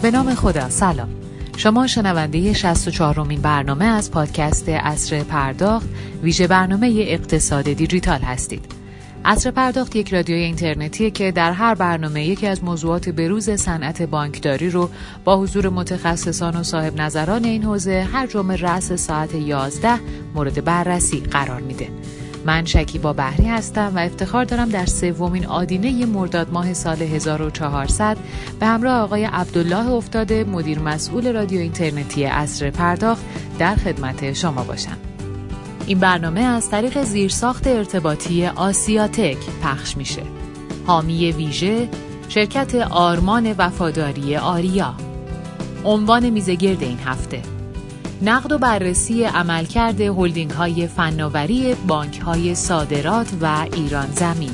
به نام خدا. سلام. شما شنونده 64مین برنامه از پادکست عصر پرداخت، ویژه برنامه اقتصاد دیجیتال هستید. عصر پرداخت یک رادیوی اینترنتیه که در هر برنامه یکی از موضوعات بروز صنعت بانکداری رو با حضور متخصصان و صاحب نظران این حوزه هر جمعه رأس ساعت 11 مورد بررسی قرار میده. من شکیبا بحری هستم و افتخار دارم در 3 آدینه مرداد ماه سال 1400 به همراه آقای عبدالله افتاده، مدیر مسئول رادیو اینترنتی عصر پرداخت، در خدمت شما باشم. این برنامه از طریق زیرساخت ارتباطی آسیاتک پخش میشه. حامی ویژه شرکت آرمان وفاداری آریا. عنوان میزگرد این هفته: نقد و بررسی عملکرد هلدینگ‌های فناوری بانک‌های صادرات و ایران زمین.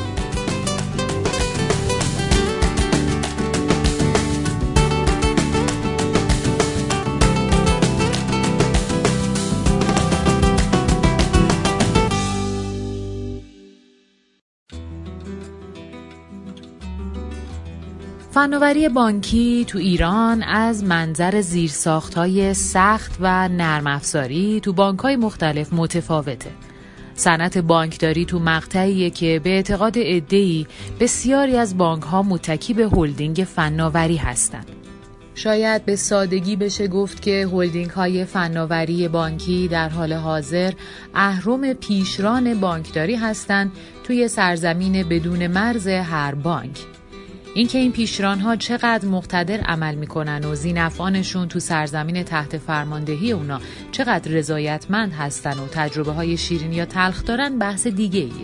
فناوری بانکی تو ایران از منظر زیرساخت‌های سخت و نرم افزاری تو بانک‌های مختلف متفاوته. صنعت بانکداری تو مقطعیه که به اعتقاد عده‌ای بسیاری از بانک‌ها متکی به هلدینگ فناوری هستند. شاید به سادگی بشه گفت که هلدینگ‌های فناوری بانکی در حال حاضر اهرم پیشران بانکداری هستند توی سرزمین بدون مرز هر بانک. اینکه این پیشران‌ها چقدر مقتدر عمل میکنن و ذی‌نفعانشون تو سرزمین تحت فرماندهی اونا چقدر رضایتمند هستن و تجربه‌های شیرین یا تلخ دارن بحث دیگه ایه.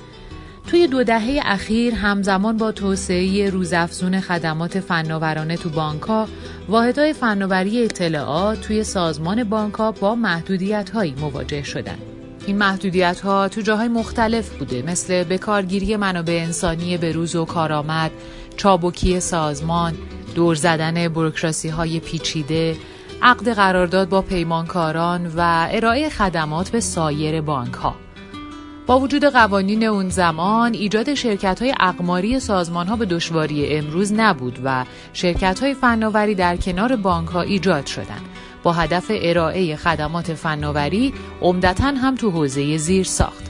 توی 2 دهه اخیر همزمان با توسعه روزافزون خدمات فناورانه تو بانک‌ها، واحدهای فناوری اطلاعات توی سازمان بانک‌ها با محدودیت‌هایی مواجه شدن. این محدودیت‌ها تو جاهای مختلف بوده، مثل بکارگیری منابع انسانی بروز و کارآمد، چابکی سازمان، دور زدن بوروکراسی‌های پیچیده، عقد قرارداد با پیمانکاران و ارائه خدمات به سایر بانک‌ها. با وجود قوانین اون زمان، ایجاد شرکت‌های اقماری سازمان‌ها به دشواری امروز نبود و شرکت‌های فناوری در کنار بانک‌ها ایجاد شدند با هدف ارائه خدمات فناوری، عمدتاً هم تو حوزه زیرساخت.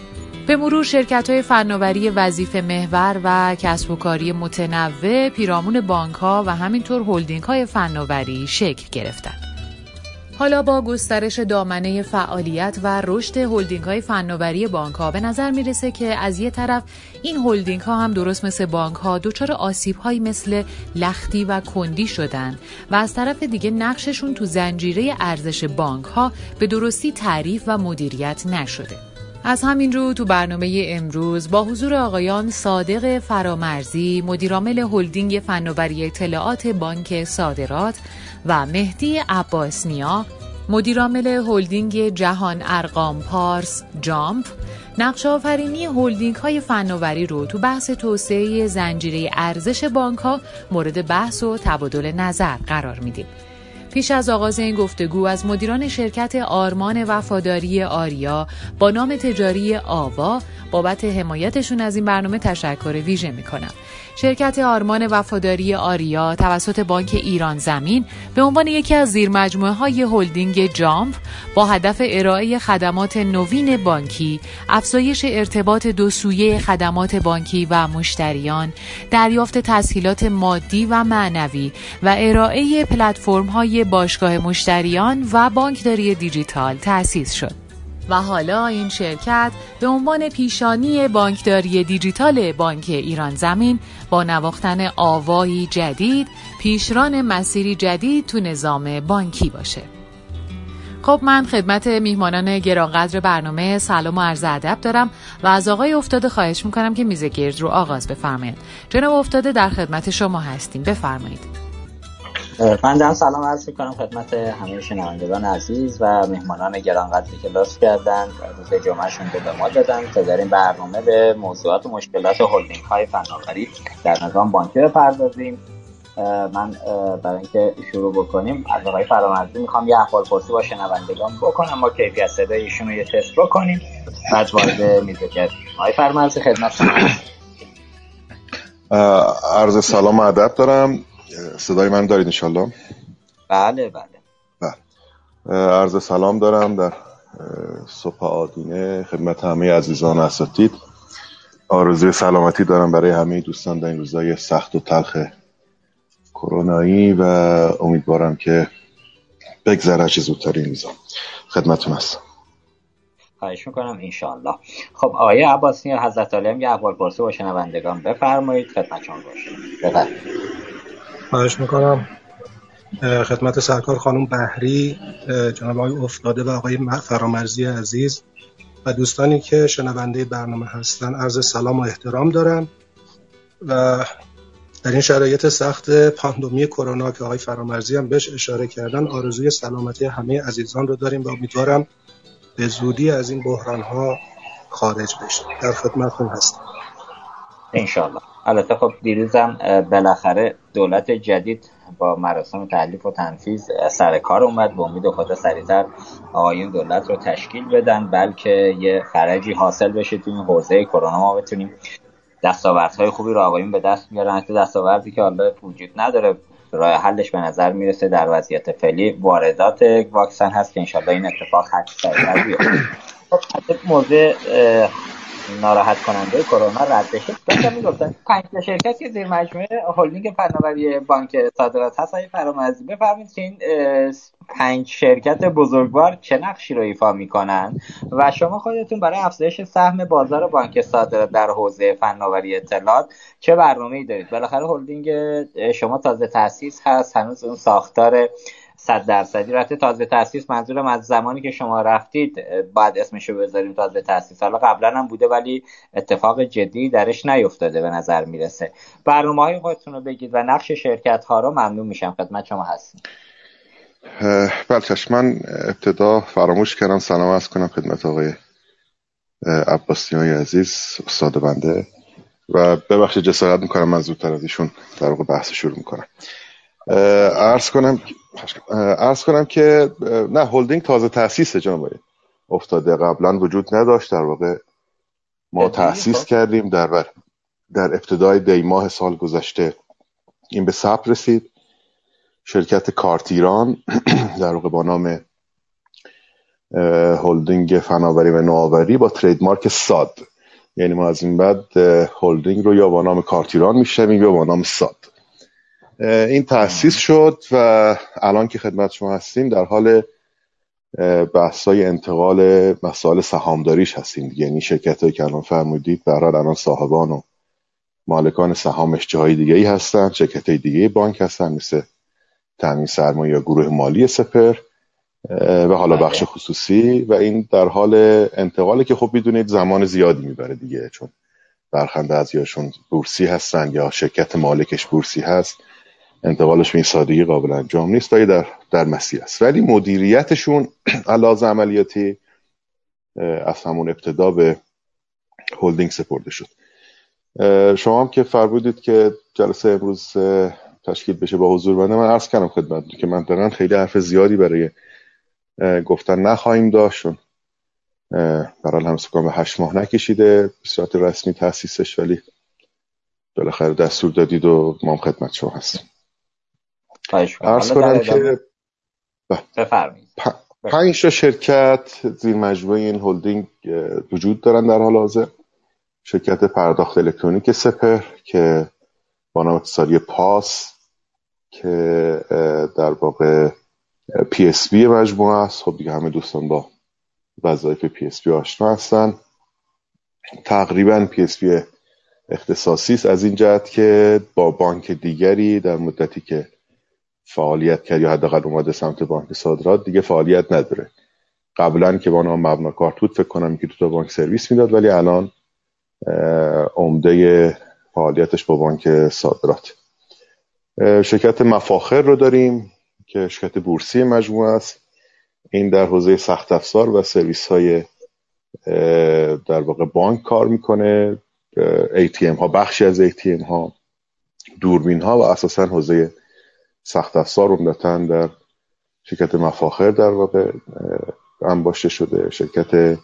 به مرور شرکت‌های فناوری وظیفه محور و کسب و کاری متنوع پیرامون بانک‌ها و همینطور هلدینگ‌های فناوری شکل گرفتند. حالا با گسترش دامنه فعالیت و رشد هلدینگ‌های فناوری بانک‌ها به نظر میرسه که از یه طرف این هلدینگ‌ها هم درست مثل بانک‌ها دچار آسیب‌هایی مثل لختی و کندی شدن و از طرف دیگه نقششون تو زنجیره ارزش بانک‌ها به درستی تعریف و مدیریت نشده. از همین رو تو برنامه امروز با حضور آقایان صادق فرامرزی، مدیرعامل هلدینگ فناوری اطلاعات بانک صادرات، و مهدی عباسنیا، مدیرعامل هلدینگ جهان ارقام پارس جامپ، نقش آفرینی هلدینگ‌های فناوری رو تو بحث توسعه زنجیره ارزش بانک‌ها مورد بحث و تبادل نظر قرار میدیم. پیش از آغاز این گفتگو از مدیران شرکت آرمان وفاداری آریا با نام تجاری آوا بابت حمایتشون از این برنامه تشکر ویژه میکنم. شرکت آرمان وفاداری آریا توسط بانک ایران زمین به عنوان یکی از زیرمجموعه‌های هلدینگ جامپ با هدف ارائه خدمات نوین بانکی، افزایش ارتباط دو سویه خدمات بانکی و مشتریان، دریافت تسهیلات مادی و معنوی و ارائه پلتفرم‌های باشگاه مشتریان و بانکداری دیجیتال تأسیس شد. و حالا این شرکت به عنوان پیشانی بانکداری دیجیتال بانک ایران زمین با نواختن آوایی جدید پیشران مسیری جدید تو نظام بانکی باشه. خب من خدمت میهمانان گرانقدر برنامه سلام و عرض ادب دارم و از آقای افتاده خواهش میکنم که میز گرد رو آغاز بفرمایید. جناب افتاده در خدمت شما هستیم، بفرمایید. من دارم سلام عرض میکنم خدمت همه شنوندگان عزیز و مهمانان گرانقدری که لطف کردن روز جمعهشون رو به ما دادن تا در این برنامه به موضوعات و مشکلات هلدینگ های فناوری در نظام بانکی بپردازیم. من برای اینکه شروع بکنیم از آقای فرامرزی میخوام یه احوالپرسی با شنوندگان بکنم، ما کیفیت صدای ایشون رو یه تست بکنیم بعد وارد میز گردیم. آقای فرامرزی خدمت شما. عرض سلام و ادب دارم صدای من دارید انشالله؟ بله. عرض سلام دارم در صبح آدینه خدمت همه عزیزان و اساتید. آرزوی سلامتی دارم برای همه دوستان در این روزهای سخت و تلخ کرونایی و امیدوارم که بگذره چه زودتر این روزا. خدمتتون هستم. خواهش میکنم انشالله. خب آقای عباسی حضرت عالی هم یه احوال پرسی با شنوندگان بفرمایید، خدمتتون باشم. خواهش میکنم. خدمت سرکار خانم بحری، جناب آقای افتاده و آقای فرامرزی عزیز و دوستانی که شنونده برنامه هستن عرض سلام و احترام دارم و در این شرایط سخت پاندمی کرونا که آقای فرامرزی هم بهش اشاره کردن آرزوی سلامتی همه عزیزان رو داریم و امیدوارم به زودی از این بحران‌ها خارج بشیم. در خدمتتون هستم انشالله. البته خب دیروزم بالاخره دولت جدید با مراسم تحلیف و تنفیذ سر کار اومد. به امید خدا سریعتر آقایون دولت رو تشکیل بدن بلکه یه فرجی حاصل بشه تو این حوزه کرونا، ما بتونیم دستاوردهای خوبی رو آقایون به دست بیارن. حتی دستاوردی که حالا وجود نداره راه حلش به نظر میرسه در وضعیت فعلی واردات واکسن هست که انشالله این اتفاق حتی سریعتر بیفته. خب موضوع ناراحت کننده کرونا رد بشه. داشتم میگفتن 5 شرکت که زیر مجموعه هلدینگ فناوری بانک صادرات هست. های فرامرزی بفرمایید که این 5 شرکت بزرگوار چه نقشی رو ایفا میکنن و شما خودتون برای افزایش سهم بازار بانک صادرات در حوزه فناوری اطلاعات چه برنامه‌ای دارید؟ بالاخره هلدینگ شما تازه تأسیس هست، هنوز اون ساختار 100% رفته تازه تأسیس. منظورم از زمانی که شما رفتید بعد اسمشو بذاریم تازه تأسیس، حالا قبلا هم بوده ولی اتفاق جدی درش نیفتاده به نظر میرسه. برنامه‌های خودتون رو بگید و نقش شرکت ها رو ممنون میشم. خدمت شما هستم. بله چشم. من ابتدا فراموش کردم سلام عرض کنم خدمت آقای عباسیانی عزیز استاد بنده و ببخشید جسارت میکنم من زودتر از ایشون در واقع بحث شروع میکنم. عرض کنم که نه، هلدینگ تازه تأسیسه جناب آقای افتاده، قبلا وجود نداشت. در واقع ما تأسیس کردیم در ابتدای دی ماه سال گذشته این به ثبت رسید. شرکت کارت ایران در واقع با نام هلدینگ فناوری و نوآوری با تریدمارک ساد، یعنی ما از این بعد هلدینگ رو یا با نام کارت ایران میشنویم یا با نام ساد. این تأسیس شد و الان که خدمت شما هستیم در حال بحث‌های انتقال مسائل سهامداریش هستیم. یعنی شرکت‌هایی که الان فرمودید به هر حال الان صاحبان و مالکان سهامش جاهای دیگه‌ای هستن، شرکت‌های دیگه بانک هستن مثل تامین سرمایه یا گروه مالی سپر و حالا بخش خصوصی و این در حال انتقاله که خب میدونید زمان زیادی میبره دیگه، چون برخنده از یاشون بورسی هستن یا شرکت مالکش بورسی هست، انتقالش به این سادگی قابل انجام نیست، در مسیر است. ولی مدیریتشون علاوه عملیاتی از همون ابتدا به هلدینگ سپرده شد. شما هم که فرمودید که جلسه امروز تشکیل بشه با حضور بنده، من عرض کردم خدمتتون که منطقاً خیلی حرف زیادی برای گفتن نخواهیم داشت. برای همسه کنم به 8 ماه نکشیده به صورت رسمی تأسیسش، ولی بالاخره دستور دادید و ما هم خدمت شما هستیم. عرض کنم که بفرمایید 5 تا شرکت زیر مجموعه این هلدینگ وجود دارن در حال حاضر. شرکت پرداخت الکترونیک سپر که با نام اختصاری پاس که در واقع PSB مجموعه است. خب دیگه همه دوستان با وظایف PSB آشنا هستن. تقریبا PSB اختصاصی است از این جهت که با بانک دیگری در مدتی که فعالیت کرد یا حداقل اومده سمت بانک صادرات دیگه فعالیت نداره. قبلا که با نام مبنا کارت بود فکر کنم که 2 تا بانک سرویس میداد، ولی الان عمده فعالیتش با بانک صادرات. شرکت مفاخر رو داریم که شرکت بورسی مجموعه است. این در حوزه سخت افزار و سرویس های در واقع بانک کار میکنه. ATM ها، بخشی از ATM ها، دوربین ها و اساسا حوزه سخت افزار عمدتاً در شرکت مفاخر در واقع انباشته شده. شرکت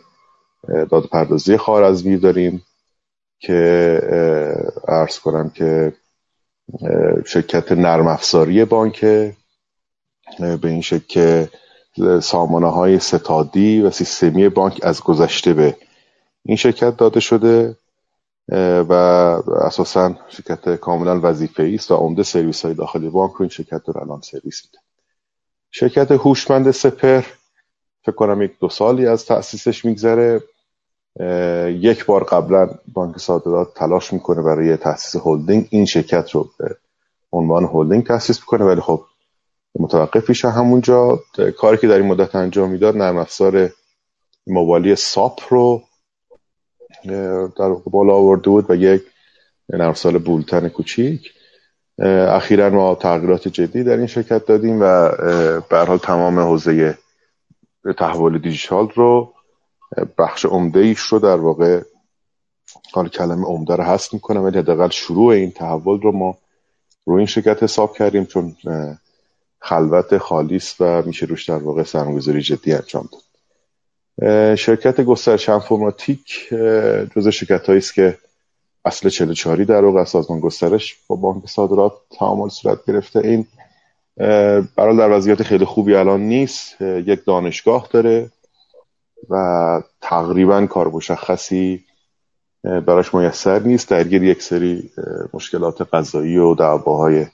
دادپردازی خوارزمی داریم که عرض کنم که شرکت نرم افزاری بانک، به این شکل که سامانه‌های ستادی و سیستمی بانک از گذشته به این شرکت داده شده و اساساً شرکت کاملا وظیفه‌ای است و عمده سرویس‌های داخلی بانک رو این شرکت رو الان سرویس میده. شرکت هوشمند سپر فکر کنم 1-2 سالی از تأسیسش میگذره. یک بار قبلا بانک صادرات تلاش میکنه برای تأسیس هلدینگ، این شرکت رو به عنوان هلدینگ تأسیس میکنه، ولی خب متوقف میشه همونجا. کاری که در این مدت انجام میداد نرم افزار موبایلی ساپ رو در بالا آورده بود و یک نرم افزار بولتن کوچیک. اخیراً ما تغییرات جدی در این شرکت دادیم و به هر حال تمام حوزه تحول دیجیتال رو، بخش عمده ایش رو در واقع، حالا کلمه عمده رو حذف میکنم ولی حداقل شروع این تحول رو ما روی این شرکت حساب کردیم، چون خلوت خالیست و میشه روش در واقع سرمایه‌گذاری جدی انجام داد. شرکت گسترش انفورماتیک جزو شرکت‌هایی است که اصل 44 در واقع سازمان گسترش با بانک صادرات تعامل صورت گرفته. این برای در وضعیت خیلی خوبی الان نیست، یک دانشگاه داره و تقریبا کار مشخصی براش میسر نیست، درگیر یک سری مشکلات قضایی و دعواهای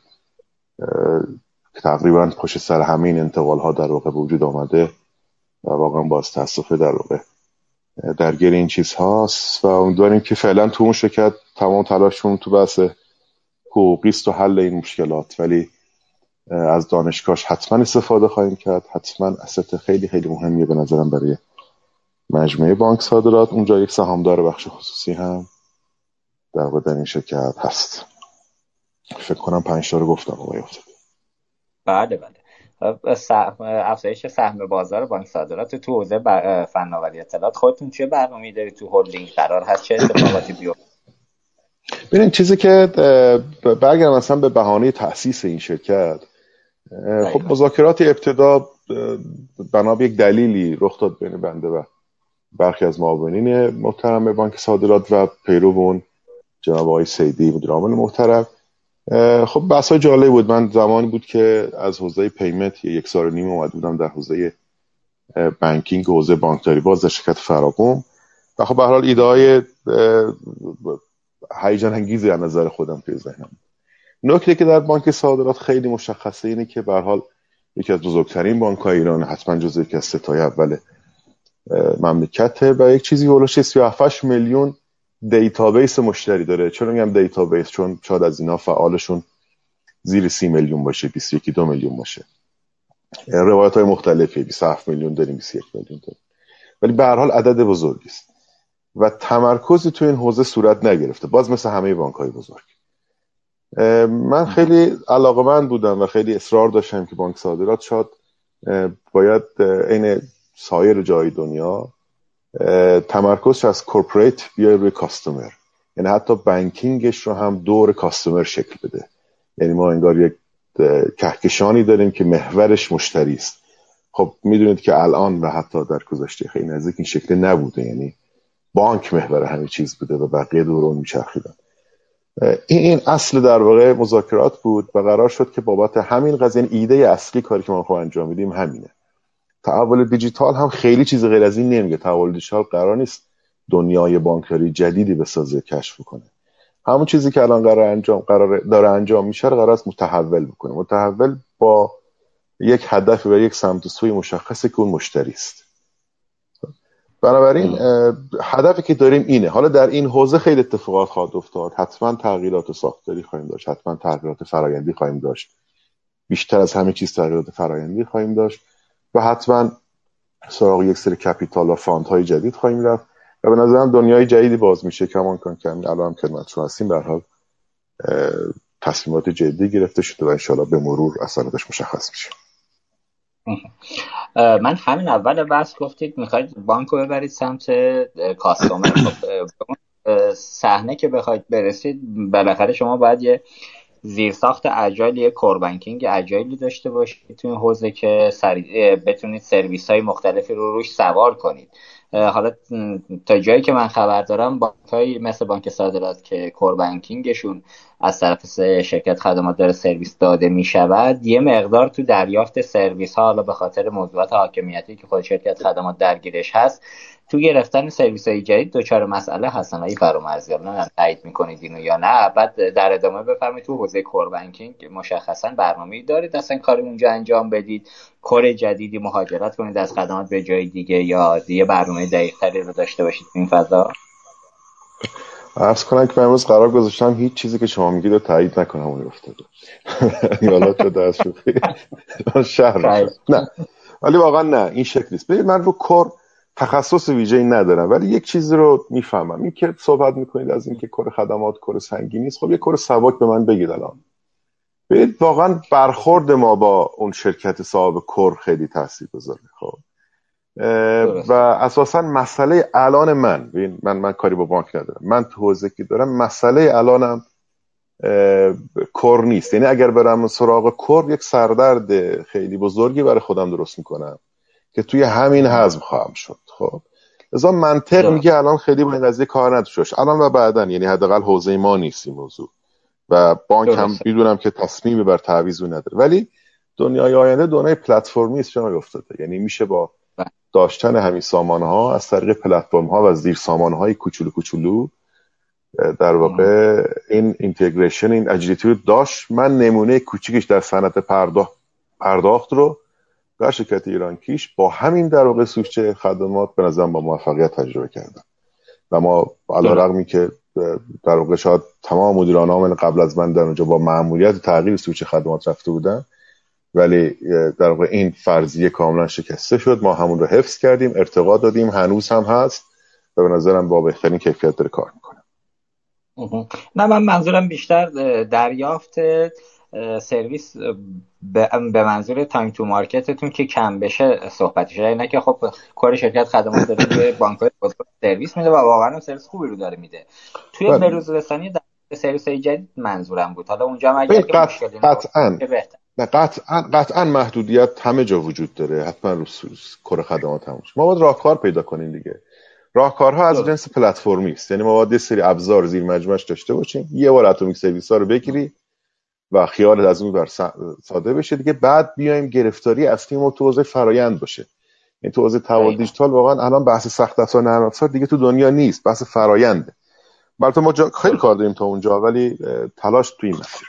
تقریبا پشت سر همین انتقال ها در واقع وجود آمده و واقعا باز تاسفه در واقع درگیر این چیز هاست و امیدواریم که فعلا تو اون شرکت تمام تلاششون تو بحث حقوقی است و حل این مشکلات، ولی از دانشگاهش حتما استفاده خواهیم کرد. حتما اسست خیلی خیلی مهمیه به نظرم برای مجموعه بانک صادرات. اونجا یک سهامدار بخش خصوصی هم در واقع در این شرکت هست. فکر کنم 5 تا رو گفتم آقای افتاد. بله. افزایش سهم بازار بانک صادرات تو حوزه فناوری اطلاعات، خودتون چه برنامه‌ای دارید تو هلدینگ قرار هست چه اتفاقاتی بیفته؟ ببینید چیزی که برگردم مثلا به بهانه تأسیس این شرکت، خب مذاکرات ابتدا بنا به یک دلیلی رخ داد بین بنده و برخی از معاونین محترم بانک صادرات و پیرو اون جناب آقای سیدی مدیر عامل محترم. خب بحث‌های جالب بود. من زمانی بود که از حوزه پیمنت 1.5 سال اومده بودم در حوزه بانکینگ، حوزه بانکداری باز در شرکت فراکوم و خب به هر حال ایده‌های هیجان انگیزی از نظر خودم توی ذهنم. نکته که در بانک صادرات خیلی مشخصه اینه که به هر حال یکی از بزرگترین بانک‌های ایران، حتما جزو یکی از 3 تای اول مملکته و یک چیزی هولوش 37 میلیون دیتابیس مشتری داره. چرا میگم دیتابیس؟ چون شاید از اینا فعالشون زیر 30 میلیون باشه، 21-22 میلیون باشه. روایت‌های مختلفی، 27 میلیون داریم، 21 میلیون داریم، ولی به هر حال عدد بزرگی است و تمرکزی تو این حوزه صورت نگرفته، باز مثل همه بانک‌های بزرگ. من خیلی علاقه‌مند بودم و خیلی اصرار داشتم که بانک صادرات شاید باید این سایر جای دنیا تمرکزش از کورپوریت بیای روی کاستومر، یعنی حتی بانکینگش رو هم دور کاستومر شکل بده. یعنی ما انگار یک کهکشانی داریم که محورش مشتری است. خب میدونید که الان و حتی در گذشته خیلی نزدیک این شکل نبوده، یعنی بانک محور همه چیز بوده و بقیه دور اون میچرخیدن. این اصل در واقع مذاکرات بود و قرار شد که بابت همین قضیه، ایده اصلی کاری که ما خواهیم انجام میدیم همینه. تحول دیجیتال هم خیلی چیز غیر از این نمیگه. تحول دیجیتال قرار نیست دنیای بانکداری جدیدی بسازه، کشف کنه. همون چیزی که الان قرار داره انجام میشه رو قرار است متحول بکنه. متحول با یک هدف و یک سمت و سوی مشخصه که اون مشتری است. بنابراین هدفی که داریم اینه. حالا در این حوزه خیلی اتفاقات خواهد افتاد. حتما تغییرات ساختاری خواهیم داشت، حتما تغییرات فرآیندی خواهیم داشت، بیشتر از همه چیز تغییرات فرآیندی خواهیم داشت و حتما سراغ یک سری کپیتال و فاندهای جدید خواهیم رفت و به نظرم دنیای جدیدی باز میشه. کمان که الان هم خدمتتون هستیم، به هر حال تصمیمات جدی گرفته شده و ان شاءالله به مرور اثراتش مشخص میشه. من همین اول بحث گفتید میخواید بانک رو ببرید سمت کاستومر. صحنه که بخواید برسید بالاخره شما باید یه زیرساخت اجایل، یه کور بانکینگ اجایلی داشته باشید تو این حوزه که بتونید سرویس های مختلفی رو روش سوار کنید حالا تا جایی که من خبر دارم بانک‌های مثل بانک صادرات که کور بانکینگشون از طرف شرکت خدمات داره سرویس داده میشود، یه مقدار تو دریافت سرویس ها، حالا به خاطر موضوعات حاکمیتی که خود شرکت خدمات درگیرش هست، تو گرفتن سرویس های جدید دوچار مسئله هستن. ای فرامرزی، نه تایید میکنید اینو یا نه؟ بعد در ادامه بفرمایید تو حوزه کور بانکینگ مشخصا برنامه‌ای دارید اصلا کاری اونجا انجام بدید، کور جدیدی مهاجرت کنید از خدمات به جای دیگه، یا دیگه برنامه دقیق‌تری رو داشته باشید این فضا؟ عرض کنم که من امروز قرار گذاشتم هیچ چیزی که شما میگید رو تایید نکنم اون افتاده. یالا تو دست شوخی شهر نه، ولی واقعا نه این شکل نیست. ببین من رو کور تخصص ویژه‌ای ندارم، ولی یک چیزی رو میفهمم. این که صحبت میکنید از اینکه کور خدمات کور سنگینی است، خب یه کور سبک به من بگید الان. ببین واقعا برخورد ما با اون شرکت صاحب کور خیلی تاثیرگذاره. خب و اساسا مسئله الان من کاری با بانک ندارم. من تو حوزه که دارم مسئله الانم کور نیست. یعنی اگر برم سراغ کور یک سردرد خیلی بزرگی برای خودم درست میکنم که توی همین حزم خواهم شد. خب لذا منطق میگه الان خیلی با این قضیه کار نداشت الان و بعداً، یعنی حداقل حوزه ما نیست این موضوع و بانک هم میدونم که تصمیمی بر تعویض نداره، ولی دنیای آینده دنیای پلتفرمی است جای افتاده. یعنی میشه با داشتن همین سامانه‌ها از طریق پلتفرم‌ها و زیر سامانه‌های کوچولو در واقع این اینتگریشن، این اجیلیتی رو داشت. من نمونه کوچیکش در صنعت پرداخت رو در شرکت ایرانکیش با همین در واقع سویچ خدمات به نظرم با موفقیت تجربه کردم و ما علیرغمی که در واقع شاید تمام مدیران عامل قبل از من در اونجا با مأموریت تغییر سویچ خدمات رفته بودن، ولی در واقع این فرضیه کاملا شکسته شد. ما همون رو حفظ کردیم، ارتقا دادیم، هنوز هم هست و به نظرم با بهترین کیفیت داره کار میکنه. نه من منظورم بیشتر دریافت سرویس به منظور تایم تو مارکتتون که کم بشه صحبتشه، نه که خب کار شرکت خدمات داره به بانک‌های سرویس میده و واقعا سرویس خوبی رو داره میده. توی بروز رسانی در سرویس جدید منظورم بود. حالا اونجا اگه مشکلی قطعاً محدودیت همه جا وجود داره، حتما رو کور خدمات همش ما باید راهکار پیدا کنیم دیگه. راهکارها از جنس پلتفرمی است، یعنی ما باید یه سری ابزار زیر مجموعش داشته باشیم. یه بار اتمیک سرویس ها رو بگیری و خیالت از اون بر ساده بشه دیگه، بعد بیایم گرفتاری اصلی ما تو حوزه فرایند باشه. این تو حوزه تحول دیجیتال واقعا الان بحث سخت افزار نرم افزار دیگه تو دنیا نیست، بحث فراینده. البته ما خیلی کار داریم تا اونجا، ولی تلاش تو این مسیر.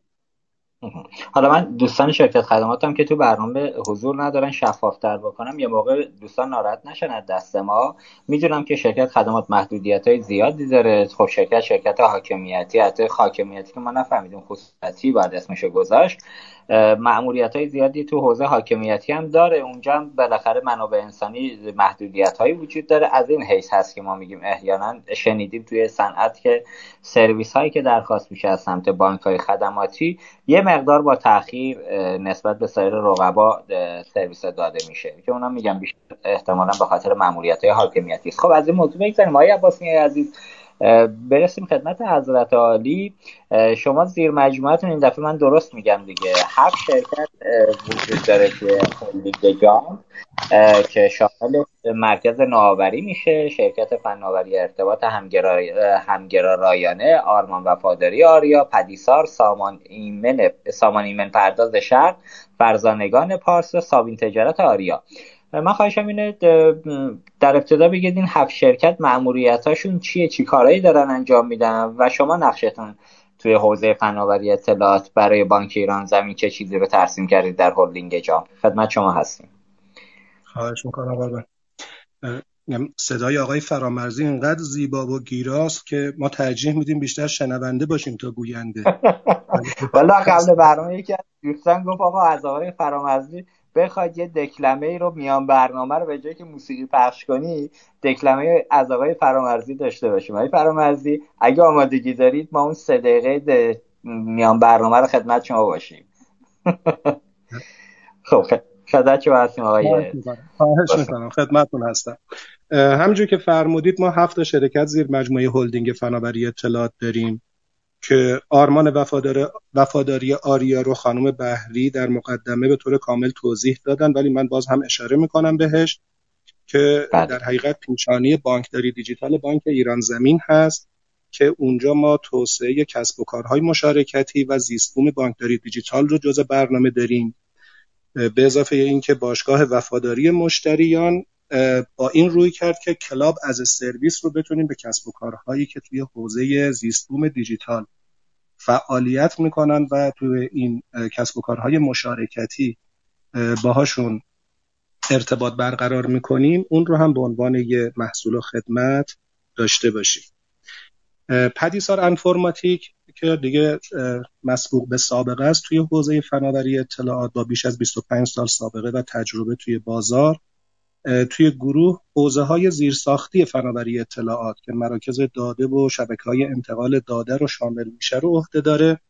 حالا من دوستان شرکت خدماتم که تو برنامه حضور ندارن شفافتر بکنم، یه موقع دوستان ناراحت نشن از دست ما. میدونم که شرکت خدمات محدودیت‌های زیادی داره. خب شرکت حاکمیتی، حتی حاکمیتی که ما نفهمیدیم خصوصیتی بعد اسمشو گذاشت، مأموریت‌های زیادی تو حوزه حاکمیتی هم داره. اونجا هم بالاخره منابع انسانی محدودیت‌هایی وجود داره. از این حیث هست که ما میگیم احیانا شنیدیم توی صنعت که سرویس‌هایی که درخواست میشه از سمت بانک‌های خدماتی یه مقدار با تأخیر نسبت به سایر رقبا سرویس داده میشه، که اونم میگم بیشتر احتمالاً به خاطر مأموریت‌های حاکمیتی است. خب از این موضوع بگذاریم. آقای عباسی عزیز، برسیم خدمت حضرت عالی. شما زیر مجموعتون این دفعه من درست میگم دیگه 7 شرکت وجود داره که هلدینگ جام که شامل مرکز نوآوری میشه، شرکت فناوری ارتباط همگرا رایانه، آرمان وفاداری آریا، پدیسار، سامان ایمن پرداز شرق، فرزانگان پارس، سابین تجارت آریا. من خواهشم اینه در ابتدا بگید این 7 شرکت مأموریتاشون چیه، چی کارهایی دارن انجام میدن و شما نقشتون توی حوزه فناوری اطلاعات برای بانک ایران زمین چه چیزی رو ترسیم کردید در هلدینگ جام. خدمت شما هستیم. خواهش میکنم قربان. صدای آقای فرامرزی اینقدر زیبا و گیراست که ما ترجیح میدیم بیشتر شنونده باشیم تا گوینده. والا قبل برنامه یکی از دوستان گفت آقا از آقای فرامرزی بخواید یه دکلمه ای رو میان برنامه رو به جای که موسیقی پخش کنی دکلمه از آقای فرامرزی داشته باشیم. آقای فرامرزی اگه آمادگی دارید ما اون 3 دقیقه میان برنامه رو خدمت شما باشیم. خب خدمت شما هستیم آقای. خواهش میکنم، خدمتتون هستم. همونجور که فرمودید ما 7 شرکت زیر مجموعه هلدینگ فناوری اطلاعات داریم که آرمان وفاداری آریا رو خانم بحری در مقدمه به طور کامل توضیح دادن، ولی من باز هم اشاره میکنم بهش که در حقیقت پیشانی بانکداری دیجیتال بانک ایران زمین هست که اونجا ما توسعه کسب و کارهای مشارکتی و زیستبوم بانکداری دیجیتال رو جزء برنامه داریم، به اضافه این که باشگاه وفاداری مشتریان با این روی کرد که کلاب از سرویس رو بتونیم به کسب و کارهایی که توی حوزه زیستبوم دیجیتال فعالیت میکنن و توی این کسب و کارهای مشارکتی باهاشون ارتباط برقرار میکنیم اون رو هم به عنوان یه محصول و خدمت داشته باشیم. پدیسار انفرماتیک که دیگه مسبوق به سابقه است توی حوزه فناوری اطلاعات با بیش از 25 سال سابقه و تجربه توی بازار، توی گروه حوزه‌های زیرساختی فناوری اطلاعات که مراکز داده و شبکه‌های انتقال داده رو شامل میشه رو عهده داره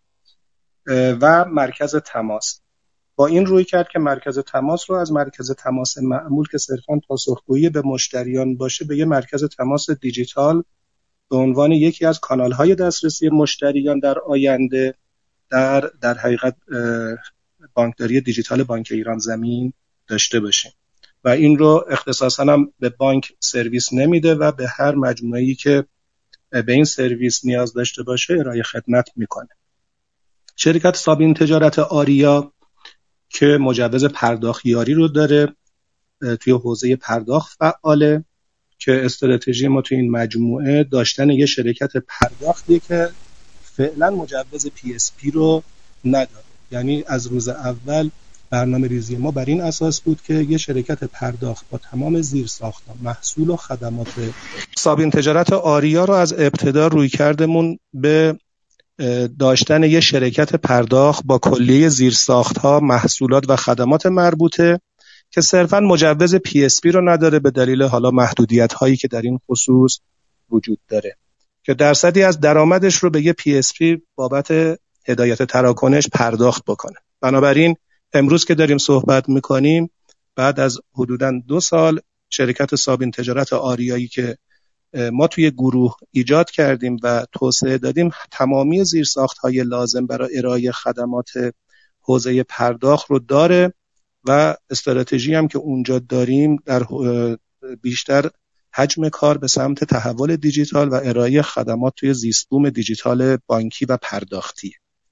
و مرکز تماس. با این روی کرد که مرکز تماس رو از مرکز تماس معمول که صرفاً پاسخگویی به مشتریان باشه به یه مرکز تماس دیجیتال به عنوان یکی از کانال‌های دسترسی مشتریان در آینده در حقیقت بانکداری دیجیتال بانک ایران زمین داشته باشیم و این رو اختصاصاً هم به بانک سرویس نمیده و به هر مجموعه‌ای که به این سرویس نیاز داشته باشه ارائه خدمت میکنه. شرکت سابین تجارت آریا که مجوز پرداختیاری رو داره توی حوزه پرداخت فعاله که استراتژی ما توی این مجموعه داشتن یه شرکت پرداختی که فعلا مجوز PSP رو نداره. یعنی از روز اول برنامه ریزی ما بر این اساس بود که یه شرکت پرداخت با تمام زیرساخت‌ها، محصول و خدمات سابین تجارت آریا رو از ابتدا روی کردمون به داشتن یه شرکت پرداخت با کلیه زیرساخت‌ها، محصولات و خدمات مربوطه که صرفاً مجوز PSP رو نداره به دلیل حالا محدودیت‌هایی که در این خصوص وجود داره که درصدی از درآمدش رو به یه PSP بابت هدایت تراکنش پرداخت بکنه. بنابراین امروز که داریم صحبت می‌کنیم بعد از حدوداً 2 سال شرکت سابین تجارت آریایی که ما توی گروه ایجاد کردیم و توسعه دادیم تمامی زیرساخت‌های لازم برای ارائه خدمات حوزه پرداخت رو داره و استراتژی هم که اونجا داریم در بیشتر حجم کار به سمت تحول دیجیتال و ارائه خدمات توی زیستبوم دیجیتال بانکی و پرداختی.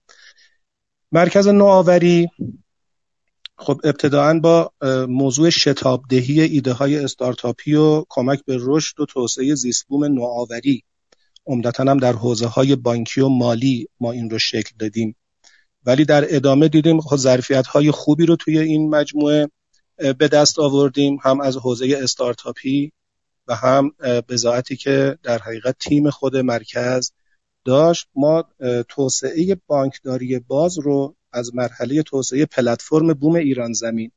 مرکز نوآوری خب ابتداعاً با موضوع شتابدهی ایده‌های استارتاپی و کمک به رشد و توسعه زیستبوم نوآوری عمدتاً هم در حوزه‌های بانکی و مالی ما این رو شکل دادیم، ولی در ادامه دیدیم ظرفیت‌های خوبی رو توی این مجموعه به دست آوردیم، هم از حوزه استارتاپی و هم بضاعتی که در حقیقت تیم خود مرکز داشت. ما توسعه بانکداری باز رو از مرحله توسعه پلتفرم بوم ایران زمین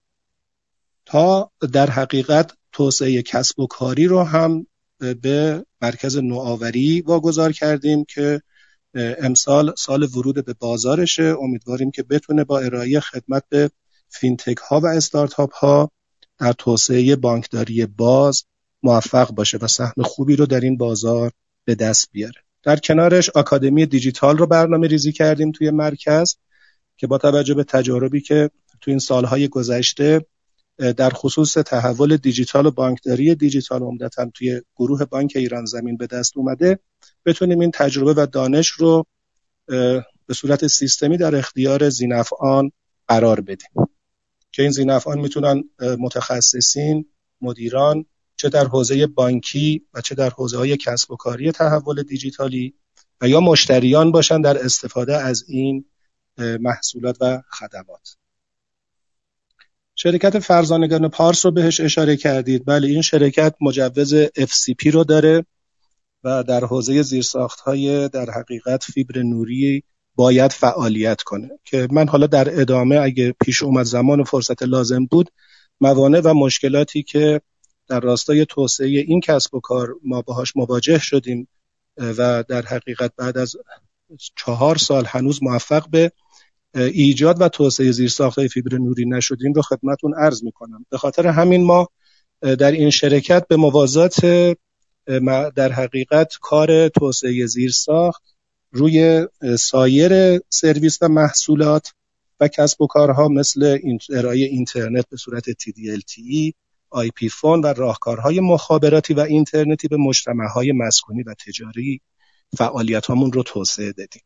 تا در حقیقت توسعه کسب و کاری رو هم به مرکز نوآوری واگذار کردیم که امسال سال ورود به بازارشه. امیدواریم که بتونه با ارائه خدمت به فینتک ها و استارتاپ ها در توسعه بانکداری باز موفق باشه و سهم خوبی رو در این بازار به دست بیاره. در کنارش آکادمی دیجیتال رو برنامه ریزی کردیم توی مرکز که با توجه به تجاربی که توی این سالهای گذشته در خصوص تحول دیجیتال و بانکداری دیجیتال عمدتاً توی گروه بانک ایران زمین به دست اومده بتونیم این تجربه و دانش رو به صورت سیستمی در اختیار ذی‌نفعان قرار بدیم که این ذی‌نفعان میتونن متخصصین، مدیران چه در حوزه بانکی و چه در حوزه‌های کسب و کاری تحول دیجیتالی و یا مشتریان باشن در استفاده از این محصولات و خدمات. شرکت فرزانگان پارس رو بهش اشاره کردید. بله، این شرکت مجوز FCP رو داره و در حوزه زیرساخت‌های در حقیقت فیبر نوری باید فعالیت کنه که من حالا در ادامه اگه پیش اومد زمان و فرصت لازم بود موانع و مشکلاتی که در راستای توسعه این کسب و کار ما باهاش مواجه شدیم و در حقیقت بعد از 4 سال هنوز موفق به ایجاد و توسعه زیرساخت‌های فیبر نوری نشدیم رو خدمتون عرض می‌کنم. به خاطر همین ما در این شرکت به موازات در حقیقت کار توسعه زیرساخت روی سایر سرویس و محصولات و کسب و کارها مثل ارائه اینترنت به صورت TD-LTE، IP فون و راهکارهای مخابراتی و اینترنتی به مجتمع‌های مسکونی و تجاری فعالیتامون رو توسعه دادیم.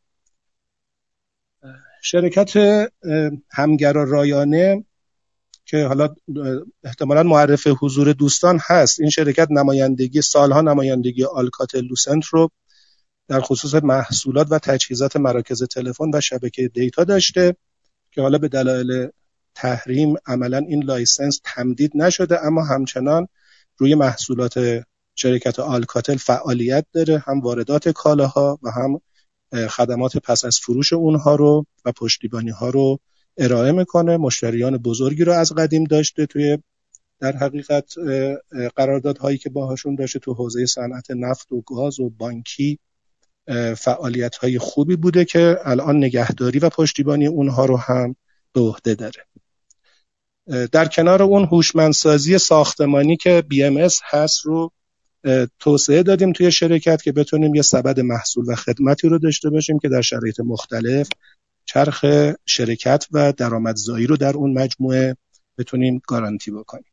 شرکت همگرا رایانه که حالا احتمالاً معرف حضور دوستان هست، این شرکت سالها نمایندگی آلکاتل لوسنت رو در خصوص محصولات و تجهیزات مراکز تلفن و شبکه دیتا داشته که حالا به دلایل تحریم عملاً این لایسنس تمدید نشده، اما همچنان روی محصولات شرکت آلکاتل فعالیت داره، هم واردات کالاها و هم خدمات پس از فروش اونها رو و پشتیبانی ها رو ارائه میکنه. مشتریان بزرگی رو از قدیم داشته توی در حقیقت قراردادهایی که باهاشون داشته تو حوزه صنعت نفت و گاز و بانکی فعالیت های خوبی بوده که الان نگهداری و پشتیبانی اونها رو هم به عهده داره. در کنار اون هوشمندسازی ساختمانی که BMS هست رو توسعه دادیم توی شرکت که بتونیم یه سبد محصول و خدمتی رو داشته باشیم که در شرایط مختلف چرخ شرکت و درآمدزایی رو در اون مجموعه بتونیم گارانتی بکنیم.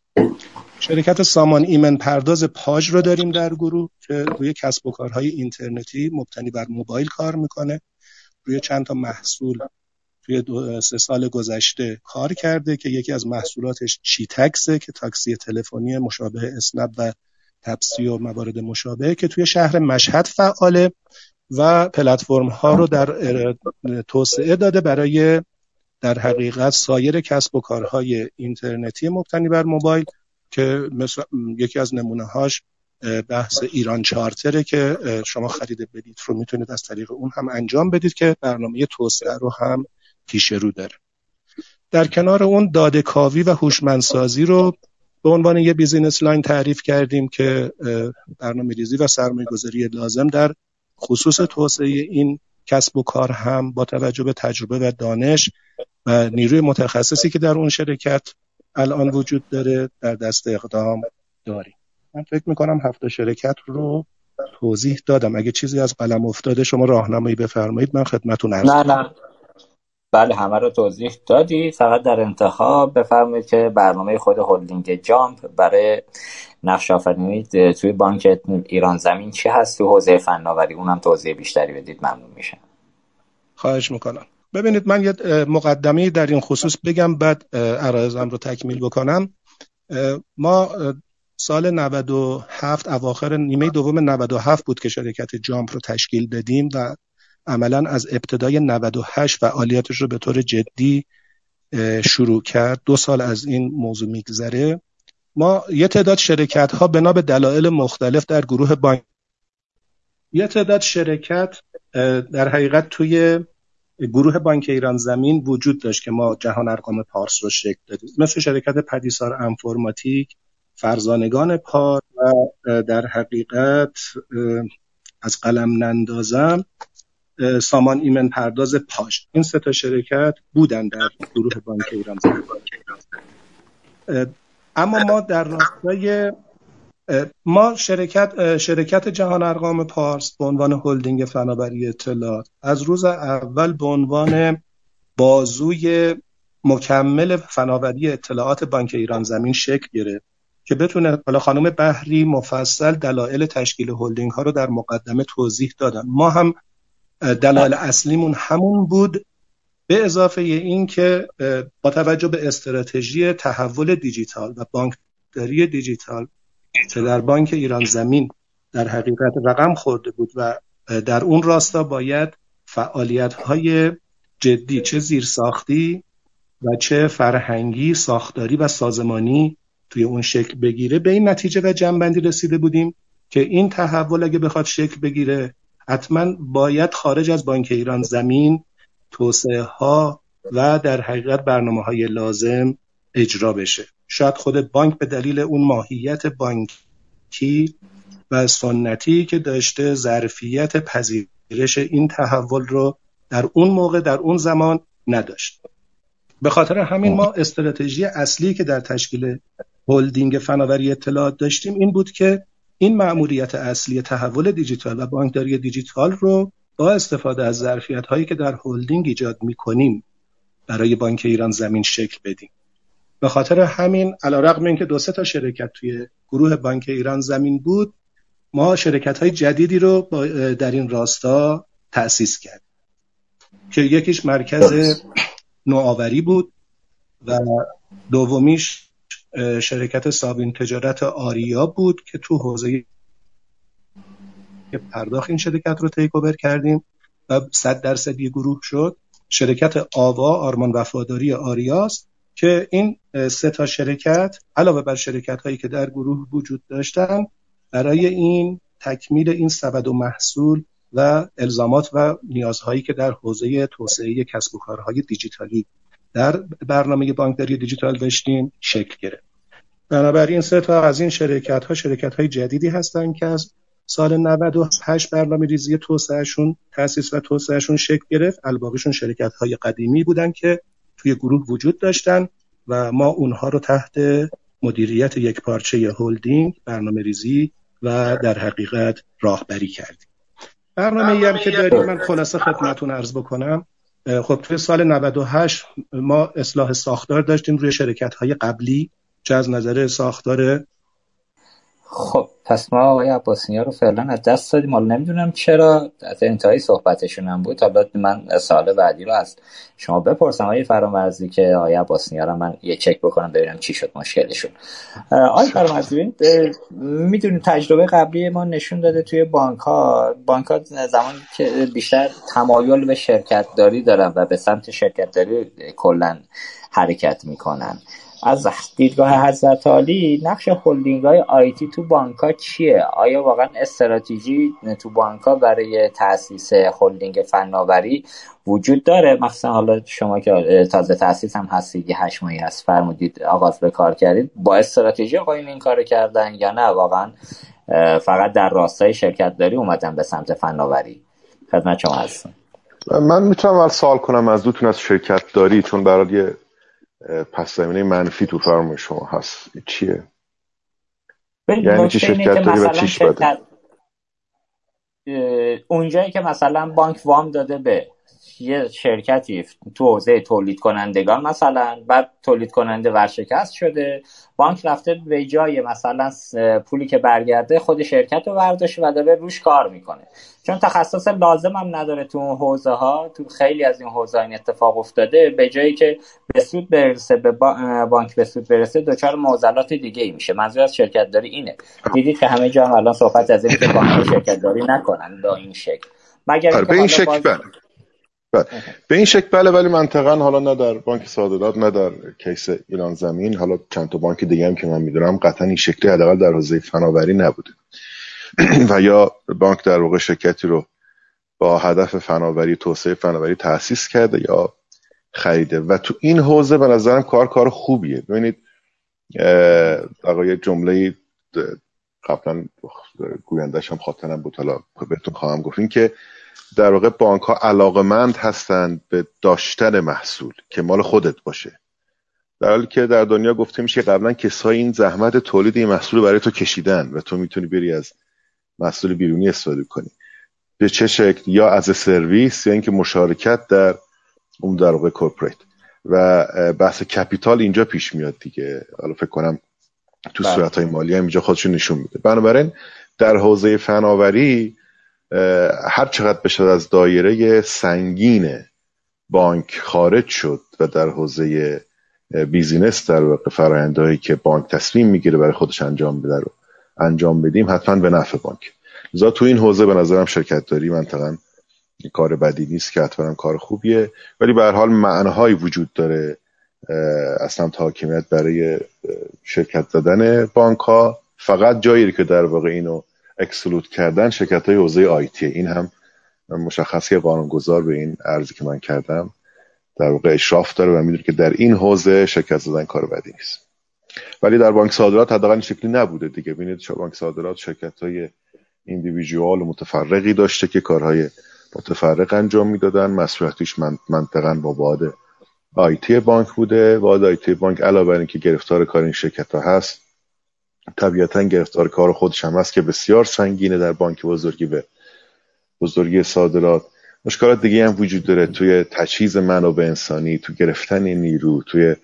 شرکت سامان ایمن پرداز پاژ رو داریم در گروه که روی کسب و کارهای اینترنتی مبتنی بر موبایل کار میکنه. روی چند تا محصول توی 3 سال گذشته کار کرده که یکی از محصولاتش چیتکسه که تاکسی تلفنی مشابه اسنپ و تپسی و موارد مشابه که توی شهر مشهد فعاله و پلتفرم ها رو در توسعه داده برای در حقیقت سایر کسب و کارهای اینترنتی مبتنی بر موبایل که یکی از نمونه هاش بحث ایران چارتره که شما خرید بلیط رو میتونید از طریق اون هم انجام بدید که برنامه توسعه رو هم پیش رو داره. در کنار اون داده کاوی و هوشمندسازی رو به عنوان یه بیزینس لاین تعریف کردیم که برنامه‌ریزی و سرمایه‌گذاری لازم در خصوص توسعه این کسب و کار هم با توجه به تجربه و دانش و نیروی متخصصی که در اون شرکت الان وجود داره در دست اقدام داریم. من فکر میکنم 7 شرکت رو توضیح دادم. اگه چیزی از قلم افتاده شما راهنمایی بفرمایید، من خدمتتون عرض کنم. نه بله همه رو توضیح دادی. فقط در انتها بفرمایید که برنامه خود هلدینگ جامپ برای نقش آفرینی توی بانک ایران زمین چی هست تو حوزه فناوری، اونم توضیح بیشتری بدید ممنون میشم. خواهش میکنم. ببینید من یه مقدمه در این خصوص بگم بعد عرایضم رو تکمیل بکنم. ما سال 97 اواخر نیمه دوم 97 بود که شرکت جامپ رو تشکیل دادیم و عملاً از ابتدای 98 فعالیتش رو به طور جدی شروع کرد. 2 سال از این موضوع میگذره. ما یه تعداد شرکت ها بنا به دلایل مختلف در گروه بانک، یه تعداد شرکت در حقیقت توی گروه بانک ایران زمین وجود داشت که ما جهان ارقام پارس رو شکل دادیم، مثل شرکت پدیسار انفرماتیک، فرزانگان پار و در حقیقت از قلم نندازم سامان ایمن پرداز پاژ. این 3 تا شرکت بودن در گروه بانک ایران زمین. اما ما در راستای شرکت جهان ارقام پارس به عنوان هلدینگ فناوری اطلاعات از روز اول به عنوان بازوی مکمل فناوری اطلاعات بانک ایران زمین شکل گرفت که بتونه، حالا خانم بحری مفصل دلایل تشکیل هلدینگ ها رو در مقدمه توضیح دادن. ما هم دلایل اصلیمون همون بود، به اضافه این که با توجه به استراتژی تحول دیجیتال و بانکداری دیجیتال که در بانک ایران زمین در حقیقت رقم خورده بود و در اون راستا باید فعالیت‌های جدی چه زیرساختی و چه فرهنگی، ساختاری و سازمانی توی اون شکل بگیره، به این نتیجه و جنبندی رسیده بودیم که این تحول اگه بخواد شکل بگیره حتما باید خارج از بانک ایران زمین توسعه ها و در حقیقت برنامه‌های لازم اجرا بشه. شاید خود بانک به دلیل اون ماهیت بانکی و سنتی که داشته ظرفیت پذیرش این تحول رو در اون موقع در اون زمان نداشت. به خاطر همین ما استراتژی اصلی که در تشکیل هلدینگ فناوری اطلاعات داشتیم این بود که این مأموریت اصلی تحول دیجیتال و بانکداری دیجیتال رو با استفاده از ظرفیت‌هایی که در هلدینگ ایجاد می‌کنیم برای بانک ایران زمین شکل بدیم. به خاطر همین علیرغم اینکه 2-3 تا شرکت توی گروه بانک ایران زمین بود، ما شرکت‌های جدیدی رو در این راستا تأسیس کردیم که یکیش مرکز نوآوری بود و دومیش شرکت صابین تجارت آریا بود که تو حوزه پرداخت این شرکت رو تیک اوور کردیم و 100% یه گروه شد. شرکت آوا آرمان وفاداری آریاست که این 3 تا شرکت علاوه بر شرکت هایی که در گروه وجود داشتن، برای این تکمیل این سبد و محصول و الزامات و نیازهایی که در حوزه توسعه کسب و کارهای دیجیتالی در برنامه بانکداری دیجیتال داشتیم شکل گرفت. بنابراین 3 تا از این شرکت‌های جدیدی هستن که از سال 98 برنامه ریزی توسعهشون تأسیس و توسعهشون شکل گرفت. الباقیشون شرکت‌های قدیمی بودن که توی گروه وجود داشتن و ما اونها رو تحت مدیریت یک پارچه هلدینگ برنامه ریزی و در حقیقت راهبری کردیم. برنامه‌ای هم که داریم، من خلاصه خدمتتون عرض بکنم. خب توی سال 98 ما اصلاح ساختار داشتیم روی شرکت‌های قبلی چه از نظر ساختار. خب پس ما آقای عباس‌نیا رو فعلا از دست دادیم. حالا نمیدونم چرا، از انتهای صحبتشون هم بود. حالا من سوال بعدی رو از شما بپرسم آقای فرامرزی که آقای عباس‌نیا رو من یه چک بکنم ببینم چی شد مشکلشون. آقای فرامرزی میدونید تجربه قبلی ما نشون داده توی بانک‌ها زمانی که بیشتر تمایل به شرکت داری دارن و به سمت شرکت داری کلاً حرکت میکنن. از دیدگاه حضرت عالی نقش هلدینگ‌های آیتی تو بانک‌ها چیه؟ آیا واقعا استراتژی تو بانک‌ها برای تأسیس هلدینگ فناوری وجود داره؟ مثلا حالا شما که تازه تأسیس هم هستی، 8 ماهی هست فرمودید آغاز به کار کردید، با استراتژی آقایون این کارو کردن یا نه واقعا فقط در راستای شرکت داری اومدن به سمت فناوری؟ خدمت شما هستم. من میتونم اول سوال کنم از دوتون از شرکت داری، چون برای پس زمینه منفی تو فرم شما هست، چیه؟ یعنی چی شرکت داری و چیش بده؟ اونجایی که مثلا بانک وام داده به یه شرکتی تو حوزه تولید کنندگان، مثلا بعد تولید کننده ورشکست شده، بانک رفته به جای مثلا پولی که برگرده خود شرکت رو برداشته و داره روش کار میکنه، چون تخصص لازم هم نداره تو اون حوزه ها. تو خیلی از این حوزه این اتفاق افتاده، به جایی که به سود برسه، به بانک به سود برسه، دچار معضلات دیگه ای میشه. منظور از شرکت داری اینه. دیدید که همه جا هم الان صحبت از این که بانک شرکت داری نکنن به این شکل، مگر به این شکل به این شکل بله، ولی منطقاً حالا نه در بانک صادرات نه در کیس ایران زمین، حالا چند تا بانک دیگه هم که من میدونم قطعا این شکلی حداقل در حوزه فناوری نبوده و یا بانک در واقع شرکتی رو با هدف فناوری، توسعه فناوری تأسیس کرده یا خریده و تو این حوزه به نظرم کار خوبیه. ببینید آقای جمله قبلا گوینده‌اش هم خاطرم بود، حالا بهتون خواهم گفت، این که در واقع بانک ها علاقمند هستند به داشتن محصول که مال خودت باشه، در حالی که در دنیا گفته میشه قبلا کسایی این زحمت تولید این محصول برای تو کشیدن و تو میتونی بری از محصول بیرونی استفاده کنی. به چه شکل؟ یا از سرویس یا اینکه مشارکت در اون در واقع کورپوریت و بحث کپیتال اینجا پیش میاد دیگه. حالا فکر کنم تو صورت‌های مالی هم اینجا خودشون نشون میده. بنابراین در حوزه فناوری هر چقدر بشه از دایره سنگین بانک خارج شد و در حوزه بیزینس در واقع فرآیندهایی که بانک تصمیم میگیره برای خودش انجام بده رو انجام بدیم، حتما به نفع بانک. لذا تو این حوزه به نظرم شرکت داری منطقاً کار بدی نیست، که حتما کار خوبیه، ولی به هر حال معناهایی وجود داره از سمت حاکمیت برای شرکت دادن بانک ها. فقط جایی که در واقع اینو اکسلود کردن شرکت‌های حوزه آیتی، این هم مشخص که قانونگذار به این عرضی که من کردم در واقع اشراف داره و میدونه که در این حوزه شرکت دادن کار بدی نیست. ولی در بانک صادرات حداقل این شکلی نبوده دیگه. ببینید بانک صادرات شرکت‌های ایندیویدوال و متفرقی داشته که کارهای متفرق انجام میدادن، مسئولیتش منطقاً با باد آیتی بانک بوده. باد آیتی بانک علاوه بر اینکه گرفتار کار این شرکت‌ها هست، طبیعتاً گرفتار کار خودش هم هست که بسیار سنگینه. در بانک بزرگی به بزرگی صادرات مشکلات دیگه هم وجود داره توی تجهیز منابع انسانی، تو گرفتن نیرو، توی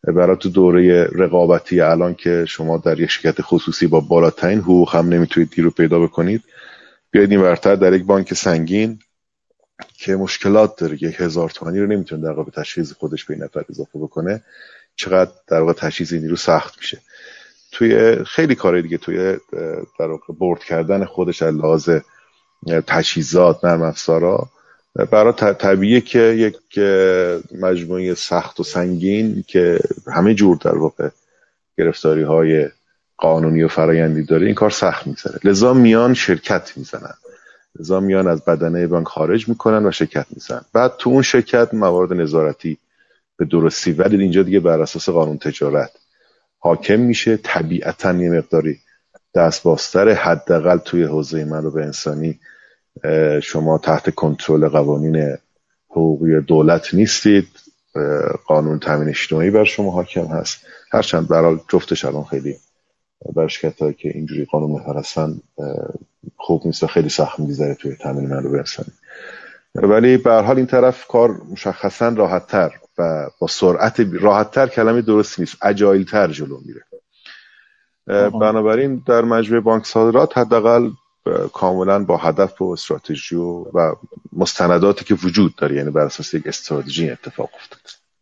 برای تو دوره رقابتی الان که شما در یک شرکت خصوصی با بالاترین حقوق هم نمیتونید گیر رو پیدا بکنید، بیاید این ورتر در یک بانک سنگین که مشکلات داره 1000 تومانی رو نمیتونه در واقع تشخیص خودش به این نفر اضافه بکنه، چقدر در واقع تشخیص این رو سخت میشه. توی خیلی کارهای دیگه، توی در واقع بورد کردن خودش از لحاظ تجهیزات، نرم افزارا، برای طبیعیه که یک مجموعه سخت و سنگین که همه جور در واقع گرفتاری های قانونی و فرایندی داره، این کار سخت می‌ذاره. لذا میان شرکت میزنن، لذا میان از بدنه بانک خارج میکنن و شرکت میزنن. بعد تو اون شرکت موارد نظارتی به درستی، ولی اینجا دیگه بر اساس قانون تجارت حاکم میشه. طبیعتاً یه مقداری دستبازتر، حداقل توی حوزه منابع انسانی شما تحت کنترل قوانین حقوقی دولت نیستید، قانون تامین اجتماعی بر شما حاکم هست، هرچند برای جفتش الان خیلی بر شرکت‌هایی که اینجوری قانون محور هستن خوب نیست و خیلی سخت می‌گذره توی تامین منابع انسانی. ولی به هر حال این طرف کار مشخصاً راحت‌تر و با سرعت، راحت‌تر کلمه درست نیست، اجایل‌تر جلو میره. بنابراین در مجموعه بانک صادرات حداقل کاملا با هدف و استراتژی و مستنداتی که وجود داره، یعنی بر اساس یک استراتژی اتفاق افتاد.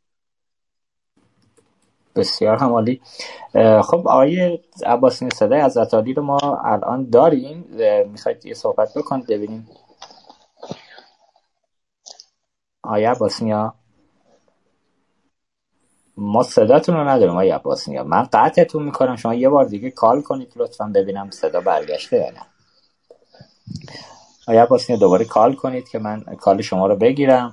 بسیار هم عالی. خب آقای عباسیان، صدای از عطاری رو ما الان داریم، میخواید یه صحبت بکنید ببینیم؟ آقای عباسیان، ما صداتون رو نداریم. آقای عباسیان، من قطعتون میکنم، شما یه بار دیگه کال کنید لطفا ببینم صدا برگشته یا نه. آقای عباسیان دوباره کال کنید که من کال شما رو بگیرم.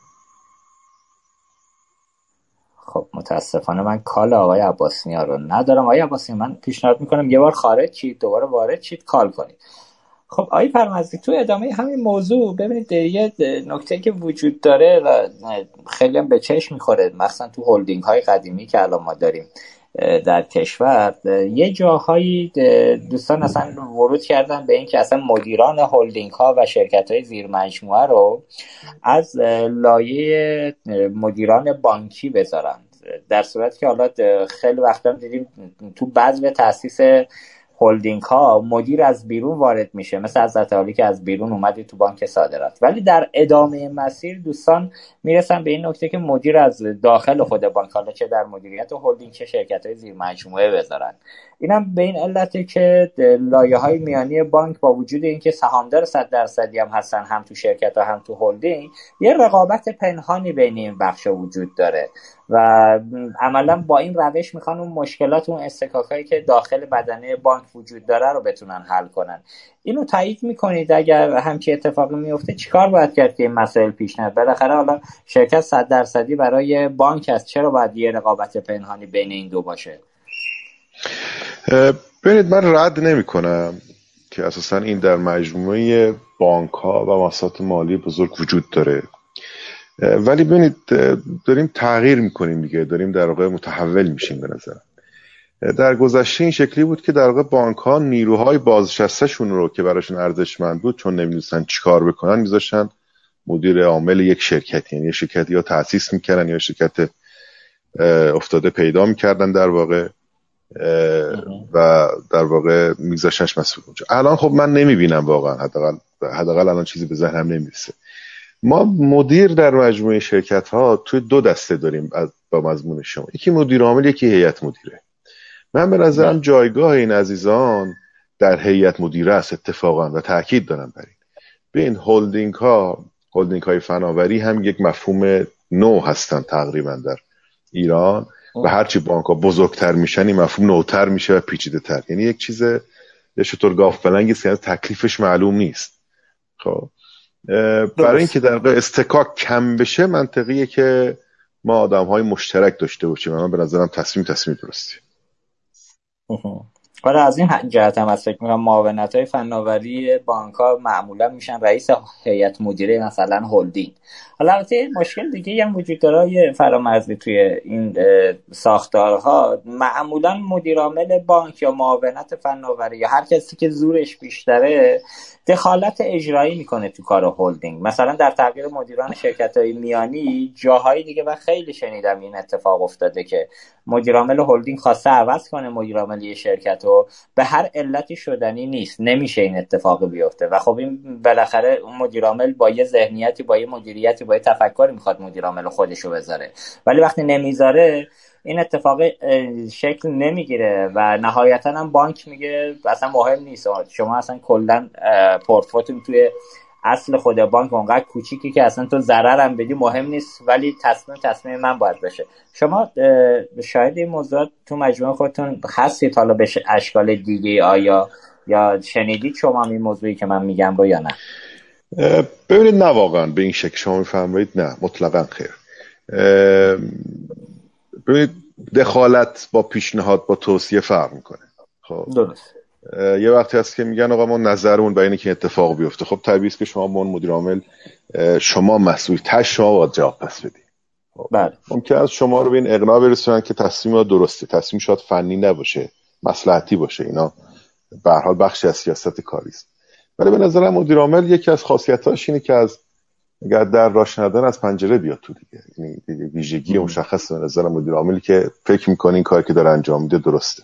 خب متاسفانه من کال آقای عباسیان رو ندارم. آقای عباسیان، من پیشنهاد میکنم یه بار خارج شید دوباره وارد شید کال کنید. خب آقای فرامرزی، تو ادامه همین موضوع ببینید یه نکته که وجود داره و خیلی هم به چشم میخوره، مثلا تو هلدینگ های قدیمی که الان ما داریم در کشور، یه جاهایی دوستان اصلا ورود کردن به این که اصلا مدیران هلدینگ ها و شرکت های زیر مجموعه رو از لایه مدیران بانکی بذارن، در صورتی که حالا خیلی وقتا دیدیم تو بعضی تأسیس هلدینگ ها مدیر از بیرون وارد میشه، مثل حضرت عالی که از بیرون اومدی تو بانک صادرات، ولی در ادامه مسیر دوستان میرسن به این نکته که مدیر از داخل خود بانک، حالا چه در مدیریت هلدینگ چه شرکت‌های زیر مجموعه بذارن. اینم به این علته که لایه‌های میانی بانک با وجود اینکه سهامدار 100% هم هستن، هم تو شرکت و هم تو هلدینگ، یه رقابت پنهانی بین این بخش وجود داره و عملا با این روش میخوان اون مشکلات، اون استکاکایی که داخل بدنه بانک وجود داره رو بتونن حل کنن. اینو تایید میکنید؟ اگر همچین اتفاقی میفته چیکار باید کرد که این مسائل پیش نیاد؟ بالاخره حالا شرکت 100% برای بانک است، چرا باید یه رقابت پنهانی بین این دو باشه؟ ببینید، من رد نمیکنم که اساسا این در مجموعه بانک ها و مؤسسات مالی بزرگ وجود داره، ولی ببینید داریم تغییر میکنیم دیگه، داریم در واقع متحول میشیم. به نظر در گذشته این شکلی بود که در واقع بانک ها نیروهای بازنشسته شون رو که براشون ارزشمند بود، چون نمیدونستن چیکار بکنن، میذاشتن مدیر عامل یک شرکت، یعنی یک شرکتی یا تأسیس میکردن یا شرکت افتاده پیدا میکردن در واقع و در واقع میذاشتنش مسئول اونجا. الان خب من نمیبینم واقعا، حداقل الان چیزی به ذهنم نمیرسه. ما مدیر در مجموعه شرکت ها توی دو دسته داریم با مضمون شما، یکی مدیر عامل، یکی هیئت مدیره. من به نظرم جایگاه این عزیزان در هیئت مدیره است اتفاقا، و تاکید دارم بر این. ببین هلدینگ های فناوری هم یک مفهوم نو هستن تقریبا در ایران و هرچی بانک ها بزرگتر میشن این مفهوم نوتر میشه و پیچیده تر، یعنی یک چیز یه شطور گاف بلنگی است، یعنی تکلیفش معلوم نیست. خب برای اینکه در واقع استکاک کم بشه منطقیه که ما آدم‌های مشترک داشته باشیم. من به نظرم تصمیم درستی. آره از این جهت هم فکر می‌کنم معاونت‌های فناوری بانک‌ها معمولا میشن رئیس هیئت مدیره مثلا هلدینگ. حالا البته مشکل دیگه هم وجود داره فرامرزی توی این ساختارها، معمولا مدیر عامل بانک یا معاونت فناوری یا هر کسی که زورش بیشتره دخالت اجرایی میکنه تو کار هلدینگ. مثلا در تغییر مدیران شرکت‌های میانی جاهای دیگه و خیلی شنیدم این اتفاق افتاده که مدیر عامل هلدینگ خواسته عوض کنه مدیر عامل شرکت رو، به هر علتی شدنی نیست، نمیشه این اتفاق بیفته و خب این بالاخره اون مدیر عامل با یه ذهنیتی، با یه مدیریتی، با یه تفکری میخواد مدیر عامل خودش رو بذاره، ولی وقتی نمیذاره این اتفاق شکل نمیگیره و نهایتا هم بانک میگه اصلا مهم نیست، شما اصلا کلا پورتفولیوتون توی اصل خود بانک اونقدر کوچیکی که اصلا تو ضرر هم بدی مهم نیست، ولی تصمیم من باید بشه. شما شاید این موضوع تو مجموعه خودتون هستید حالا به اشکال دیگه آیا یا شنیدید شما این موضوعی که من میگم رو یا نه؟ ببینید نه واقعا به این شکل شما میفهمید، نه مطلقا خیر. ببینید دخالت با پیشنهاد با توصیه فرق میکنه. خب درست. یه وقتی هست که میگن آقا ما نظرمون برای اینه که اتفاق بیفته، خب طبیعیه که شما به اون مدیر عامل شما مسئول شما باید جواب پس بدید. بله. ممکن است شما رو به این اقناع برسونن که تصمیم درسته، تصمیم شاید فنی نباشه، مصلحتی باشه، اینا به هر حال بخشی از سیاست کاری است. ولی به نظرم مدیر عامل یکی از خاصیتاش اینه که از اگر در راش ندن از پنجره بیاد تو دیگه. یعنی ویژگی مشخص به نظر مدیر عاملی که فکر می‌کنه این کاری که داره انجام میده درسته.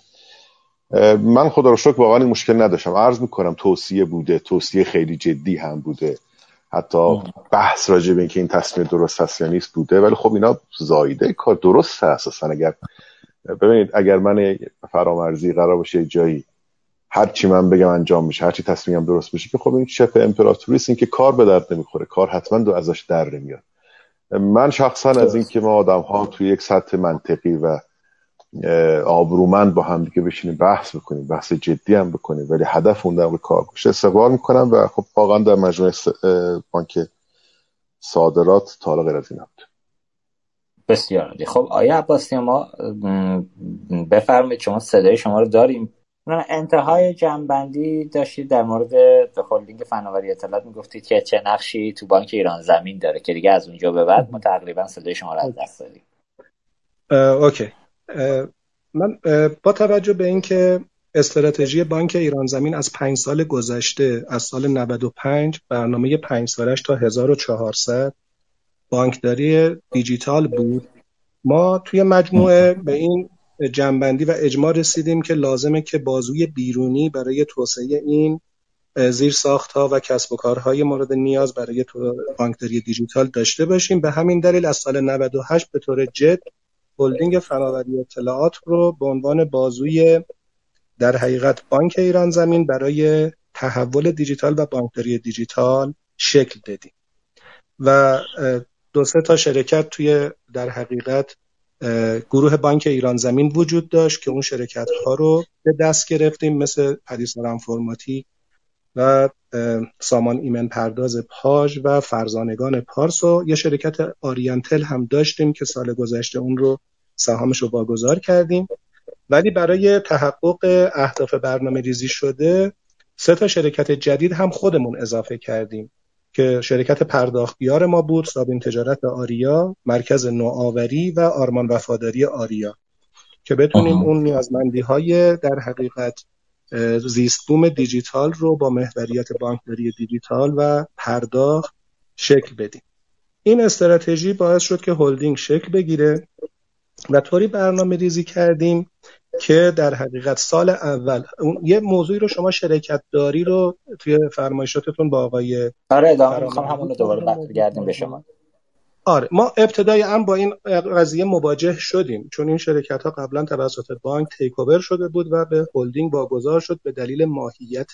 من خدا رو شکر واقعا این مشکل نداشتم. عرض میکنم توصیه بوده، توصیه خیلی جدی هم بوده، حتی بحث راجع به اینکه این تصمیم درست هست یا نیست بوده، ولی خب اینا زایده کار درست هست. اصلا ببینید اگر من فرامرزی قرار باشه جایی هر چی من بگم انجام میشه، هر چی تصمیمم درست بشه، که خب این شبه امپراتوریست، این که کار به درد نمیخوره، کار حتما ازش در نمیاد. من شخصا از این که ما آدم‌ها توی یک سطح منطقی و آبرومند با هم دیگه بشینیم بحث بکنیم، بحث جدی هم بکنیم، ولی هدف اون در کار باشه، استقبال میکنم و خب واقعا در مجموعه بانک صادرات تا غیر از این بود. بسیار عالی. خب آیا عباسی ما بفرمایید، شما صدای شما رو داریم. انتهای جنبندی داشتید در مورد هلدینگ فناوری اطلاعات، میگفتید که چه نقشی تو بانک ایران زمین داره که دیگه از اونجا به بعد ما تقریبا صدای شما رو از دست دادیم. اوکی. من با توجه به اینکه استراتژی بانک ایران زمین از 5 سال گذشته، از سال 95 برنامه 5 سالش تا 1400 بانکداری دیجیتال بود، ما توی مجموعه به این جنبندی و اجماع رسیدیم که لازمه که بازوی بیرونی برای توسعه این زیرساخت‌ها و کسب و کارهای مورد نیاز برای بانکداری دیجیتال داشته باشیم. به همین دلیل از سال 98 به طور جد هلدینگ فناوری اطلاعات رو به عنوان بازوی در حقیقت بانک ایران زمین برای تحول دیجیتال و بانکداری دیجیتال شکل دادیم و 2-3 تا شرکت توی در حقیقت گروه بانک ایران زمین وجود داشت که اون شرکت ها رو به دست گرفتیم، مثل پدیسار انفرماتیک و سامان ایمن پرداز پاژ و فرزانگان پارس، و یه شرکت آریانتل هم داشتیم که سال گذشته اون رو سهامش رو واگذار کردیم. ولی برای تحقق اهداف برنامه ریزی شده 3 تا شرکت جدید هم خودمون اضافه کردیم که شرکت پرداختیار ما بود، سابین تجارت آریا، مرکز نوآوری و آرمان وفاداری آریا، که بتونیم اون نیازمندی‌های در حقیقت زیستبوم دیجیتال رو با محوریت بانکداری دیجیتال و پرداخت شکل بدیم. این استراتژی باعث شد که هلدینگ شکل بگیره و طوری برنامه ریزی کردیم که در حقیقت سال اول یه موضوعی رو شما شرکت داری رو توی فرمایشاتتون با آقای ادامه میخوام همون رو دوباره برگردیم به شما. آره، ما ابتدای هم با این قضیه مواجه شدیم چون این شرکت ها قبلا توسط بانک تیک اوور شده بود و به هلدینگ واگذار شد به دلیل ماهیت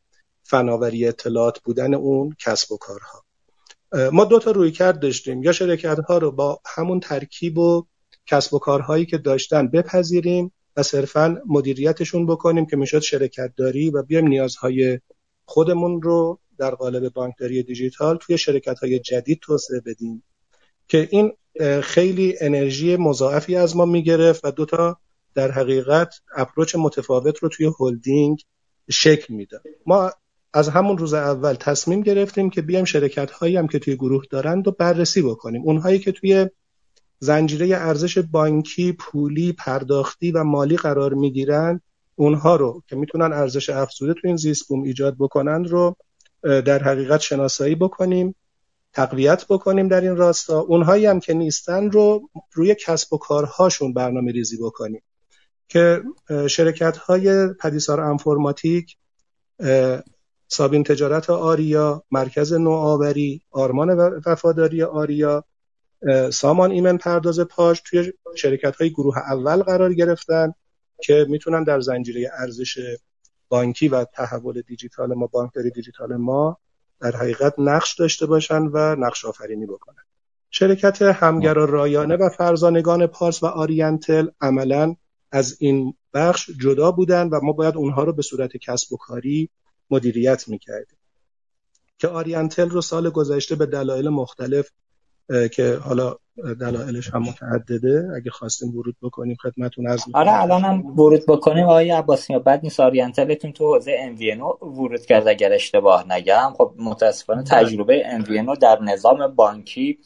فناوری اطلاعات بودن اون کسب و کارها. ما 2 تا رویکرد داشتیم، یا شرکت ها رو با همون ترکیب و کسب و کارهایی که داشتن بپذیریم و صرفاً مدیریتشون بکنیم که میشد شرکت داری و بیایم نیازهای خودمون رو در قالب بانکداری دیجیتال توی شرکت‌های جدید توسعه بدیم، که این خیلی انرژی مضاعفی از ما میگرفت و 2 تا در حقیقت اپروچ متفاوت رو توی هلدینگ شکل میده. ما از همون روز اول تصمیم گرفتیم که بیایم شرکت‌هایی هم که توی گروه دارن رو بررسی بکنیم. اونهایی که توی زنجیره ارزش بانکی، پولی، پرداختی و مالی قرار میگیرن، اونها رو که میتونن ارزش افزوده توی این زیست بوم ایجاد بکنن رو در حقیقت شناسایی بکنیم، تقویت بکنیم در این راستا. اونهایی هم که نیستن رو روی کسب و کارهاشون برنامه ریزی بکنیم که شرکت‌های پدیسار انفرماتیک، سابین تجارت آریا، مرکز نوآوری، آرمان وفاداری آریا، سامان ایمن پرداز پاش توی شرکت‌های گروه اول قرار گرفتن که میتونن در زنجیره ارزش بانکی و تحول دیجیتال ما، بانکداری دیجیتال ما در حقیقت نقش داشته باشن و نقش آفرینی بکنن. شرکت همگرا رایانه و فرزانگان پارس و آریانتل عملاً از این بخش جدا بودن و ما باید اونها رو به صورت کسب و کاری مدیریت میکردیم که آریانتل رو سال گذشته به دلایل مختلف که حالا دلایلش هم متعدده، اگه خواستیم ورود بکنیم خدمتتون عرض می‌کنم. آره الان هم ورود بکنیم. آقای عباسی بد نیست آریانتلتون تو حوزه MVNO ورود کرد اگر اشتباه نگم. خب متاسفانه تجربه MVNO در نظام بانکی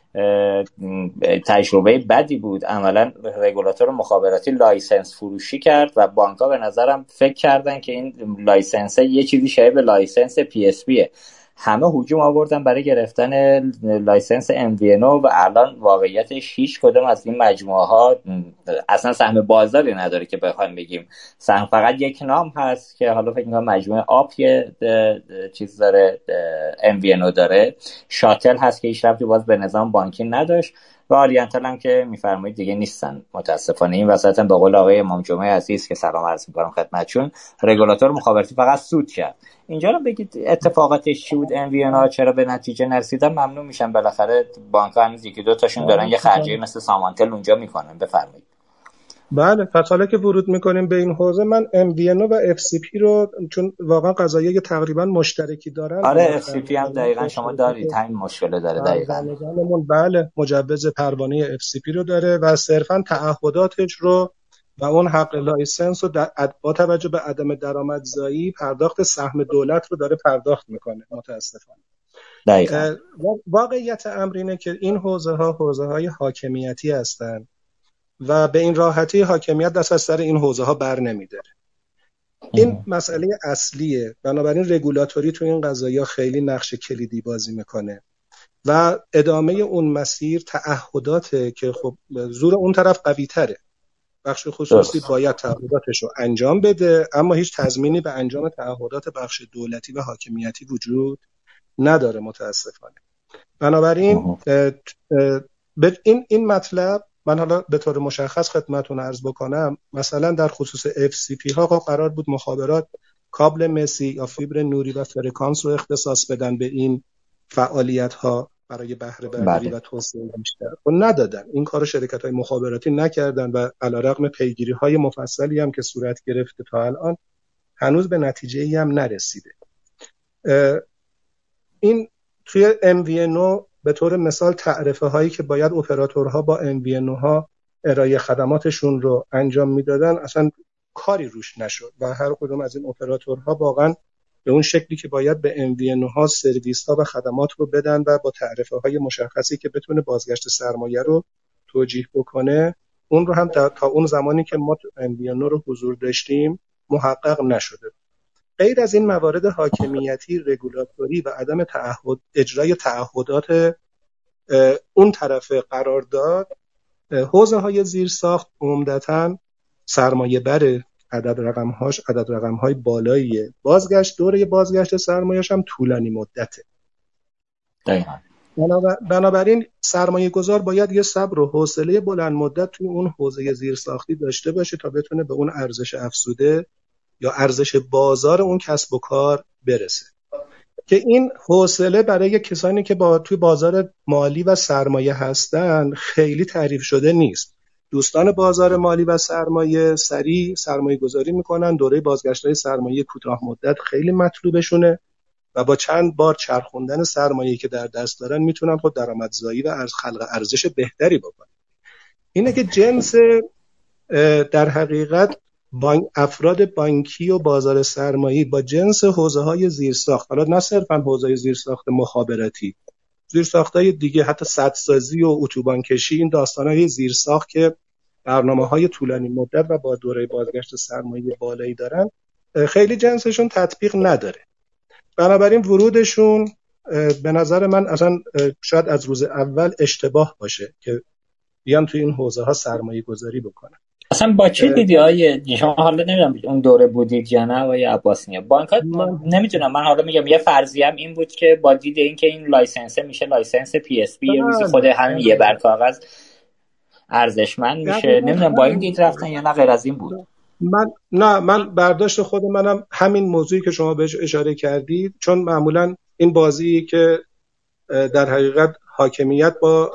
تجربه بدی بود. عملا رگولاتور مخابراتی لایسنس فروشی کرد و بانک‌ها به نظرم فکر کردن که این لایسنس یه چیزی شبیه به لایسنس PSPه. همه هجوم آوردن برای گرفتن لایسنس MVNO و الان واقعیتش هیچ کدوم از این مجموعه ها اصلا سهم بازاری نداره که بخوایم بگیم سهم، فقط یک نام هست که حالا فکر می‌کنم مجموعه آپ یه چیز داره، MVNO داره، شاتل هست که هیچ ربطی باز به نظام بانکی نداشت و آریانتل هم که میفرمایید دیگه نیستن متاسفانه. این وسط هم به قول آقای امام جمعه عزیز که سلام عرض می‌کنم خدمتشون، رگولاتور مخابراتی فقط سود کرد. اینجا رو بگید اتفاقاتش چی بود؟ MVNO چرا به نتیجه نرسیدن؟ ممنون میشم. بالاخره بانک‌ها هنوز یکی دو تاشون دارن یه خرجی مثل سامانتل اونجا میکنن. بفرمایید. بله، پس حالا که ورود میکنیم به این حوزه، من MVNO و FCP رو چون واقعا قضایای تقریبا مشترکی دارن. آره FCP هم دقیقاً شما دارید همین مشکل داره دقیقاً. بله، مجوز پروانه FCP رو داره و صرفاً تعهداتش رو و اون حق لایسنس رو با توجه به عدم درآمدزایی پرداخت سهم دولت رو داره پرداخت میکنه متاسفانه. دقیقاً. واقعیت امر اینه که این حوزه‌های حاکمیتی هستن و به این راحتی حاکمیت دست از سر این حوزه‌ها بر نمی‌داره. این مسئله اصلیه. بنابراین رگولاتوری تو این قضایا خیلی نقش کلیدی بازی میکنه و ادامه اون مسیر تعهداته که خب زور اون طرف قوی تره. بخش خصوصی باید تعهداتش رو انجام بده، اما هیچ تضمینی به انجام تعهدات بخش دولتی و حاکمیتی وجود نداره متاسفانه. بنابراین این مطلب من حالا به طور مشخص خدمتتون عرض بکنم. مثلا در خصوص FCP ها قرار بود مخابرات کابل مسی یا فیبر نوری و فرکانس رو اختصاص بدن به این فعالیت ها برای بهره برداری و توسعه بیشتر و ندادن. این کارو شرکت‌های مخابراتی نکردن و علیرغم پیگیری‌های مفصلی هم که صورت گرفته تا الان هنوز به نتیجه‌ای هم نرسیده. این توی MVNO به طور مثال تعرفه هایی که باید اپراتورها با MVNO ها ارائه خدماتشون رو انجام میدادن اصلا کاری روش نشد و هر کدوم از این اپراتورها واقعا به اون شکلی که باید به MVNO ها سرویس ها و خدمات رو بدن و با تعرفه های مشخصی که بتونه بازگشت سرمایه رو توجیه بکنه، اون رو هم تا اون زمانی که ما MVNO رو حضور داشتیم محقق نشده. غیر از این موارد حاکمیتی، رگولاتوری و عدم اجرای تعهدات اون طرف قرارداد، حوزه‌های زیرساخت عمدتاً سرمایه بر عدد رقم‌های بالاییه. دوره بازگشت سرمایه‌اش هم طولانی مدته. دقیقاً. بنابراین سرمایه گذار باید یه صبر و حوصله بلند مدت توی اون حوزه زیرساختی داشته باشه تا بتونه به اون ارزش افزوده یا ارزش بازار اون کسب و کار برسه. که این حوصله برای کسانی که توی بازار مالی و سرمایه هستن خیلی تعریف شده نیست. دوستان بازار مالی و سرمایه سریع سرمایه گذاری میکنن، دوره بازگشت‌های سرمایه کوتاه مدت خیلی مطلوبشونه و با چند بار چرخوندن سرمایه‌ای که در دست دارن میتونن خود درآمدزایی و خلق ارزش بهتری بکنن. اینه که جنس در حقیقت افراد بانکی و بازار سرمایه‌ای با جنس حوزه‌های زیرساخت، حالا نه صرفاً حوزه زیرساخت مخابراتی، زیرساخت‌های دیگه، حتی سدسازی و اتوبان کشی، این داستان‌های زیرساخت که برنامه‌های طولانی مدت و با دوره بازگشت سرمایه بالایی دارن، خیلی جنسشون تطبیق نداره. بنابراین ورودشون به نظر من اصلا شاید از روز اول اشتباه باشه که بیان توی این حوزه‌ها سرمایه‌گذاری بکنن. اصلا با چه دیدی شما حالا نمیدونم اون دوره بودید یا نه آقای عباسیان بانک‌ها نمیدونم، من حالا میگم یه فرضیه‌ام این بود که با دید این که این لایسنس میشه لایسنس پی اس بی، یه روزی خود همین یه بر کاغذ ارزشمند میشه، نمیدونم با این دید رفتن یا نه غیر از این بود. من برداشت خود منم همین موضوعی که شما بهش اشاره کردید، چون معمولا این بازی که در حقیقت حاکمیت با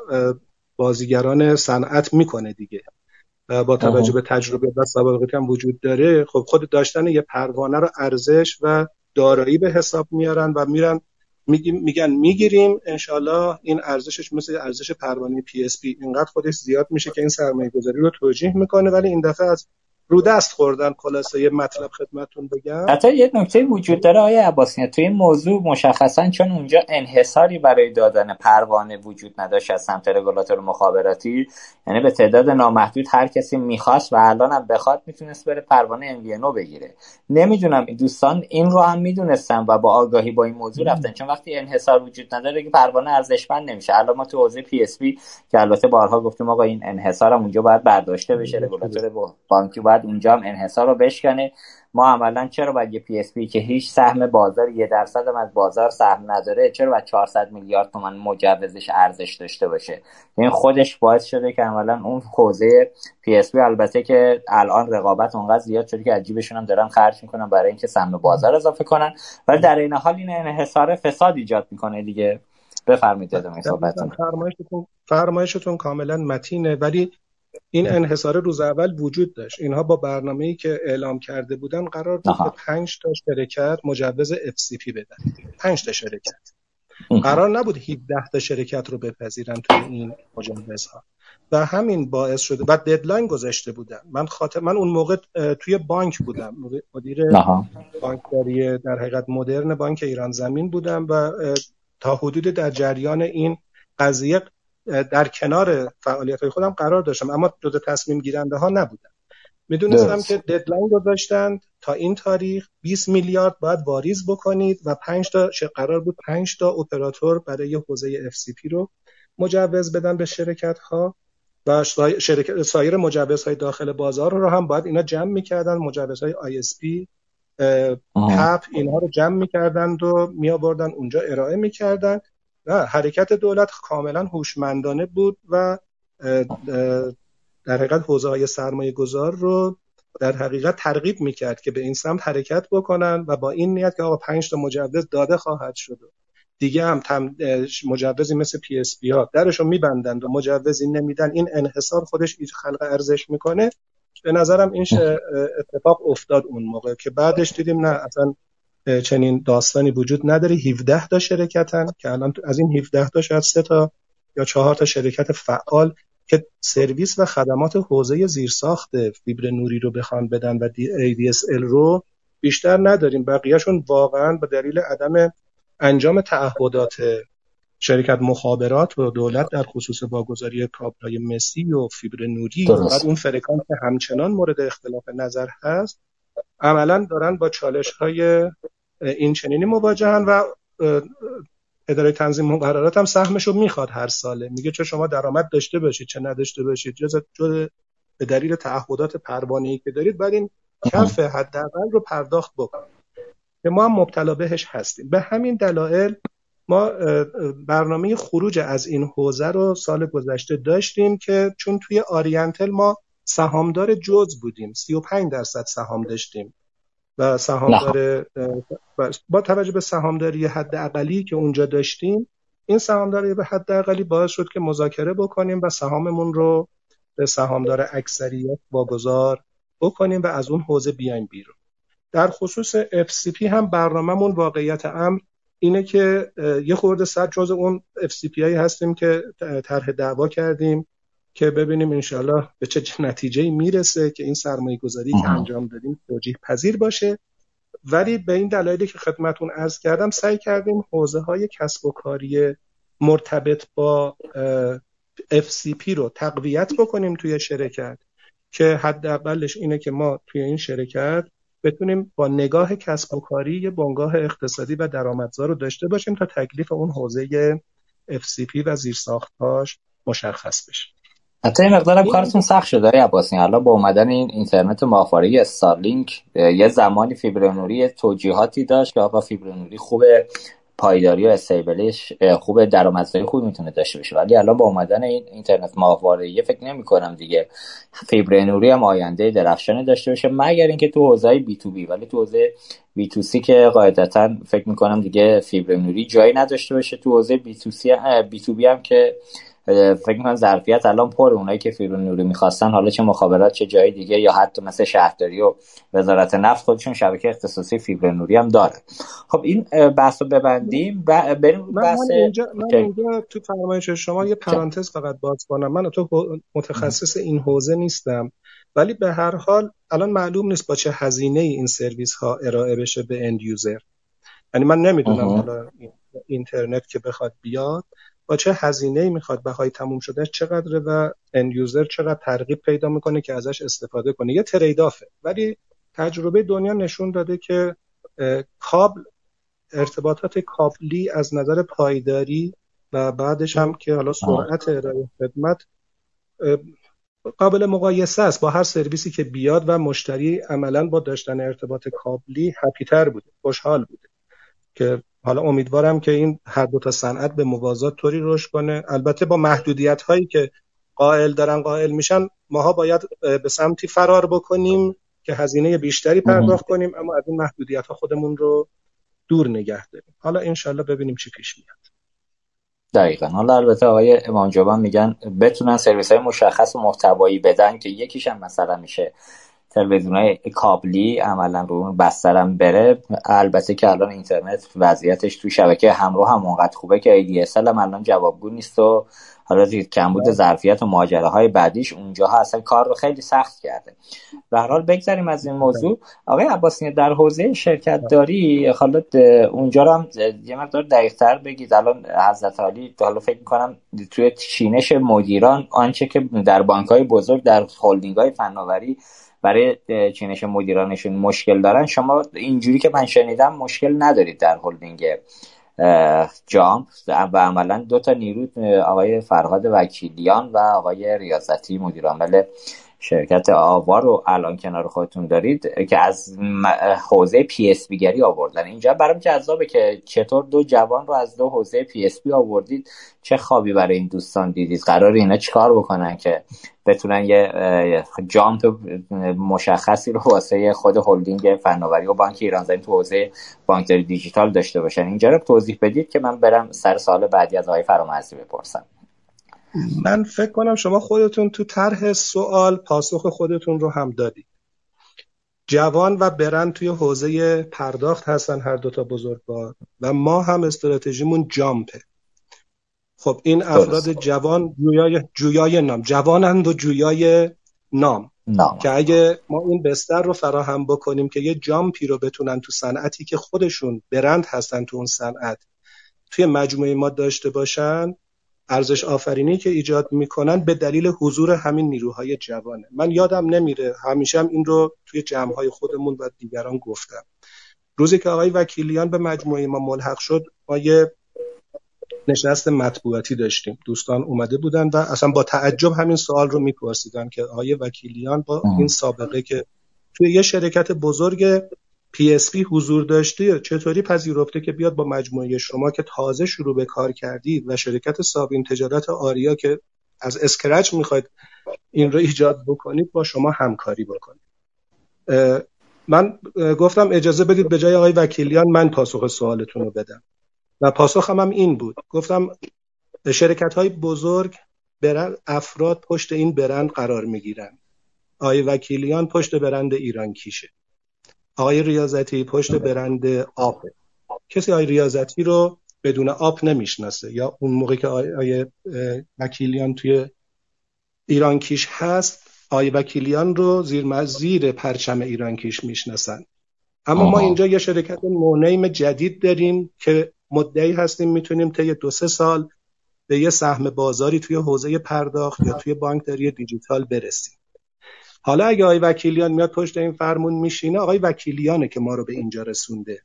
بازیگران صنعت میکنه دیگه، با توجه به تجربه و سابقه هم وجود داره، خب خود داشتن یه پروانه رو ارزش و دارایی به حساب میارن و میرن میگن میگیریم انشالله این ارزشش مثل ارزش پروانه پی اس پی اینقدر خودش زیاد میشه که این سرمایه گذاری رو توجیه میکنه. ولی این دفعه از رو دست خوردن. خلاصه یه مطلب خدمتتون بگم، حتی یه نکته وجود داره آقای عباسیان توی این موضوع، مشخصا چون اونجا انحصاری برای دادن پروانه وجود نداشت از سمت رگولاتور مخابراتی، یعنی به تعداد نامحدود هر کسی میخواست و الان هم بخواد میتونست بره پروانه MVNO بگیره. نمیدونم دوستان این رو هم میدونستن و با آگاهی با این موضوع رفتن، چون وقتی انحصار وجود نداره که پروانه ارزشمند نمیشه. الان ما تو حوزه پی اس بی که البته بارها گفتیم آقا این انحصار هم اونجا باید برداشته بشه، رگولاتور بانکی باید اونجا هم انحصار رو بشکنه. ما عملا چرا باید یه پی اس پی که هیچ سهم بازار 1% هم از بازار سهم نداره، چرا باید 400 میلیارد تومان مجوزش ارزش داشته باشه؟ این خودش باعث شده که عملا اون حوزه پی اس پی، البته که الان رقابت اونقدر زیاد شده که عجیبشون هم دارن خرج میکنن برای اینکه سهم بازار اضافه کنن، ولی در این حال این انحصار فساد ایجاد میکنه دیگه. بفرمایید ادامه صحبتتون. فرمایشتون کاملا متینه، ولی این انحصار روز اول وجود داشت. اینها با برنامه‌ای که اعلام کرده بودن قرار بود که 5 تا شرکت مجوز FCP بدن. 5 تا شرکت. قرار نبود 17 تا شرکت رو بپذیرن توی این مجوزها. و همین باعث شده و ددلاین گذاشته بودن. من اون موقع توی بانک بودم. مدیر بانکداری در حقیقت مدرن بانک ایران زمین بودم و تا حدود در جریان این قضیه در کنار فعالیت‌های خودم قرار داشتم، اما جزو تصمیم گیرنده ها نبودم. میدونستم که ددلاین گذاشتند تا این تاریخ 20 میلیارد باید واریز بکنید و 5 تا قرار بود 5 تا اپراتور برای حوزه FCP رو مجوز بدن به شرکت‌ها و سایر مجوزهای داخل بازار رو هم باید اینا جمع می‌کردن، مجوزهای ISP پپ اینها رو جمع می‌کردند و می‌آوردن اونجا ارائه می‌کردن. نه، حرکت دولت کاملا هوشمندانه بود و در حقیقت حوزه‌های سرمایه‌گذار رو در حقیقت ترغیب می‌کرد که به این سمت حرکت بکنن و با این نیت که آقا 5 تا مجوز داده خواهد شد، دیگه هم مجوزی مثل پی اس پی ها درشو می‌بندند و مجوزی نمیدن، این انحصار خودش خلق ارزش میکنه. به نظرم این اتفاق افتاد اون موقع که بعدش دیدیم نه اصلا چنین داستانی وجود نداره. 17 تا شرکتن که الان از این 17 تا شاید 3 تا یا 4 تا شرکت فعال که سرویس و خدمات حوزه زیرساخت فیبر نوری رو بخوان بدن و ADSL رو بیشتر نداریم. بقیه‌شون واقعا به دلیل عدم انجام تعهدات شرکت مخابرات و دولت در خصوص واگذاری کابل‌های مسی و فیبر نوری و اون فرکانس همچنان مورد اختلاف نظر هست، عملاً دارن با چالش‌های این چنینی مواجهن و اداره تنظیم مقررات هم سهمشو میخواد هر ساله. میگه چه شما درآمد داشته باشید چه نداشته باشید، جز به دلیل تعهدات پروانه‌ای که دارید بعد این کف حداقل رو پرداخت بکنید که ما هم مبتلا بهش هستیم. به همین دلایل ما برنامه خروج از این حوزه رو سال گذشته داشتیم که چون توی آرینتل ما سهامدار جز بودیم، 35% سهام داشتیم و سهامدار با توجه به سهامداری حداقلی که اونجا داشتیم، این سهامداری به حداقلی باعث شد که مذاکره بکنیم و سهاممون رو به سهامدار اکثریت واگذار بکنیم و از اون حوزه بیایم بیرون. در خصوص FCP هم برنامه‌مون واقعیت امر اینه که یه خورده صد جزء اون FCP هایی هستیم که طرح دعوا کردیم که ببینیم انشالله به چه نتیجه‌ای میرسه که این سرمایه‌گذاری که انجام دادیم توجیه پذیر باشه. ولی به این دلایلی که خدمتون عرض کردم سعی کردیم حوزه‌های کسب و کاری مرتبط با FCP رو تقویت بکنیم توی شرکت، که حداقلش اینه که ما توی این شرکت بتونیم با نگاه کسب و کاری یه بنگاه اقتصادی و درآمدزا رو داشته باشیم تا تکلیف اون حوزه FCP و زیرساخت‌هاش مشخص بشه. حتی این مقدارم کارتون سخت شده آقای عباسی. حالا با اومدن این اینترنت ماهواره‌ای استارلینک یه زمانی فیبر نوری توجیهاتی داشت که آقا فیبر نوری خوبه، پایداری و استیبلش خوبه، درآمدزایی خوبی میتونه داشته باشه، ولی الان با اومدن این اینترنت ماهواره‌ای فکر نمی‌کنم دیگه فیبر نوری هم آینده درخشانی داشته باشه، مگر اینکه تو حوزه بی تو بی. ولی تو حوزه بی تو سی که قاعدتاً فکر می‌کنم دیگه فیبر نوری جایی نداشته باشه. تو حوزه بی تو بی هم که فکر می‌کنم ظرفیت الان پر، اونایی که فیبر نوری می‌خواستن حالا چه مخابرات چه جای دیگه یا حتی مثل شهرداری و وزارت نفت خودشون شبکه اختصاصی فیبر نوری هم داره. خب این بحثو ببندیم و بریم بحث من اینجا تو فرمایش شما یه پرانتز فقط باز کنم. من تو متخصص این حوزه نیستم، ولی به هر حال الان معلوم نیست با چه هزینه این سرویس ها ارائه بشه به اند یوزر. یعنی من نمیدونم حالا اینترنت که بخواد بیاد با چه هزینه‌ای میخواد، بهای تموم شده چقدره و اند یوزر چقدر ترغیب پیدا میکنه که ازش استفاده کنه. یه ترید آفه، ولی تجربه دنیا نشون داده که کابل، ارتباطات کابلی از نظر پایداری و بعدش هم که حالا سرعت ارائه خدمت قابل مقایسه است با هر سرویسی که بیاد و مشتری عملاً با داشتن ارتباط کابلی هپی‌تر بوده، خوشحال بوده. که حالا امیدوارم که این هر دو تا صنعت به موازات طوری رشد کنه، البته با محدودیت هایی که قائل میشن. ماها باید به سمتی فرار بکنیم که هزینه بیشتری پرداخت کنیم، اما از این محدودیت ها خودمون رو دور نگه داریم. حالا انشالله ببینیم چی پیش میاد. دقیقاً. حالا البته آقای امام جوان میگن بتونن سرویس های مشخص و محتوایی بدن که یکیش هم مثلا میشه تلویزیون‌های کابلی عملاً رو اون بسترم بره. البته که الان اینترنت وضعیتش تو شبکه همراه هم اونقدر خوبه که ADSL هم الان جوابگو نیست و حالا کمبود ظرفیت و ماجراهای بعدیش اونجاها اصلا کار رو خیلی سخت کرده. به هر حال بگذاریم از این موضوع. آقای عباسی در حوزه شرکت داری حالا اونجا رو هم یه مقدار دقیق‌تر بگید. الان حضرت علی حالا فکر می‌کنم توی چینش مدیران آنچه که در بانک‌های بزرگ در هلدینگ‌های فناوری برای چینش مدیرانشون مشکل دارن، شما اینجوری که من شنیدم مشکل ندارید در هلدینگ جامپ و عملا دو تا نیرو آقای فرهاد وکیلیان و آقای ریاضتی مدیر عامل شرکت آوا رو الان کنار خودتون دارید که از حوزه پی اس بی گری آوردن. اینجا برام جذابه که چطور دو جوان رو از دو حوزه پی اس بی آوردید، چه خوابی برای این دوستان دیدید، قرار اینا چیکار بکنن که بتونن یه جامپ مشخصی رو واسه خود هلدینگ فناوری و بانک ایران زمین تو حوزه بانکداری دیجیتال داشته باشن. اینجا رو توضیح بدید که من برم سر سوال بعدی از آقای فرامرزی بپرسم. من فکر کنم شما خودتون تو طرح سوال پاسخ خودتون رو هم دادید. جوان و برند توی حوزه پرداخت هستن هر دوتا بزرگوار و ما هم استراتژیمون جامپه. خب این افراد جوان جویای نام، جوانند و جویای نام که اگه ما این بستر رو فراهم بکنیم که یه جامپی رو بتونن تو صنعتی که خودشون برند هستن تو اون صنعت توی مجموعه ما داشته باشن، ارزش آفرینی که ایجاد میکنن به دلیل حضور همین نیروهای جوانه. من یادم نمیره، همیشه هم این رو توی جمع‌های خودمون و دیگران گفتم. روزی که آقای وکیلیان به مجموعه ما ملحق شد، ما یه نشست مطبوعاتی داشتیم، دوستان اومده بودن و اصلا با تعجب همین سوال رو میپرسیدن که آقای وکیلیان با این سابقه که توی یه شرکت بزرگ PSP حضور داشته چطوری پذیرفته که بیاد با مجموعه شما که تازه شروع به کار کردید و شرکت سابین تجارت آریا که از اسکرچ میخواید این رو ایجاد بکنید با شما همکاری بکنید. من گفتم اجازه بدید به جای آقای وکیلیان من پاسخ سوالتون رو بدم و پاسخم هم این بود. گفتم شرکت‌های بزرگ برند، افراد پشت این برند قرار میگیرن. آقای وکیلیان پشت برند ایران کیشه، آقای ریاضتی پشت برند آپ. کسی آقای ریاضتی رو بدون آپ نمیشناسه، یا اون موقع که آقای وکیلیان توی ایرانکیش هست آقای وکیلیان رو زیر پرچم ایرانکیش میشناسن. اما ما اینجا یه شرکت نونیم جدید داریم که مدعی هستیم میتونیم طی 2-3 سال به یه سهم بازاری توی حوزه پرداخت یا توی بانکداری دیجیتال برسیم. حالا اگه آقای وکیلیان میاد پشت این فرمون میشینه، آقای وکیلیانه که ما رو به اینجا رسونده.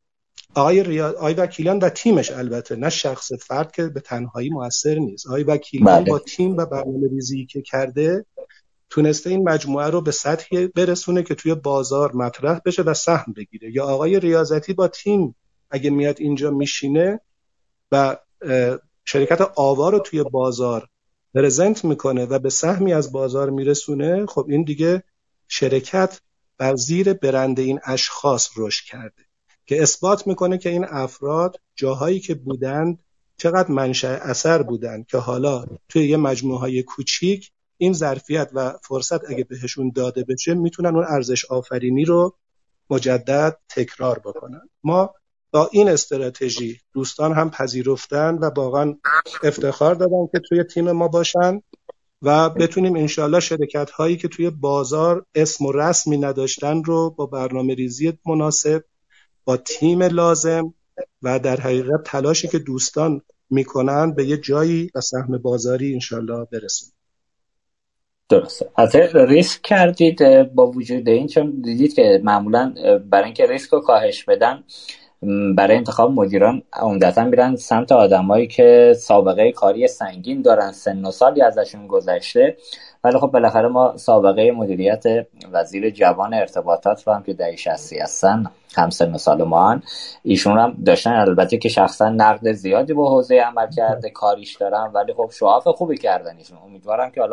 آقای وکیلیان و تیمش، البته نه شخص فرد که به تنهایی موثر نیست. آقای وکیلیان با تیم و برنامه‌ریزی که کرده تونسته این مجموعه رو به سطحی برسونه که توی بازار مطرح بشه و سهم بگیره. یا آقای ریاضتی با تیم اگه میاد اینجا میشینه و شرکت آوا رو توی بازار پرزنت میکنه و به سهمی از بازار میرسونه، خب این دیگه شرکت بر زیر برند این اشخاص رشد کرده که اثبات میکنه که این افراد جاهایی که بودند چقدر منشأ اثر بودند که حالا توی یه مجموعه‌های کوچیک این ظرفیت و فرصت اگه بهشون داده بشه میتونن اون ارزش آفرینی رو مجدد تکرار بکنن. ما با این استراتژی دوستان هم پذیرفتن و واقعا افتخار دادن که توی تیم ما باشن و بتونیم انشالله شرکت هایی که توی بازار اسم و رسمی نداشتن رو با برنامه ریزی مناسب، با تیم لازم و در حقیقت تلاشی که دوستان میکنن به یه جایی و سهم بازاری انشالله برسیم. درسته. حتی ریسک کردید با وجود این، چون دیدید که معمولا برای اینکه ریسک رو کاهش بدن برای انتخاب مدیران عمدتاً میرن سمت آدمایی که سابقه کاری سنگین دارن، سن و سالی ازشون گذشته. ولی خب بالاخره ما سابقه مدیریت وزیر جوان ارتباطات رو هم که دهه 60 هستن، هم سن و سال ما هن، ایشون هم داشتن. البته که شخصا نقد زیادی به حوزه عملکرد کاریش دارن، ولی خب شعاف خوبی کردن ایشون. امیدوارم که حالا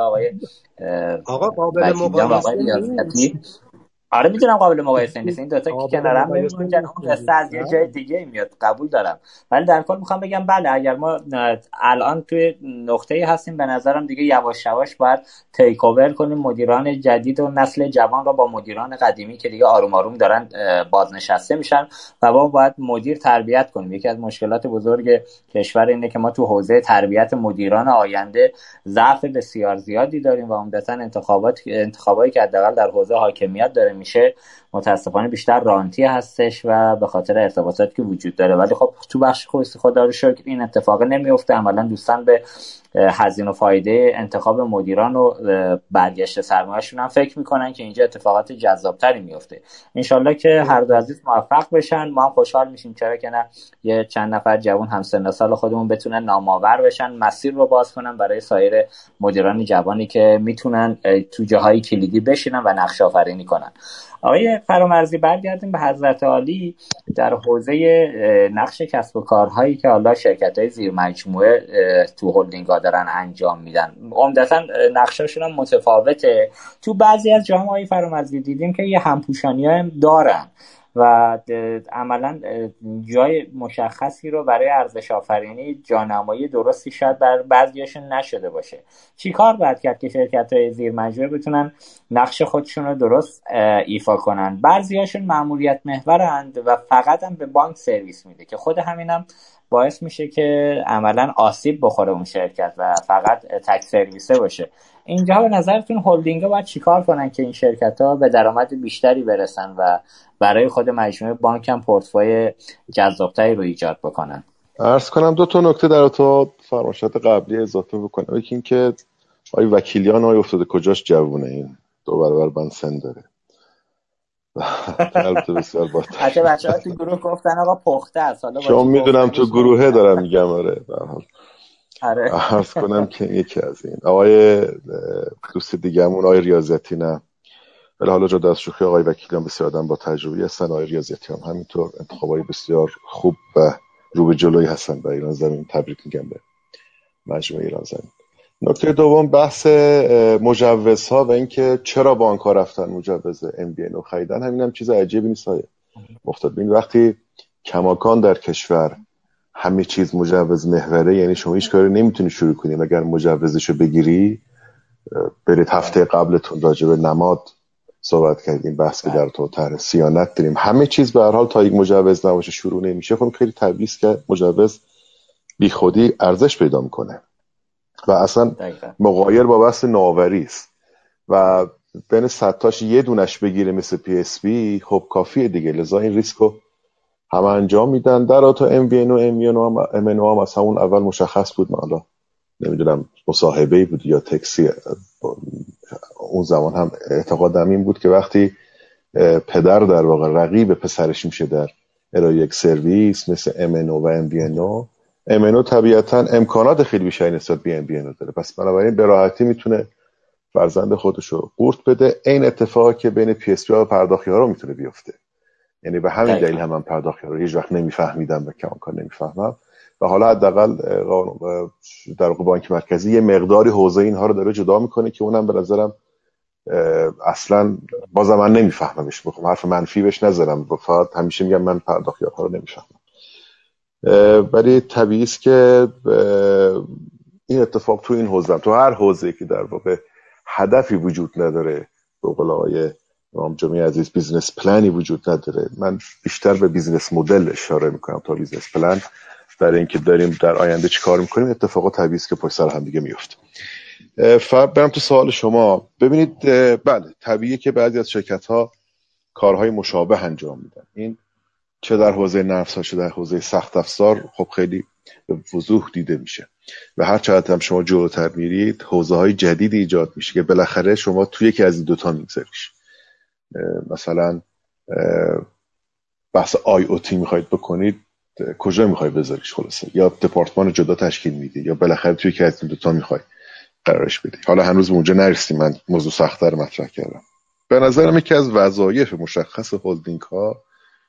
آقا قابل مقایسه نیست. آره میدونم قابل مقایسه نیست، این دوتا که کنارم نمیمونن، اون قصه از یه جای دیگه میاد، قبول دارم. ولی در کل میخوام بگم بله، اگر ما الان توی نقطه‌ای هستیم به نظرم دیگه یواش یواش باید تیک اوور کنیم مدیران جدید و نسل جوان رو با مدیران قدیمی که دیگه آروم آروم دارن بازنشسته میشن و ما باید مدیر تربیت کنیم. یکی از مشکلات بزرگ کشور اینه که ما تو حوزه تربیت مدیران آینده ضعف بسیار زیادی داریم و عمدتاً انتخابایی که حداقل در حوزه حاکمیت داره میشه متاسفانه بیشتر رانتی هستش و به خاطر ارتباطاتی که وجود داره. ولی خب تو بخش خصوصی خدا رو شکر این اتفاق نمیفته. عملا دوستان به هزینه و فایده انتخاب مدیران و برگشت سرمایه‌شون هم فکر میکنن که اینجا اتفاقات جذابتری میفته. انشالله که هر دو عزیز موفق بشن، ما هم خوشحال میشیم، چرا که نه، یه چند نفر جوان هم سن سال خودمون بتونن نامآور بشن، مسیر رو باز کنن برای سایر مدیران جوانی که میتونن تو جاهای کلیدی بشینن و نقش آفرینی کنن. آقای فرامرزی، برگردیم به حضرت عالی در حوزه نقش کسب و کارهایی که حالا شرکت‌های زیر مجموعه تو هلدینگ‌ها دارن انجام میدن. عمدتاً نقشاشون هم متفاوته. تو بعضی از جاها آقای فرامرزی دیدیم که یه همپوشانی‌ها هم دارن و عملا جای مشخصی رو برای ارزش آفرینی، جانمایی درستی شاید بر بعضیاشون نشده باشه. چی کار باید کرد که شرکت‌های زیر مجموعه بتونن نقش خودشون رو درست ایفا کنن؟ بعضیاشون مأموریت محورند و فقط هم به بانک سرویس میده که خود همینم باعث میشه که عملا آسیب بخوره اون شرکت و فقط تک سرویسه باشه. اینجا به نظرتون هلدینگ‌ها باید چیکار کنن که این شرکت‌ها به درآمد بیشتری برسن و برای خود مجموعه بانک هم پورتفوی جذابتری رو ایجاد بکنن؟ عرض کنم دو تا نکته در تو فرمایشات قبلی اضافه بکنم. یکی این که آقای وکیلیان افتاده کجاش جوونه، این 2 برابر من سن داره. البته بسیار با حتی بچه‌ها تو گروه گفتن آقا پخته است. حالا چون میدونم تو گروهه دارم میگم. آره به هر حال آره عرض کنم که یکی از این آقای دوست دیگه‌مون آقای ریاضتی، نه ولی حالا جدا از شوخی، آقای وکیلیان بسیار آدم با تجربه هستن، آقای ریاضتی هم همینطور انتخابای بسیار خوب و رو به جلوی هستن برای ایران زمین. تبریک میگم به مجموعه ایران زمین. نکته دوم بحث مجوزها و اینکه چرا بانک‌ها رفتن مجوز MBN رو خریدن. همینم چیز عجیبی نیست های مختلف. این وقتی کماکان در کشور همه چیز مجوز محوره، یعنی شما هیچ کاری نمیتونی شروع کنی مگر مجوزشو بگیری. برید هفته قبلتون راجع به نماد صحبت کردیم، بحث که در تو طرح صیانت داریم. همه چیز به هر حال تا یک مجوز نباشه شروع نمیشه. خب خیلی طبیعیه که مجوز بی خودی ارزش پیدا میکنه. و اصلا مغایر با بحث نوآوری است و بین 100 تاش یه دونش بگیره مثل پی اس بی خب کافیه دیگه. لذا این ریسکو همه انجام میدن. در تا ام بی ان و ام ان هم از همون اول مشخص بود. من حالا نمیدونم مصاحبه‌ای بود یا تکسی، اون زمان هم اعتقادم این بود که وقتی پدر در واقع رقیب پسرش میشه در ارائه یک سرویس مثل ام ان و ام بی ان، ام ان طبیعتا امکانات خیلی بیشتری نسبت به ام بی ان داره، پس بنابراین به راحتی میتونه فرزند خودشو قورت بده. این اتفاقی که بین پی اس بی و پرداختی ها رو میتونه بیفته. یعنی به همین دلیل هم من پرداختی ها رو هیچ وقت نمیفهمیدم و کماکان نمیفهمم و حالا حداقل در واقع بانک مرکزی یه مقداری حوزه اینها رو داره جدا میکنه که اونم به نظرم اصلا بازم من نمیفهممش. بخوام حرف منفی بهش نذارم، فقط همیشه میگم من پرداختی ها رو نمیفهمم. ولی طبیعی است که این اتفاق تو این حوزه، تو هر حوزه‌ای که در واقع هدفی وجود نداره، به قول آقای امام جمعی عزیز بیزنس پلانی وجود نداره. من بیشتر به بیزنس مدل اشاره میکنم تا بیزنس پلان، برای اینکه داریم در آینده چی کار میکنیم. اتفاقات طبیعی است که پشت سر هم دیگه میفته. برم تو سوال شما. ببینید بله طبیعیه که بعضی از شرکت ها کارهای مشابه انجام میدن. این چه در حوزه نرم افزار چه در حوزه سخت افزار خب خیلی به وضوح دیده میشه و هر چقدر هم شما جلوتر میرید حوزه های جدیدی ایجاد میشه که بالاخره شما توی یکی از این دوتا میگذاریش. مثلا بحث آی او تی میخواید بکنید، کجا میخواید بذاریش؟ خلاصه یا دپارتمان جدا تشکیل میدی یا بالاخره توی یکی از این دوتا میخواید قرارش بدی. حالا هنوز به اونجا نرسیدیم، من موضوع سخت‌تر مطرح کردم. به نظرم یکی از وظایف مشخص هولدینگ ها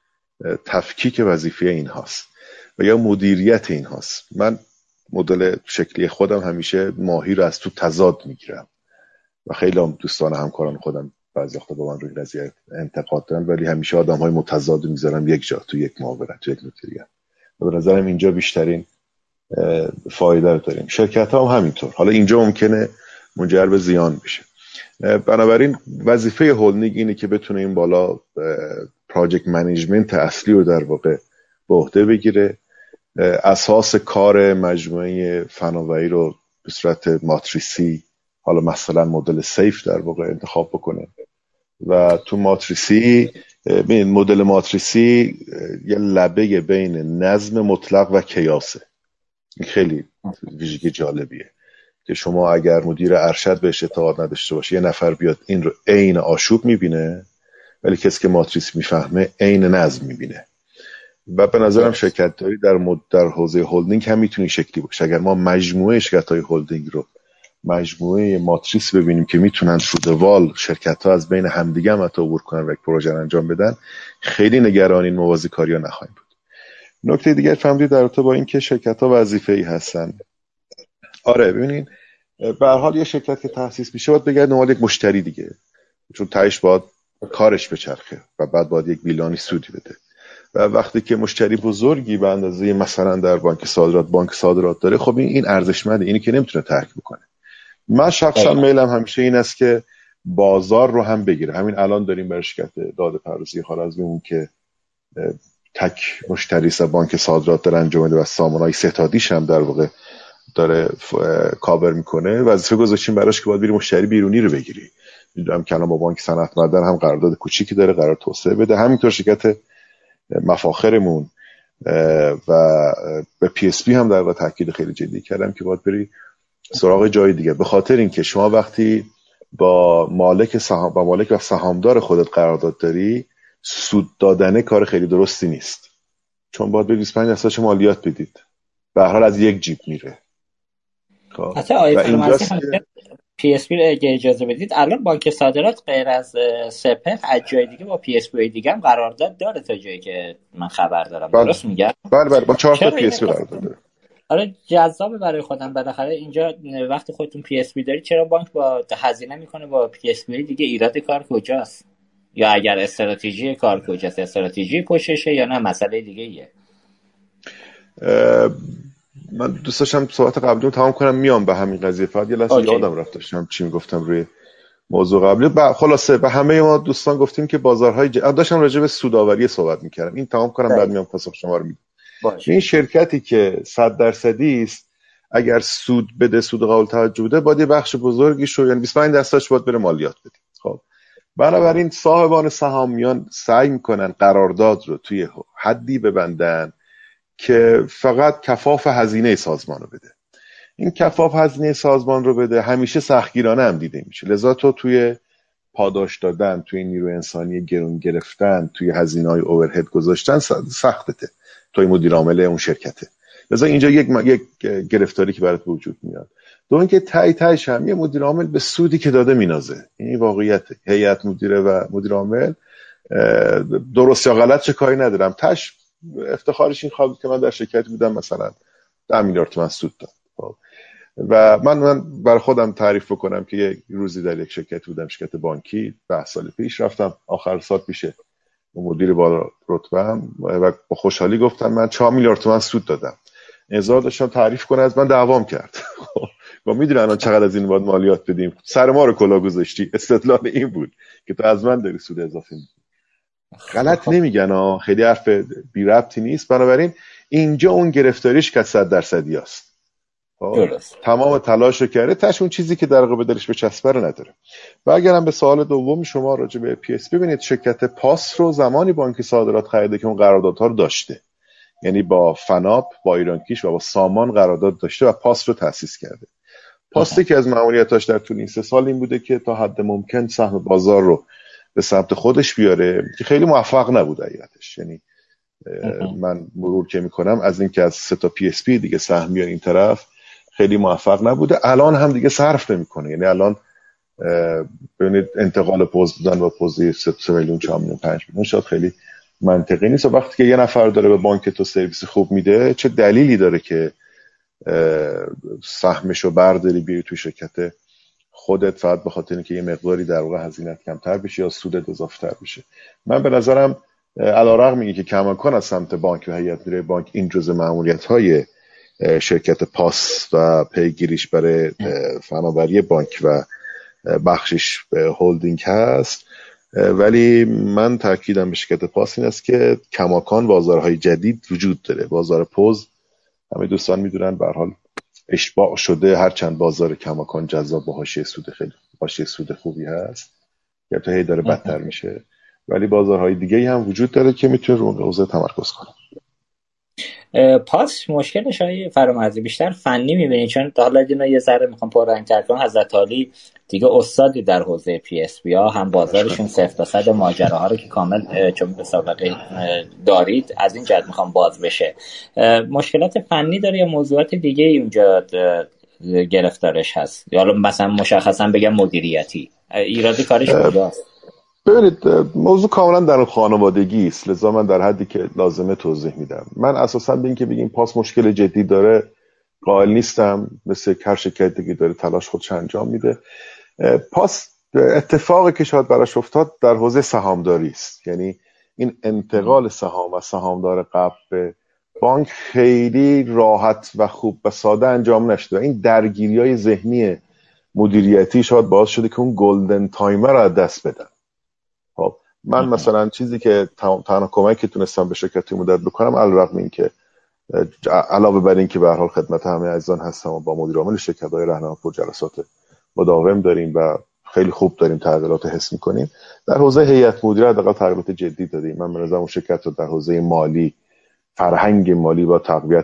تفکیک وظیفه این هاست و یا مدیریت این هاست. من مدل شکلی خودم همیشه ماهی رو از تو تضاد میگیرم و خیلی هم دوستان همکاران خودم بعضی وقتا با من روی قضیه انتقاد دارن، ولی همیشه آدم‌های متضاد میذارم یک جا، تو یک محاورت، تو یک مدیریت. و به نظرم اینجا بیشترین فایده رو داریم. شرکت‌ها هم همینطور. حالا اینجا ممکنه منجر به زیان بشه. بنابراین وظیفه هولدینگ اینه که بتونه این بالا پراجکت منیجمنت اصلی رو در واقع به عهده بگیره، اساس کار مجموعه فناوری رو به صورت ماتریسی، حالا مثلا مدل سیف در واقع انتخاب بکنه و تو ماتریسی مدل ماتریسی یه لبه بین نظم مطلق و کیاسه. خیلی ویژگی جالبیه که شما اگر مدیر ارشد بهش اعتقاد نداشته باشه، یه نفر بیاد این رو عین آشوب میبینه، ولی کسی که ماتریس میفهمه عین نظم میبینه. و به نظرم شرکت داری در حوزه هولدینگ هم میتونه شکلی باشه. اگر ما مجموعه شرکت‌های هولدینگ رو مجموعه ماتریس ببینیم که میتونن شودوال شرکت‌ها از بین همدیگه هم عبور کنن و یک پروژه انجام بدن، خیلی نگران این موازی کاری‌ها نخواهیم بود. نکته دیگر فهمیدید در رابطه با این که شرکت‌ها وظیفه‌ای هستن. آره ببینین به هر حال یه شرکت که تأسیس میشه باید بگه دنبال یک مشتری دیگه، چون تهش باید کارش بچرخه و بعد باید یک بیلانی سودی بده. و وقتی که مشتری بزرگی به اندازه مثلا در بانک صادرات داره، خب این ارزشمنده، اینی که نمیتونه ترک بکنه. من شخصا میلم همیشه این است که بازار رو هم بگیره. همین الان داریم برای شرکت داده پردازی خوارزمیمون که تک مشتری است بانک صادرات داره انجام میده و سامانه‌های ستادیش هم در واقع داره کاور میکنه، وظیفه گذاشتیم براش که باید بری مشتری بیرونی رو بگیری. میدونم که الان با بانک صنعت معدن هم قرارداد کوچیکی داره قرار توسعه بده. همینطور شرکت مفاخرمون و به پی اس بی هم در واقع تاکید خیلی جدی کردم که باید بری سراغ جای دیگه، به خاطر اینکه شما وقتی با مالک و سهامدار خودت قرارداد داری، سود دادن کار خیلی درستی نیست، چون باید به 25% مالیات بدید. به هر حال از یک جیب میره. حتی آیه پی اس بی اگه اجازه بدید، الان بانک صادرات غیر از سپه از جای دیگه با پی اس بی دیگه هم قرارداد داره تا جایی که من خبر دارم. درست میگم؟ بله با 4 تا پی اس بی قرارداد داره. آره جذابه برای خودم. بالاخره اینجا وقتی خودتون پی اس بی داری، چرا بانک با هزینه میکنه با پی اس بی دیگه؟ ایراد کار کجاست؟ یا اگر استراتژی کار کجاست؟ استراتژی پشتشه یا نه مسئله دیگه ایه؟ من دوست داشتم صحبت قبلیمو تمام کنم میام به همین قضیه. فقط یه لحظه یادم رفت داشتم چی میگفتم روی موضوع قبلی. خلاصه به همه ما دوستان گفتیم که بازارهای داشتم راجع به سودآوری صحبت میکردم. این تمام کنم بعد میام پاسخ شما رو میدم. این شرکتی که 100% است اگر سود بده، سود قابل توجه بده، باید یه بخش بزرگیشو، یعنی 25% باید بره مالیات بدیم. خب بنابراین صاحبان سهامیان سعی میکنن قرارداد رو توی حدی ببندن که فقط کفاف هزینه سازمان رو بده. این کفاف هزینه سازمان رو بده همیشه سختگیرانه هم دیده میشه، لذا تو توی پاداش دادن، توی نیروی انسانی گرون گرفتن، توی هزینه‌های اوورهد گذاشتن سختته، توی مدیر عامل اون شرکته. لذا اینجا یک گرفتاری که برات وجود میاد. دو اینکه تایش هم یه مدیر عامل به سودی که داده مینازه. این واقعیت. هیئت مدیره و مدیر عامل درست یا غلط چه کاری ندارم، تاش افتخارش این خواهد که من در شرکتی بودم مثلا 10 میلیارد تومان سود داد. و من برای خودم تعریف بکنم که یک روزی در یک شرکت بودم، شرکت بانکی، 10 سال پیش رفتم آخر سال پیش مدیر بالا رتبه‌ام و با خوشحالی گفتم من 4 میلیارد تومان سود دادم. انتظار داشتم تعریف کنه، از من دعوام کرد. و میدونن الان چقدر از این باید مالیات بدیم، سر ما رو کلا گذاشتی. استدلال این بود که تو از من داری سود اضافه می‌گیری. غلط نمیگن خیلی حرف بی ربطی نیست. بنابراین اینجا اون گرفتاریش که 100% است. تمام تلاش رو کرده، تاش اون چیزی که در واقع دلش به چسبه رو نداره. و اگرم به سوال دوم شما راجع به پی اس، ببینید شرکت پاس رو زمانی بانک صادرات خریده که اون قراردادها رو داشته، یعنی با فناپ، با ایرانکیش و با سامان قرارداد داشته و پاس رو تأسیس کرده. پاس که از مأموریتاش در طول این 3 سال این بوده که تا حد ممکن سهم بازار رو به سمت خودش بیاره، که خیلی موفق نبود حقیقتش. یعنی من مرور که میکنم از این که از 3 تا پی اس پی دیگه سهم بیاره این طرف خیلی موفق نبوده. الان هم دیگه صرف نمیکنه. یعنی الان ببینید انتقال پوز دادن و پوزی 3 میلیون 4 میلیون 5 میلیون شاید خیلی منطقی نیست. و وقتی که یه نفر داره به بانک تو سرویس خوب میده، چه دلیلی داره که سهمشو برداری بیای تو شرکت خودت فقط به خاطر اینکه یه مقداری در واقع هزینه‌ات کمتر بشه یا سودت اضافه‌تر بشه؟ من به نظرم علی‌رغم اینکه کماکان از سمت بانک و هیئت مدیره بانک این جزء مأموریت‌های شرکت پاس و پیگیریش برای فناوری بانک و بخشش هولدینگ هست، ولی من تاکیدم به شرکت پاس این است که کماکان بازارهای جدید وجود داره. بازار پوز همه دوستان میدونن به هر حال اشباع شده، هرچند بازار کماکان جذاب با حاشیه سود خوبی هست که تا هی داره بدتر میشه، ولی بازارهای دیگه هم وجود داره که میتونه رو حوزه تمرکز کنه. پاس مشکلش های فرامرزی بیشتر فنی میبینی، چون حالا دینا یه ذره میخوام پررنگ‌تر کنم. حضرت علی دیگه استادی در حوزه پی اس بی ها، هم بازارشون 0 تا 100 ماجراها رو که کامل چون به سابقه دارید از این جهت میخوام باز بشه. مشکلات فنی داره یا موضوعات دیگه اونجا گرفتارش هست، یا حالا مثلا مشخصا بگم مدیریتی ایراد کارش کجاست؟ ببینید موضوع کاملا در خانوادگی است، لذا من در حدی که لازمه توضیح میدم. من اساسا به این که بگیم پاس مشکل جدی داره قائل نیستم. مثل هر شرکت دیگه داره تلاش خودش انجام میده. پاس اتفاقی که شاید براش افتاد در حوزه سهامداری است، یعنی این انتقال سهام از سهامدار قبل به بانک خیلی راحت و خوب و ساده انجام نشده. این درگیری‌های ذهنی مدیریتی شاید باعث شده که اون گلدن تایمر رو از دست بدن. خب من مثلا چیزی که تنها کمکی که تونستم به شرکتی مدت بکنم، علیرغم این که علاوه بر این که به هر حال خدمت همه عزیزان هستم و با مدیر عامل شرکت‌های راهنمایی جلسات مداوم داریم و خیلی خوب داریم تغییرات حس می‌کنیم، در حوزه هیئت مدیره حداقل تغییرات جدی دادیم. من به نظرم اون شرکت رو در حوزه مالی، فرهنگ مالی با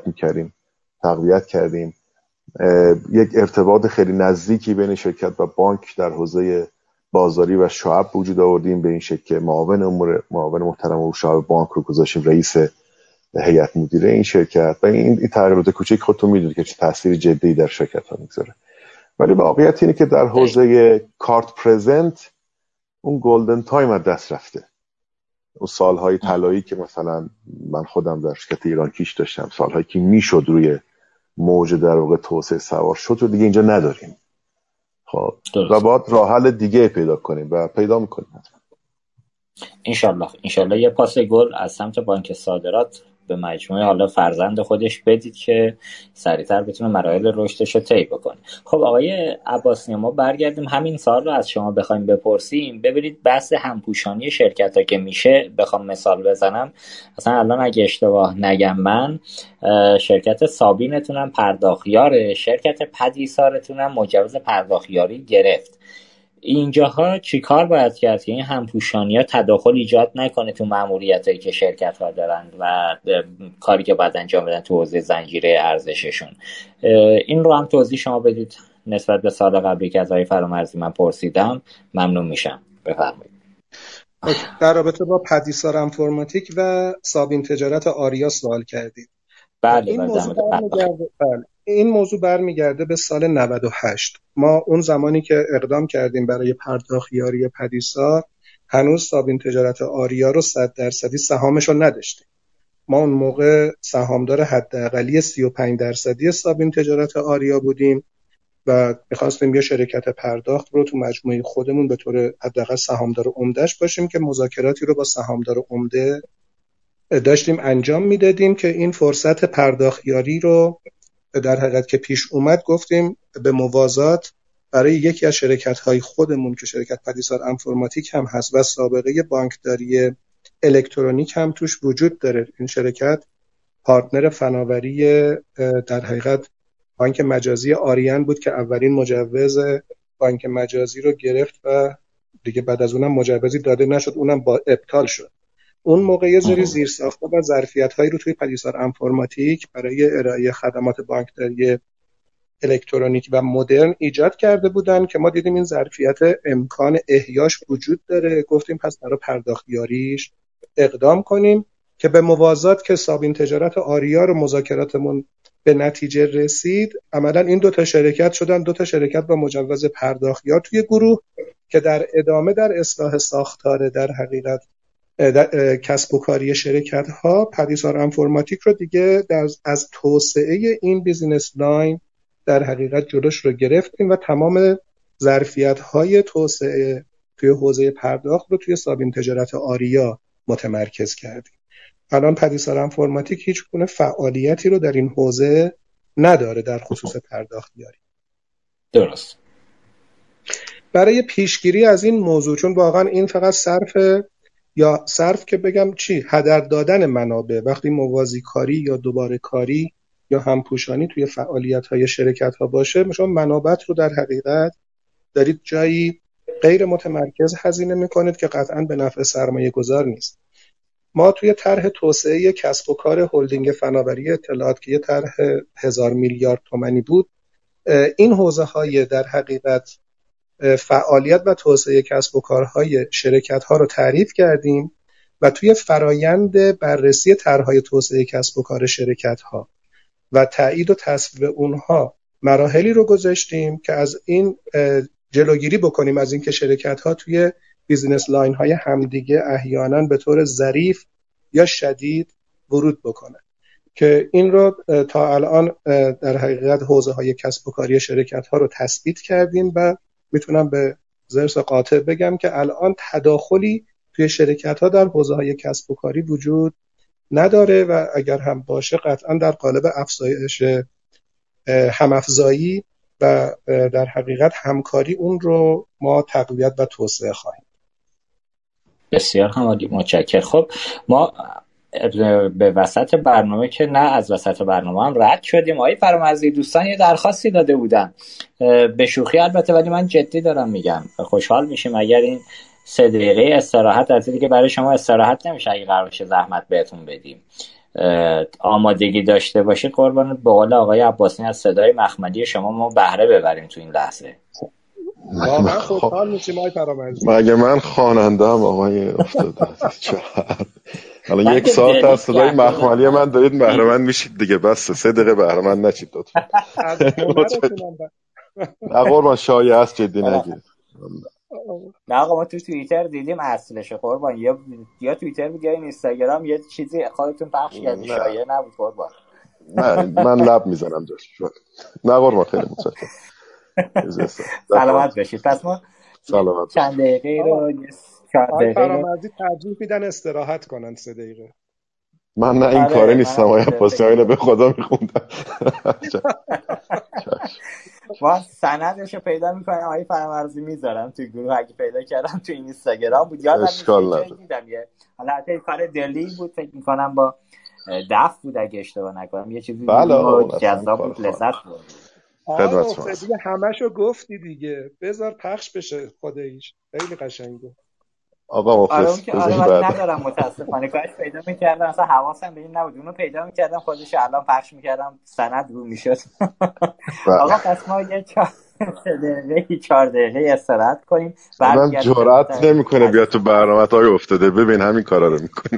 تقویت کردیم. یک ارتباط خیلی نزدیکی بین شرکت و بانک در حوزه بازاری و شعب وجود آوردیم، به این شکل که معاون محترم و شعب بانک رو گذاشتیم رئیس هیئت مدیره این شرکت و این تغییرات کوچیک خودتون میدونید که چه تاثیر جدی در شرکت ها میذاره. ولی واقعیت اینه که در حوزه کارت پرزنت اون گلدن تایم از دست رفته. اون سالهای طلایی که مثلا من خودم در شرکت ایرانکیش داشتم، سالهایی که میشد روی موج در واقع توسعه سوار شد رو دیگه اینجا نداریم. خب و باید راه حل دیگه پیدا کنیم و پیدا میکنیم. انشالله یه پاس گل از سمت بانک صادرات به مجموعه حالا فرزند خودش بدید که سریعتر بتونه مراحل رشدش رو طی بکنه. خب آقای عباسی، ما برگردیم همین سوال رو از شما بخوایم بپرسیم. ببینید بحث همپوشانی شرکت ها که میشه، بخوام مثال بزنم، مثلا الان اگه اشتباه نگم من، شرکت سابینتونم پرداخیاره، شرکت پدیسارتونم مجوز پرداخیاری گرفت. اینجاها چی کار باید کرد که این همپوشانی ها تداخل ایجاد نکنه تو ماموریتایی که شرکت ها دارند و کاری که باید انجام بدن تو حوزه زنجیره ارزششون؟ این رو هم توضیح شما بدید نسبت به سال قبلی که از آقای فرامرزی من پرسیدم، ممنون میشم. بفرمایید. در رابطه با پدیسار انفرماتیک و سابین تجارت آریا سوال کردید. بله، این موضوع برمیگرده به سال 98. ما اون زمانی که اقدام کردیم برای پرداخیاری پدیسار، هنوز سابین تجارت آریا رو 100% سهامش رو نداشتیم. ما اون موقع سهامدار حداقلی 35% سابین تجارت آریا بودیم و می‌خواستیم یه شرکت پرداخت رو تو مجموعه خودمون به طور حداقل سهامدار عمده‌اش باشیم که مذاکراتی رو با سهامدار عمده داشتیم انجام میدادیم که این فرصت پرداخیاری رو در حقیقت که پیش اومد گفتیم به موازات برای یکی از شرکت‌های خودمون که شرکت پدیسار انفرماتیک هم هست و سابقه بانکداری الکترونیک هم توش وجود داره. این شرکت پارتنر فناوری در حقیقت بانک مجازی آریان بود که اولین مجوز بانک مجازی رو گرفت و دیگه بعد از اونم مجوزی داده نشد، اونم با ابطال شد. اون موقع یه سری زیرساخت‌ها و ظرفیت‌هایی رو توی پدیسار انفرماتیک برای ارائه خدمات بانکداری الکترونیک و مدرن ایجاد کرده بودن که ما دیدیم این ظرفیت امکان احیاش وجود داره. گفتیم پس برای پرداختیاریش اقدام کنیم که به موازات که سابین تجارت آریا رو مذاکراتمون به نتیجه رسید، عملا این دوتا شرکت شدن دوتا شرکت با مجوز پرداختیار توی گروه که در ادامه در اصلاح ساختار در حقیقت کسب و کاری شرکت ها پدیسار انفرماتیک رو دیگه از توسعه این بیزینس لاین در حقیقت جلوش رو گرفتیم و تمام ظرفیت های توسعه توی حوزه پرداخت رو توی سابین تجارت آریا متمرکز کردیم. الان پدیسار انفرماتیک هیچ گونه فعالیتی رو در این حوزه نداره در خصوص پرداختیاری. درست. برای پیشگیری از این موضوع، چون واقعا این فقط صرف که بگم چی هدر دادن منابع، وقتی موازی کاری یا دوباره کاری یا همپوشانی توی فعالیت‌های شرکت‌ها باشه، شما منابع رو در حقیقت دارید جایی غیر متمرکز هزینه می‌کنید که قطعاً به نفع سرمایه‌گذار نیست. ما توی طرح توسعه کسب و کار هلدینگ فناوری اطلاعات که یه طرح 1000 میلیارد تومانی بود، این حوزه‌های در حقیقت فعالیت و توسعه کسب و کارهای شرکت‌ها رو تعریف کردیم و توی فرایند بررسی طرح‌های توسعه کسب و کار شرکت‌ها و تایید و تصویب اونها مراحلی رو گذاشتیم که از این جلوگیری بکنیم از اینکه شرکت‌ها توی بیزینس لاین‌های همدیگه احیانا به طور ظریف یا شدید ورود بکنن، که این رو تا الان در حقیقت حوزه‌های کسب و کاری شرکت‌ها رو تثبیت کردیم و میتونم به ضرس قاطع بگم که الان تداخلی توی شرکت‌ها در حوزه‌های کسب و کاری وجود نداره و اگر هم باشه قطعا در قالب افزایش هم‌افزایی و در حقیقت همکاری اون رو ما تقویت و توسعه خواهیم. بسیار عالی، متشکرم. خب ما به وسط برنامه که نه از وسط برنامه هم رد شدیم. آقای فرامرزی، دوستان یه درخواستی داده بودن، به شوخی البته ولی من جدی دارم میگم، خوشحال میشیم اگر این 3 دقیقه استراحت از دیگه برای شما استراحت نمیشه اگه قرار باشه زحمت بهتون بدیم، آمادگی داشته باشید قربان به قول آقای عباسی از صدای مخملی شما ما بهره ببریم تو این لحظه. واقعا خوشحال میشیم آقای فرامرزی. مگه من خواننده ام آقای افتاده حالا 1 ساعت از صدای مخملی من دارید بهره مند میشید دیگه، بس 3 دقیقه بهره مند نشید لطفا. نه قربان شایعه است، جدی نگید. نه آقا ما تو توییتر دیدیم اصلشه قربان، یا توییتر بود یا اینستاگرام یه چیزی خودتون پخش کردید، شایعه نبود قربان. نه من لب میزنم جاش. نه قربان خیلی متشکرم. سلامت باشید. پس ما چند دقیقه رو 4 دقیقه فرامرزی ترجیح میدن استراحت کنن 3 دقیقه. من نه این کاره نیستم آقای عباسی، اینو به خدا میخوندم. ما سندشو پیدا میکنم آقای فرامرزی میذارم توی گروه، اگه پیدا کردم تو اینستاگرام بود یادم دیدم یه حالا حتی کار دلی بود، فکر میکنم با دف بود اگه اشتباه نکنم، یه چیزی جذاب بود، لذت بود. دیگه همشو گفتی دیگه، بذار پخش بشه خداییش، خیلی قشنگه. آقا مخلص ندارم متاسفانه، کاش پیدا میکردم، اصلا حواسم به این نبود، اونو پیدا میکردم خودش الان پخش میکردم سند رو میشد. آقا پس ما یه 4 دقیقه استراحت کنیم. من جرئت نمیکنه بیاد تو برنامه های افتاده، ببین همین کارا رو میکنی.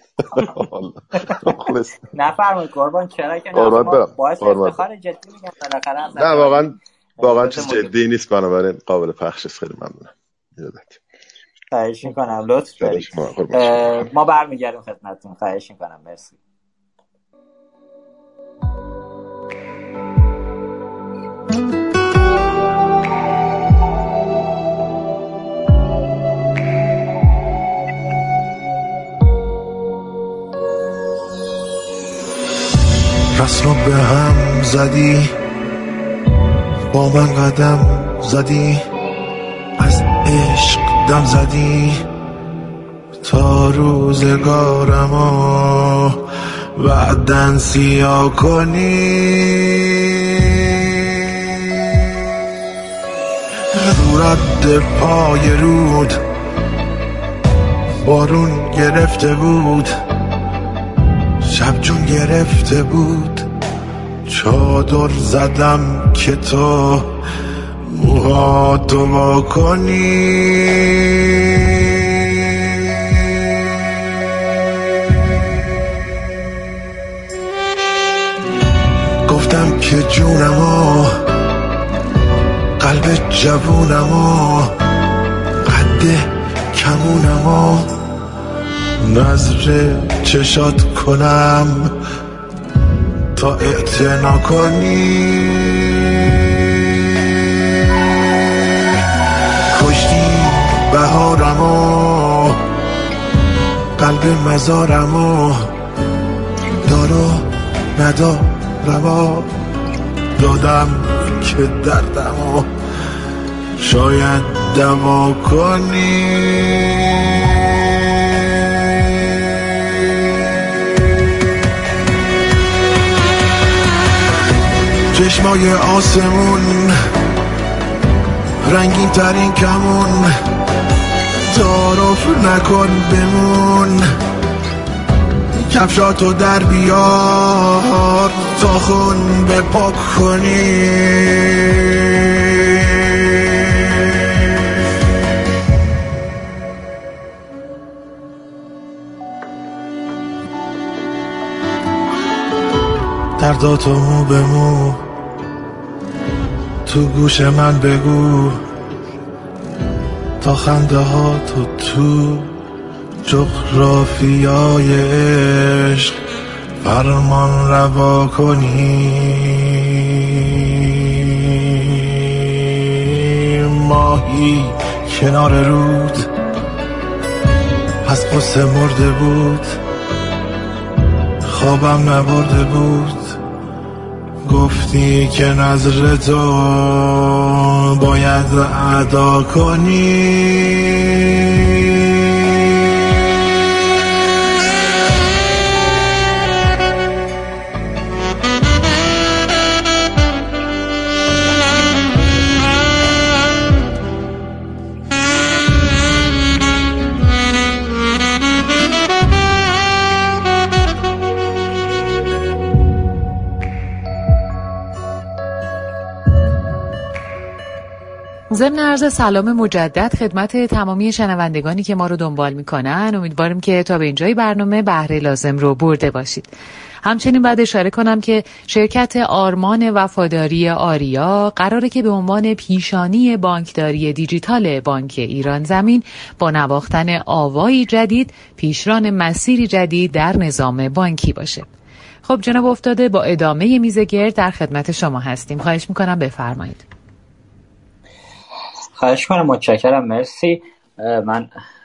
نفرمایید قربان، چرا که باعث افتخار جدی میگم بالاخره. نه واقعا چیز جدی نیست، بنابراین قابل پخش است. خیلی ممنونم. یادت خواهش میکنم، لطف دارید. ما برمیگردیم خدمتتون. خواهش میکنم، مرسی. رسم به هم زدی، با من قدم زدی، از عشق دم زدی، تا روزگارمو بعدن سیاه کنی. رو رد پای رود بارون گرفته بود، شب جون گرفته بود، چادر زدم که تو موهاتو وا کنی. گفتم که جونمو، قلب جوونمو، قد کمونمو نظر چشات کنم تا اعتنا کنی. کشتی بهارمو، قلب مزارمو، دارو ندارمو دادم که دردمو شاید دوا کنی. چشمای آسمون رنگین ترین کمون، تعارف نکن بمون، کفشاتو در بیار تا خون بپاک کنی. درداتو مو به مو تو گوش من بگو، تا خنده ها تو جغرافیای عشق فرمان روا کنی. ماهی کنار رود از قصه مرده بود، خوابم نبرده بود، گفتی که نظر تو باید ادا کنی. ضمن عرض سلام مجدد خدمت تمامی شنوندگانی که ما رو دنبال میکنن، امیدواریم که تا به اینجای برنامه بهره لازم رو برده باشید. همچنین بعد اشاره کنم که شرکت آرمان وفاداری آریا قراره که به عنوان پیشانی بانکداری دیجیتال بانک ایران زمین با نواختن آوایی جدید پیشران مسیری جدید در نظام بانکی باشه. خب جناب افتاده، با ادامه میز گرد در خدمت شما هستیم. خواهش میکنم بفرمایید. خواهش کنم، متشکرم، مرسی. من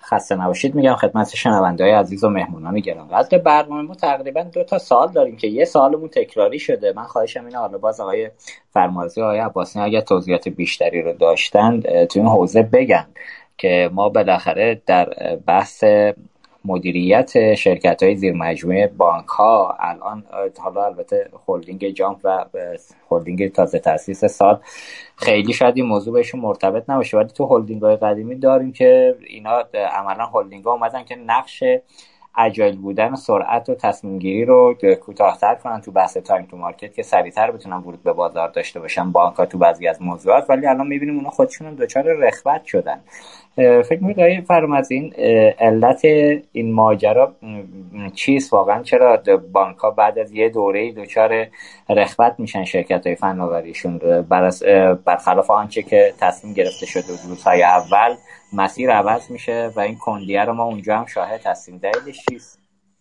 خسته نباشید میگم خدمت شنونده‌های عزیز و مهمونان گرامی. برنامه ما تقریبا 2 تا سوال داریم که یه سوالمون تکراری شده. من خواهشم اینه حالا باز آقای فرمازی و آقای عباسیان اگر توضیحات بیشتری رو داشتن تو این حوزه بگن که ما بالاخره در بحث مدیریت شرکت‌های زیر مجموعه بانک‌ها الان حالا البته هلدینگ جامپ و هلدینگ تازه تأسیس سال خیلی شاید این موضوع بهشون مرتبط نباشه، ولی تو هلدینگ‌های قدیمی داریم که اینا عملاً هلدینگ‌ها اومدن که نقش اجایل بودن، سرعت و تصمیم گیری رو کوتاه‌تر کنن تو بحث تایم تو مارکت که سریع‌تر بتونن ورود به بازار داشته باشن بانک‌ها تو بعضی از موضوعات، ولی الان می‌بینیم اونا خودشون هم دچار رخوت شدن. فکر می‌کنید آقای فرامرزی علت این ماجرا چیست واقعا؟ چرا بانک‌ها بعد از یه دوره‌ای دچار رخوت میشن شرکت‌های فناوریشون برخلاف آنچه که تصمیم گرفته شده روزهای اول مسیر عوض میشه و این کندیه رو ما اونجا هم شاهد هستیم؟ دلیلش چیست؟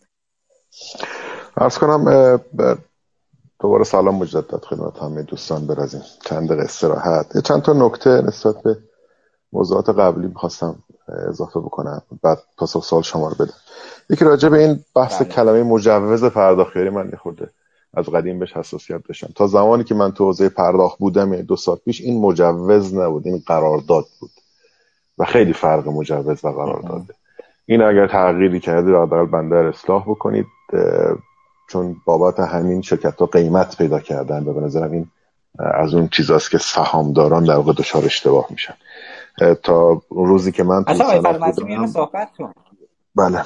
عرض کنم دوباره سلام مجدد خدمت همه دوستان. برازیم چند دقیقه استراحت، چند تا نکته نسبت به موضوعات قبلی می‌خواستم اضافه بکنم بعد پاسخ سوال شما رو بدم. یکی راجع به این بحث کلمه مجوز پرداختیاری من خورده از قدیم بهش حساسیت داشتم. تا زمانی که من تو حوزه پرداخت بودم 2 سال پیش این مجوز نبود، این قرارداد بود و خیلی فرق مجوز و قرارداده. این اگر تغییری کردید حداقل بنده رو اصلاح بکنید، چون بابت همین شرکت‌ها قیمت پیدا کردن و به نظرم این از اون چیزاست که سهامداران در واقع دچار اشتباه میشن. تا روزی که من تو صنعت بودم صحبت کنم. بله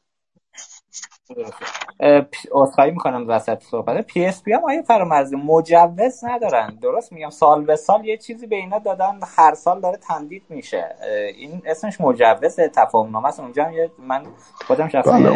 اصخایی میکنم وسط صحبت. پی اس پی هم آیه فرامرزی مجوز ندارن، درست میگم؟ سال به سال یه چیزی به اینا دادن، هر سال داره تمدید میشه. این اسمش مجوز تفاهم نامه است. اونجا من خودم شخصا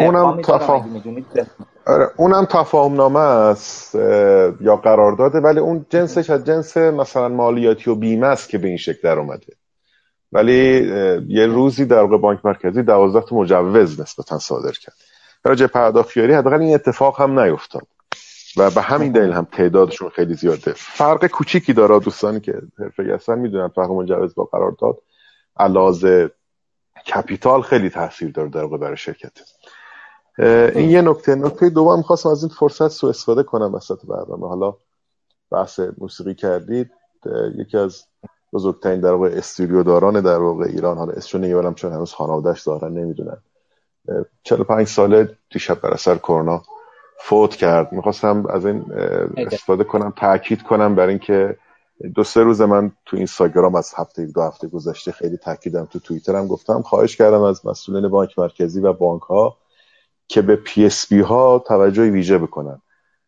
اونم تفاهم نامه است یا قرارداده، ولی اون جنسش از جنس مثلا مالیاتی و بیمه است که به این شکل در اومده. ولی یه روزی در واقع بانک مرکزی 12 تا مجوز نسبتا صادر کرد. راجع پرداختیاری حداقل این اتفاق هم نیفتاد و به همین دلیل هم تعدادشون خیلی زیاده. فرق کوچیکی داره، دوستانی که حرفه‌ای هستن میدونن فرق مجوز با قرارداد علاوه کپیتال خیلی تاثیر داره در واقع برای شرکت. این یه نکته دوم می‌خواستم از این فرصت سوء استفاده کنم وسط برنامه. حالا بحث موسیقی کردید، یکی از بزرگترین در واقع استودیو داران در واقع ایران، حالا اسمش نمیبرم چون هنوز خانواده‌اش ظاهرا نمیدونن، 45 ساله دیشب بر اثر کرونا فوت کرد. میخواستم از این استفاده کنم تاکید کنم برای اینکه 2-3 روز من تو اینستاگرام از 2 هفته گذشته خیلی تاکیدم، تو توییترم گفتم، خواهش کردم از مسئولین بانک مرکزی و بانک ها که به پی اس بی ها توجه ویژه بکنن.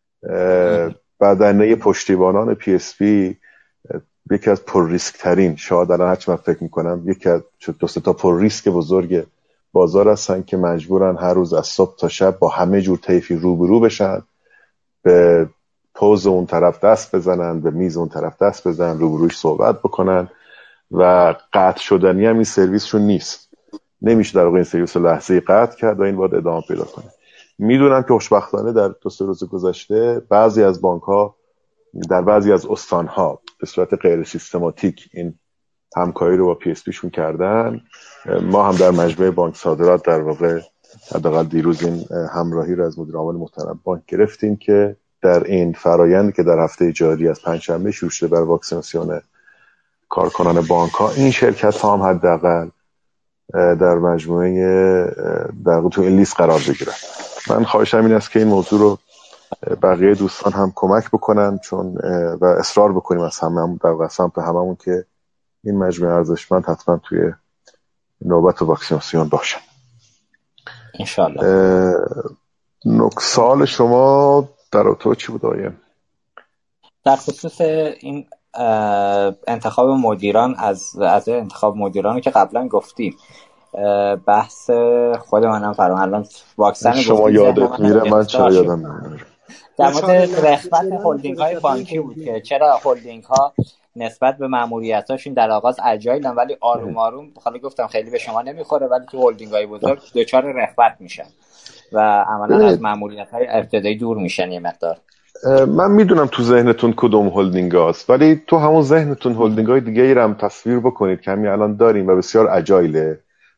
بدنه پشتیبانان پی اس بی یکی از پر ریسک ترین، شاید الان هرچی من فکر میکنم یکی از 2-3 تا پر ریسک بزرگ بازار هستن که مجبورن هر روز از صبح تا شب با همه جور طیفی روبرو بشن، به پوز اون طرف دست بزنن، به میز اون طرف دست بزنن، روبروش صحبت بکنن و قطع شدنی هم این سرویسشون نیست. نمیشه در واقع این سرویس لحظه‌ای قطع کرد و این باید ادامه پیدا کنه. میدونم که خوشبختانه در 2-3 روز گذشته بعضی از بانک‌ها در بعضی از استان‌ها به صورت غیر سیستماتیک این همکاری رو با پی اس پیشون کردن. ما هم در مجموعه بانک صادرات در واقع حداقل دیروز این همراهی رو از مدیر عامل محترم بانک گرفتیم که در این فرایند که در هفته جاری از پنجشنبه شروع شده برای واکسیناسیون کارکنان بانک‌ها، این شرکت‌ها هم حداقل در مجموعه در واقع تو این لیست قرار بگیرن. من خواهشم این است که این موضوع رو بقیه دوستان هم کمک بکنن، چون و اصرار بکنیم از هممون در سمت هممون که این مجموعه ارزشمند حتما توی نوبت واکسیناسیون باشن انشالله. سوال شما در اتو چی بود آقای؟ در خصوص این انتخاب مدیران، از انتخاب مدیرانی که قبلا گفتیم، بحث خود منم الان واکسن شما یادت میره، من چرا یادم نمیره. در مورد رخصت هلدینگ های بانکی بود که چرا هلدینگ ها نسبت به ماموریتاشون در آغاز اجایلن ولی آروم آروم، حالا گفتم خیلی به شما نمیخوره، ولی تو هلدینگ های بزرگ دچار رخصت میشن و عملا از ماموریت های ابتدایی دور میشن یه مقدار. من میدونم تو ذهنتون کدوم هلدینگ هاست، ولی تو همون ذهنتون هلدینگ های دیگه ای رو هم تصویر بکنید که همین الان داریم و بسیار اجایله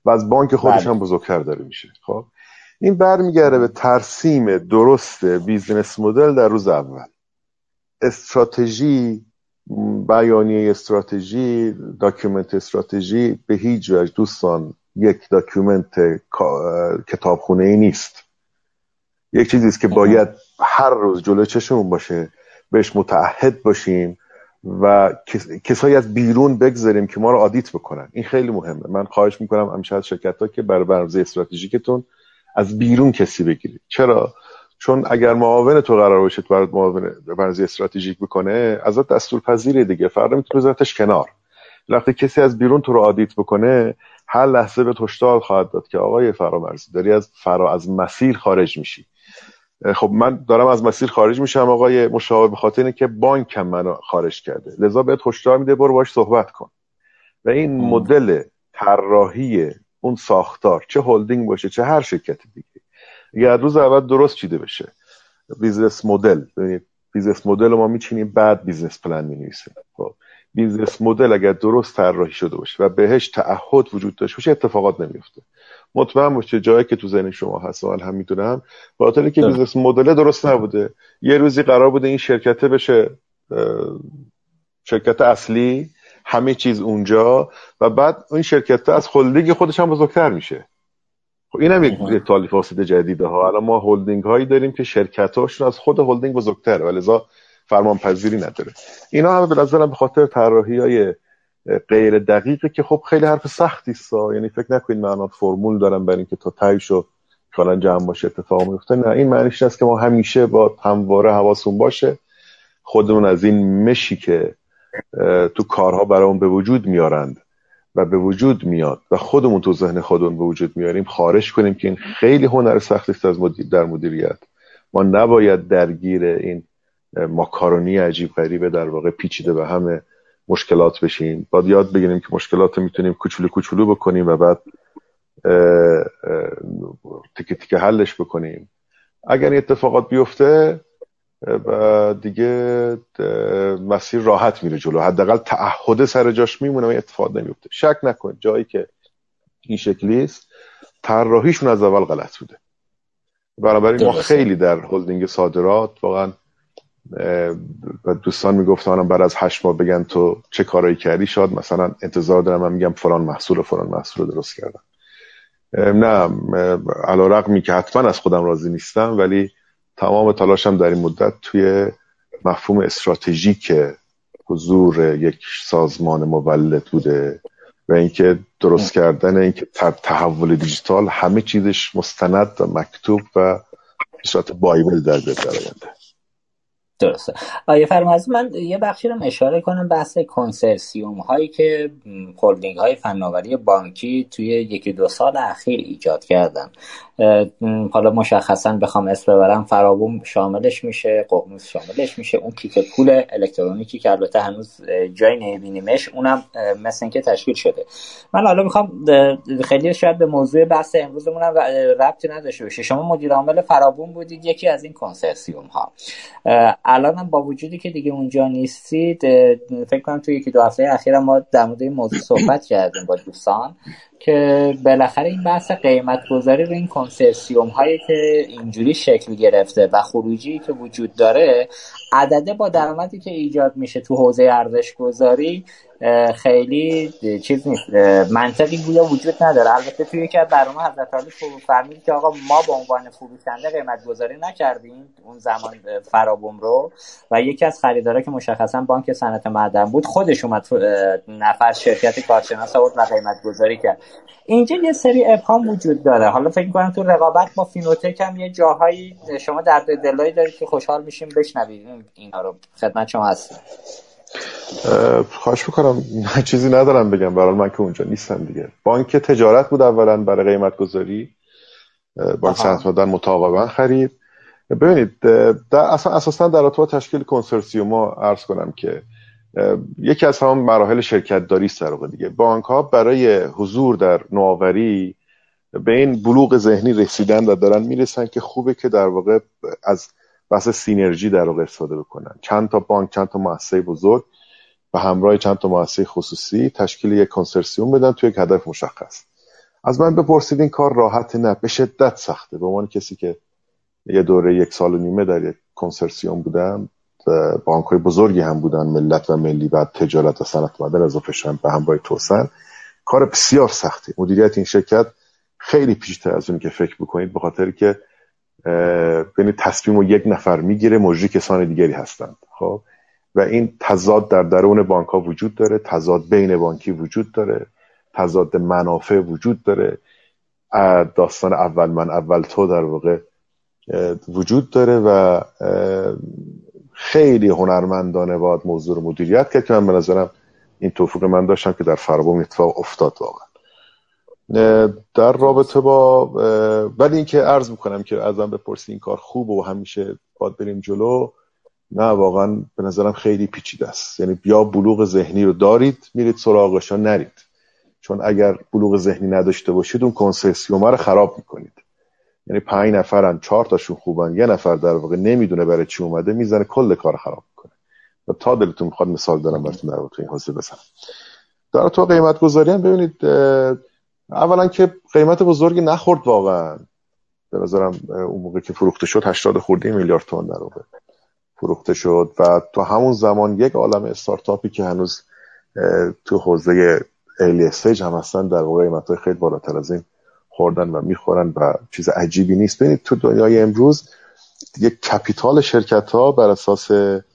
و از بانک خودش هم بزرگتر داره میشه. خب این برمیگرده به ترسیم درست بیزنس مدل در روز اول. استراتژی، بیانیه استراتژی، داکیومنت استراتژی به هیچ وجه دوستان یک داکیومنت کتابخونه‌ای نیست. یک چیزی است که باید هر روز جلوی چشمون باشه، بهش متعهد باشیم و کسایی از بیرون بگذاریم که ما رو آدیت بکنن. این خیلی مهمه. من خواهش میکنم همیشه از شرکت‌ها که برای برنامه استراتژیکتون از بیرون کسی بگیرید. چرا؟ چون اگر معاون تو قرار باشه برات معاون برنامه استراتژیک بکنه، ازت دستورپذیره دیگه، فردا میتونه بذارتش کنار. وقتی کسی از بیرون تو رو آدیت بکنه، هر لحظه به هشدار خواهد داد که آقای فرامرزی داری از مسیر خارج میشی. خب من دارم از مسیر خارج میشم آقای مشاور، به خاطر اینکه بانکم منو خارج کرده، لذا بهت هشدار میده برو باهاش صحبت کن. و این مدل طراحی اون ساختار، چه هلدینگ باشه چه هر شرکت دیگه، اگر روز اول درست چیده بشه، بیزنس مدل، ببینید بیزنس مدل ما میچینیم بعد بیزنس پلن مینویسیم. خب بیزنس مدل اگر درست طراحی شده باشه و بهش تعهد وجود داشته باشه، اتفاقات نمیفته. مطمئن باشه جایی که تو ذهن شما هست، من هم میدونم، به خاطر اینکه بیزنس مدل درست نبوده. یه روزی قرار بوده این شرکت بشه شرکت اصلی، همه چیز اونجا، و بعد این شرکت از هلدینگ خودش هم بزرگتر میشه. خب اینم یک تالیف فاسد جدیده ها. الان ما هلدینگ هایی داریم که شرکت هاشون از خود هلدینگ بزرگتره و لذا فرمان پذیری نداره. اینا هم به نظرم به خاطر طراحی های غیر دقیقه که خب خیلی حرف سختی است. یعنی فکر نکنید من فرمول دارم برای اینکه تا تایشو کلا جمع باشه اتفاق میفته. نه، این معنیش نیست که ما همیشه با همواره حواسون باشه خودمون از این مشی که تو کارها برامون به وجود میارند و به وجود میاد و خودمون تو ذهن خودمون به وجود میاریم خارج کنیم که این خیلی هنر سختی است در مدیریت. ما نباید درگیر این ماکارونی عجیب غریبه در واقع پیچیده به همه مشکلات بشیم. باید یاد بگیریم که مشکلات میتونیم کوچولو کوچولو بکنیم و بعد تیکه تیکه حلش بکنیم. اگر این اتفاقات بیفته و دیگه مسیر راحت میره جلو، حداقل تعهد سر جاش میمونه و اتفاق نمیفته. شک نکن جایی که این شکلی است طراحیشون از اول غلط بوده. بنابراین ما خیلی در هلدینگ صادرات واقعا دوستان میگفتن بعد از 8 ماه بگن تو چه کارایی کردی، شاید مثلا انتظار دارم من میگم فلان محصول درست کردم. نه، علیرغمی که حتما از خودم راضی نیستم، ولی تمام تلاشم در این مدت توی مفهوم استراتژیک حضور یک سازمان مولد بوده و اینکه درست کردن اینکه تحول دیجیتال همه چیزش مستند و مکتوب و به صورت بایبل در آینده. درسته. آیه فرامرزی، من یه بخشی رو اشاره کنم بحث کنسرسیوم هایی که هلدینگ های فناوری بانکی توی 1-2 سال اخیر ایجاد کردن. حالا مشخصا بخوام اسم ببرم، فرابوم شاملش میشه، ققنوس شاملش میشه، اون کیف پول الکترونیکی که البته هنوز جای نمیبینیمش، اونم مثل اینکه تشکیل شده. من حالا میخوام خیلی شاید به موضوع بحث امروزمون ربطی نداشته باشه. شما مدیر عامل فرابوم بودید، یکی از این کنسرسیوم ها. الان با وجودی که دیگه اونجا نیستید، فکر کنم توی 1-2 هفته اخیر ما در مورد این موضوع صحبت کردیم با دوستان که بالاخره این بحث قیمت گذاری رو این کنسرسیوم هایی که اینجوری شکل گرفته و خروجی که وجود داره، عدده با درآمدی که ایجاد میشه تو حوزه ارزش گذاری خیلی چیز نیست، منطقی گویا وجود نداره. البته توی یکی از برنامه حضرت عالی فرمودید که آقا ما به عنوان فروشنده قیمت گذاری نکردیم اون زمان فرابوم رو، و یکی از خریدارا که مشخصا بانک صنعت معدن بود خودش اومد نفر شرکت کارشناس آورد و قیمت گذاری کرد. اینجا یه سری ابهام وجود داره. حالا فکر می‌کنم تو رقابت با فینوتک هم یه جاهایی شما در دلایی دارید که خوشحال میشیم بشنوید اینا رو. خدمت شما هستم. خواهش میکنم. چیزی ندارم بگم، برای من که اونجا نیستم دیگه. بانک تجارت بود اولا برای قیمت گذاری، بانک صنعت معدن متعاقبا خرید. ببینید اساسا در ارتباط تشکیل کنسورسیوم ها عرض کنم که یکی از همون مراحل شرکت داری است. در واقع دیگه بانک ها برای حضور در نوآوری به این بلوغ ذهنی رسیدن و دارن میرسن که خوبه که در واقع از بحث سینرژی در واقع استفاده بکنن. چند تا بانک، چند تا مؤسسه بزرگ و همراه چند تا مؤسسه خصوصی تشکیل یک کنسورسیوم بدن توی یک هدف مشخص. از من بپرسید این کار راحته؟ نه، به شدت سخته. به عنوان کسی که یه دوره 1.5 سال در یک کنسرسیوم بودم، بانک‌های بزرگی هم بودن، ملت و ملی، بعد تجارت و صنعت معدن اضافه شدن به همراه توسن. کار بسیار سختی. مدیریت این شرکت خیلی پیچیده‌تر از اون که فکر بکنید، به خاطر که یعنی تصمیم رو یک نفر میگیره، مجری کسان دیگری هستند. خب و این تضاد در درون بانک‌ها وجود داره، تضاد بین بانکی وجود داره، تضاد منافع وجود داره، داستان اول من اول تو در واقع وجود داره و خیلی هنرمندانه باید موضوع رو مدیریت کرد که من به نظرم این توفیق من داشتم که در فرابوم اتفاق افتاد واقعا. در رابطه با ولی این که عرض میکنم که ازم بپرسی این کار خوب و همیشه باید بریم جلو، نه واقعا به نظرم خیلی پیچیده است. یعنی یا بلوغ ذهنی رو دارید میرید سراغش، یا نرید. چون اگر بلوغ ذهنی نداشته باشید اون کنسرسیوم رو خراب میکنید. یعنی 5 نفرن، 4 تاشون خوبن، یه نفر در واقع نمیدونه برای چی اومده، میزنه کل کار خراب میکنه. و تا دلتون میخواد مثال دارم براتون در رابطه این حوزه بزنم. در تو قیمت گذاری هم ببینید، اولا که قیمت بزرگی نخورد واقعا. به نظرم اون موقع که فروخته شد 80 خورده میلیارد تومان در واقع فروخته شد و تو همون زمان یک عالم استارتاپی که هنوز تو حوزه ارلی استیج هم هستن در واقع قیمت‌های خیلی بالاتر از این خوردن و میخورن و چیز عجیبی نیست. ببینید تو دنیای امروز یک کپیتال شرکت‌ها بر اساس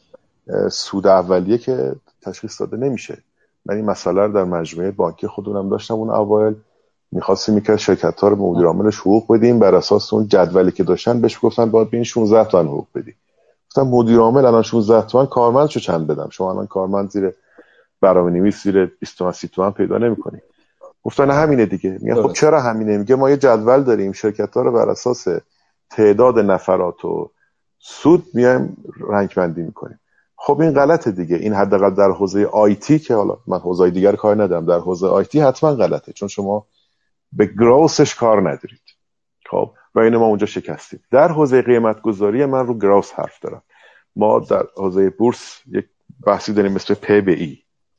سود اولیه که تشخیص داده نمیشه. من این مسئله رو در مجموعه بانکی خودمونم داشتم. اون اوایل می‌خواستیم که شرکت‌ها رو به مدیر عاملش حقوق بدیم، بر اساس اون جدولی که داشتن بهش گفتن باید ببین 16 تومن حقوق بدی. گفتم مدیر عامل الان 16 تومن، کارمندشو چند بدم؟ شما الان کارمند زیر برنامه‌نویس زیر 20 تومن 30 تومن پیدا نمی‌کنی. گفتن همینه دیگه. میگه خب چرا همینه؟ میگه ما یه جدول داریم، شرکت‌ها رو بر اساس تعداد نفرات و سود میایم رنک بندی می‌کنیم. خب این غلطه دیگه. این حداقل در حوزه آیتی که حالا من حوزه دیگر کار ندارم، در حوزه آیتی حتما غلطه، چون شما به گروسش کار ندارید. خب و اینو ما اونجا شکستیم. در حوزه قیمت گذاری من رو گروس حرف دارم. ما در حوزه بورس یک بحثی داریم مثل PBE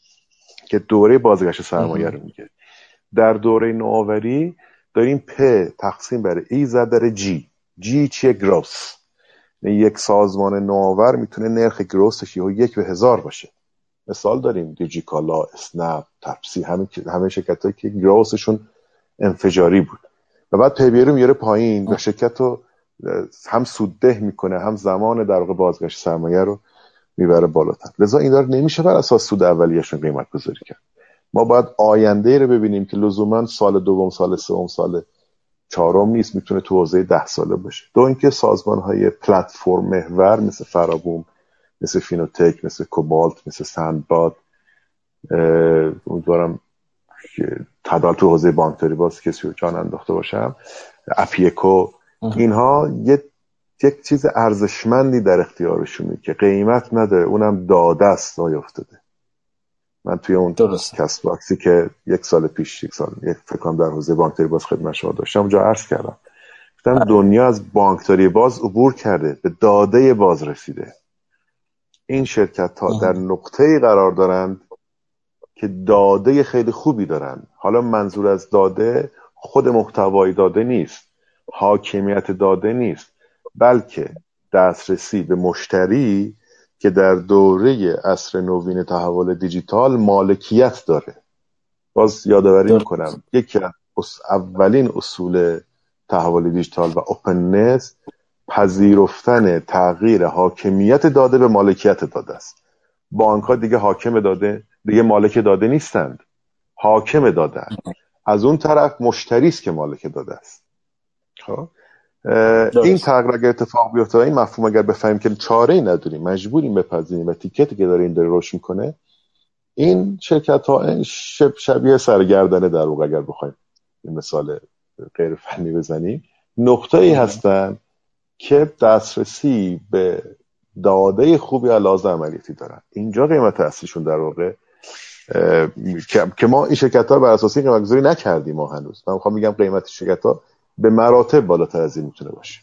که دوره بازگشت سرمایه رو میگه. در دوره نوآوری داریم P تقسیم بر E ضرب در G. G چیه؟ گروس. یک سازمان نوآور میتونه نرخ گروسش 1/1000 باشه. مثال داریم دیجیکالا، اسنپ، تپسی، همه شرکتایی که گروسشون انفجاری بود و بعد PBR رو میاره پایین و شرکت رو هم سودده میکنه، هم زمان در واقع بازگشت سرمایه رو میبره بالاتر. لذا این داره نمیشه بر اساس سود اولیه‌شون قیمت گذاری کرد. ما باید آینده رو ببینیم که لزوما سال دوم، سال سوم، سال چهارم نیست، میتونه تو حوزه 10 ساله باشه. دو اینکه سازمان‌های پلتفرم محور مثل فرابوم، مثل فینوتک، مثل کوبالت، مثل سندباد، امیدوارم که تعداد تو حوزه بانکداری باز کسی رو جان انداخته باشم، اپیکو، اینها یک چیز ارزشمندی در اختیارشونه که قیمت نداره، اونم داده است افتاده. من توی اون کسب باکسی که یک سال فکر کنم در حوزه بانکداری باز خدمت شما داشتم اونجا عرض کردم، گفتم دنیا از بانکداری باز عبور کرده، به داده باز رسیده. این شرکت ها در نقطه‌ای قرار دارند که داده خیلی خوبی دارن. حالا منظور از داده خود محتوای داده نیست، حاکمیت داده نیست، بلکه دسترسی به مشتری که در دوره عصر نوین تحول دیجیتال مالکیت داره. باز یادآوری میکنم یکی از اولین اصول تحول دیجیتال و اوپننس پذیرفتن تغییر حاکمیت داده به مالکیت داده است. بانک‌ها دیگه حاکم داده، دیگه مالک داده نیستند، حاکم داده هست. از اون طرف مشتری است که مالک داده است. خب این تغییر اگر اتفاق بیفته، این مفهوم اگر بفهمیم که چاره‌ای نداریم، مجبوریم بپذیریم و تیکتی که داره این داره روش میکنه، این شرکت‌ها شبیه سرگردنه در واقع اگر بخوایم این مثال غیر فنی بزنیم، نقطه‌ای هستن که دسترسی به داده خوبی علاوه عملیاتی دارن. اینجا قیمت اصلیشون در واقع که ما این شرکت‌ها بر اساس این قیمت گذاری نکردیم. ما هنوز من میخوام بگم قیمت شرکت‌ها به مراتب بالاتر از این میتونه باشه.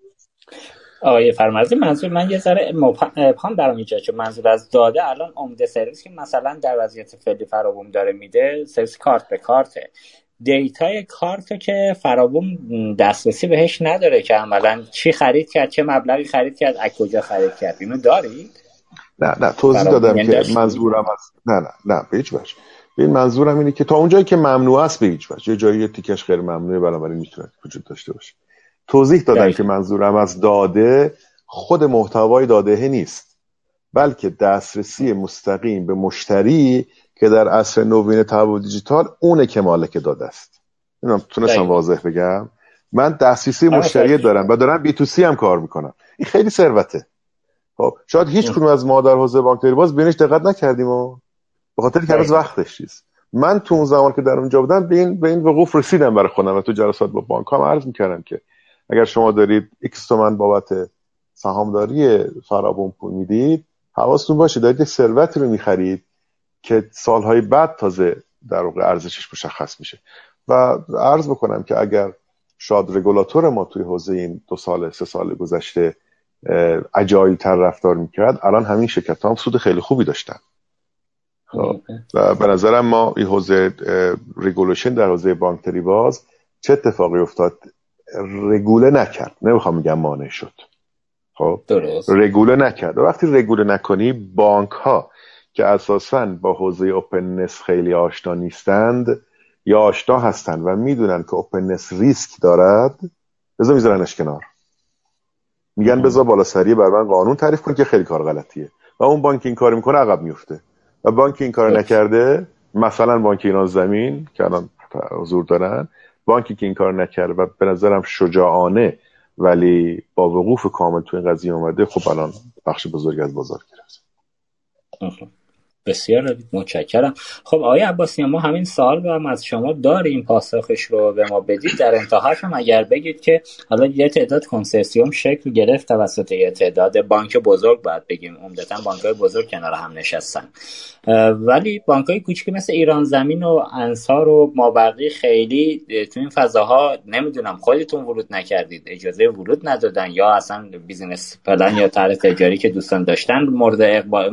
آقای فرمازی، منظور من یه ذره مبهم در اینجا، چون منظور از داده الان عمده سرویس که مثلا در وضعیت فعلی فرابوم داره میده سرویس کارت به کارته دیتای کارتو که فراوون دسترسی بهش نداره که عملا چی خرید کرد، چه مبلغی خرید کرد، از کجا خرید کرد، اینو دارید؟ نه توضیح دادم که منظورم از نه به هیچ وجه. این منظورم اینه که تا اونجایی که ممنوع است به هیچ وجه، یه جایی تیکش غیر ممنوعه بنابراین میتونه وجود داشته باشه. توضیح دادم که منظورم از داده خود محتوای داده نیست، بلکه دسترسی مستقیم به مشتری که در عصر نوین تحول دیجیتال اونه که مالک داده است. اینم تونستم واضح بگم. من دسترسی مشتری دارم و دارم بی تو سی هم کار میکنم. این خیلی ثروته. خب شاید هیچ کدوم از ما در حوزه بانکداری باز بینش دقت نکردیم و به خاطر که هنوز وقتش نیست. من تو اون زمان که در اونجا بودم به این وقوف رسیدم برای خودم و تو جلسات با بانک‌ها عرض می‌کردم که اگر شما دارید ایکس تومن بابت سهامداری فراوون پول میدید، حواستون باشه دارید یک ثروتی رو می‌خرید که سالهای بعد تازه در واقع ارزشش مشخص میشه. و عرض بکنم که اگر شاید رگولاتور ما توی حوزه این 2 سال 3 سال گذشته اجایل تر رفتار میکرد، الان همین شرکت هم سود خیلی خوبی داشتن. و به نظرم ما این حوزه رگولیشن در حوزه بانکداری باز چه اتفاقی افتاد؟ رگوله نکرد، نمیخوام بگم مانع شد. خب رگوله نکرد. و وقتی رگوله نکنی، بانک ها که اساساً با حوزه اوپننس خیلی آشنا نیستند یا آشنا هستند و میدونن که اوپننس ریسک دارد، بذار میذارنش کنار، میگن بذار بالا سری بر من قانون تعریف کن که خیلی کار غلطیه و اون بانک این کار میکنه عقب میفته. و بانک این کار نکرده، مثلا بانک ایران زمین که الان حضور دارن، بانکی که این کار نکرده و به نظرم شجاعانه ولی با وقوف کامل تو این قضیه اومده، خب الان بخش بزرگی از بازار گرفته. بسیار متشکرم. خب آقای عباسی، ما همین سوال هم از شما داریم، پاسخش رو به ما بدید. در انتهاش هم اگر بگید که حالا یه تعداد کنسرسیوم شکل گرفت توسط یه تعداد بانک بزرگ، باید بگیم عمدتاً بانک‌های بزرگ کنار هم نشستن، ولی بانک‌های کوچیک مثل ایران زمین و انصار و مابقی خیلی تو این فضاها نمیدونم خودتون ورود نکردید، اجازه ورود ندادن، یا اصلا بیزینس پلن یا طرح تجاری که دوستان داشتن مورد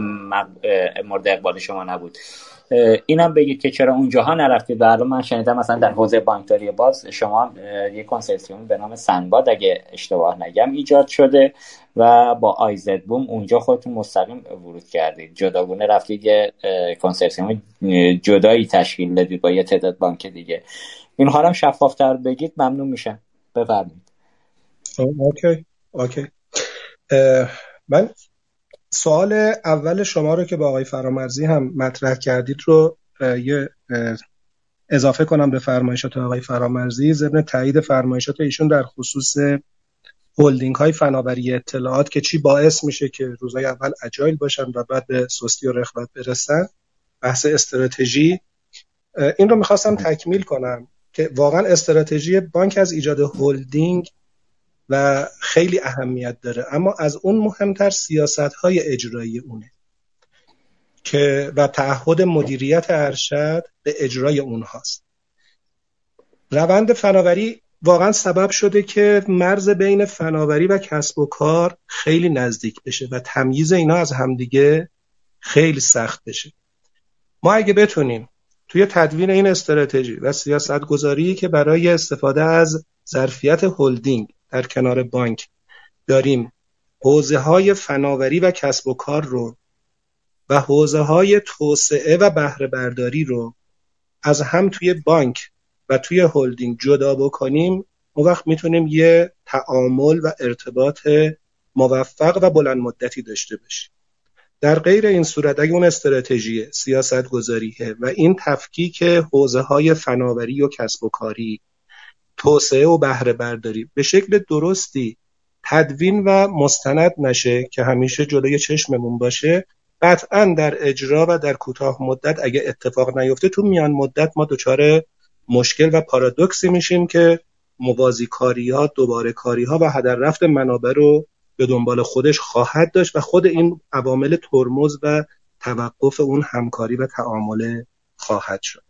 اقبال شما نبود. اینم بگید که چرا اونجاها نرفتید. الان من شنیدم مثلا در حوزه بانکداری باز شما یک کنسرسیوم به نام سنباد اگه اشتباه نگم ایجاد شده و با آیزد بوم اونجا خودتون مستقیم ورود کردید، جداگونه رفتید یه کنسرسیوم جدایی تشکیل دادید با یه تعداد بانک دیگه. اینها رو شفافتر بگید ممنون میشم. بفرمایید. اوکی. من سوال اول شما رو که با آقای فرامرزی هم مطرح کردید رو یه اضافه کنم به فرمایشات آقای فرامرزی، ضمن تایید فرمایشات ایشون در خصوص هولدینگ های فناوری اطلاعات که چی باعث میشه که روزهای اول اجایل باشن و بعد به سستی و رغبت برسن. بحث استراتژی، این رو میخواستم تکمیل کنم که واقعا استراتژی بانک از ایجاد هولدینگ و خیلی اهمیت داره، اما از اون مهمتر سیاست‌های اجرایی اونه که و تعهد مدیریت ارشد به اجرای اونهاست. روند فناوری واقعا سبب شده که مرز بین فناوری و کسب و کار خیلی نزدیک بشه و تمییز اینا از همدیگه خیلی سخت بشه. ما اگه بتونیم توی تدوین این استراتژی و سیاست گذاری که برای استفاده از ظرفیت هولدینگ در کنار بانک داریم، حوزه‌های فناوری و کسب و کار رو و حوزه‌های توسعه و بهره برداری رو از هم توی بانک و توی هولدینگ جدا بکنیم، اون وقت میتونیم یه تعامل و ارتباط موفق و بلند مدتی داشته باشیم. در غیر این صورت اگه اون استراتژی سیاست گذاریه و این تفکیک حوزه‌های فناوری و کسب و کاری، توسعه و بهره برداری به شکل درستی تدوین و مستند نشه که همیشه جلوی چشممون باشه، قطعاً در اجرا و در کوتاه مدت اگه اتفاق نیفته تو میان مدت ما دچار مشکل و پارادوکسی میشیم که موازی کاری‌ها، دوباره کاری‌ها و هدر رفت منابع رو به دنبال خودش خواهد داشت و خود این عوامل ترمز و توقف اون همکاری و تعامل خواهد شد.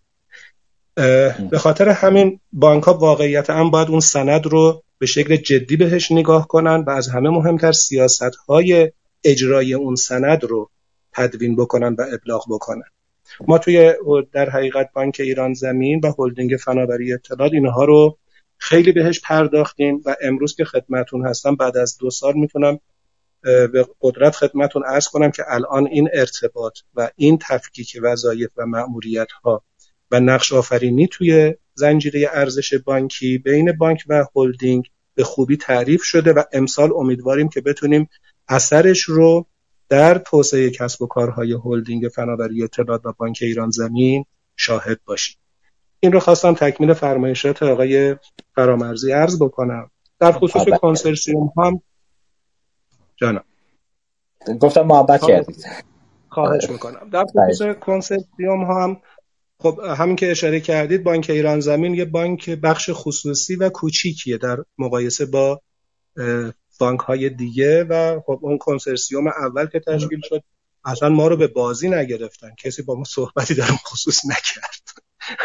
به خاطر همین بانک‌ها واقعیتاً باید اون سند رو به شکل جدی بهش نگاه کنن و از همه مهمتر سیاست‌های اجرای اون سند رو تدوین بکنن و ابلاغ بکنن. ما توی در حقیقت بانک ایران زمین و هلدینگ فناوری اطلاعات اینها رو خیلی بهش پرداختیم و امروز که خدمتون هستم بعد از 2 سال میتونم به قدرت خدمتون عرض کنم که الان این ارتباط و این تفکیک وظایف و مأموریت‌ها و نقش آفرینی توی زنجیره ارزش بانکی بین بانک و هلدینگ به خوبی تعریف شده و امسال امیدواریم که بتونیم اثرش رو در توسعه کسب و کارهای هلدینگ فناوری اطلاعات و بانک ایران زمین شاهد باشیم. این رو خواستم تکمیل فرمایشات آقای فرامرزی عرض بکنم. در خصوص کنسرسیوم هم جانم گفتم محبت کردید. خواهش میکنم. در خصوص کنسرسیوم هم خب همین که اشاره کردید بانک ایران زمین یه بانک بخش خصوصی و کوچیکیه در مقایسه با بانک های دیگه و خب اون کنسرسیوم اول که تشکیل شد اصلا ما رو به بازی نگرفتن، کسی با ما صحبتی در اون خصوص نکرد.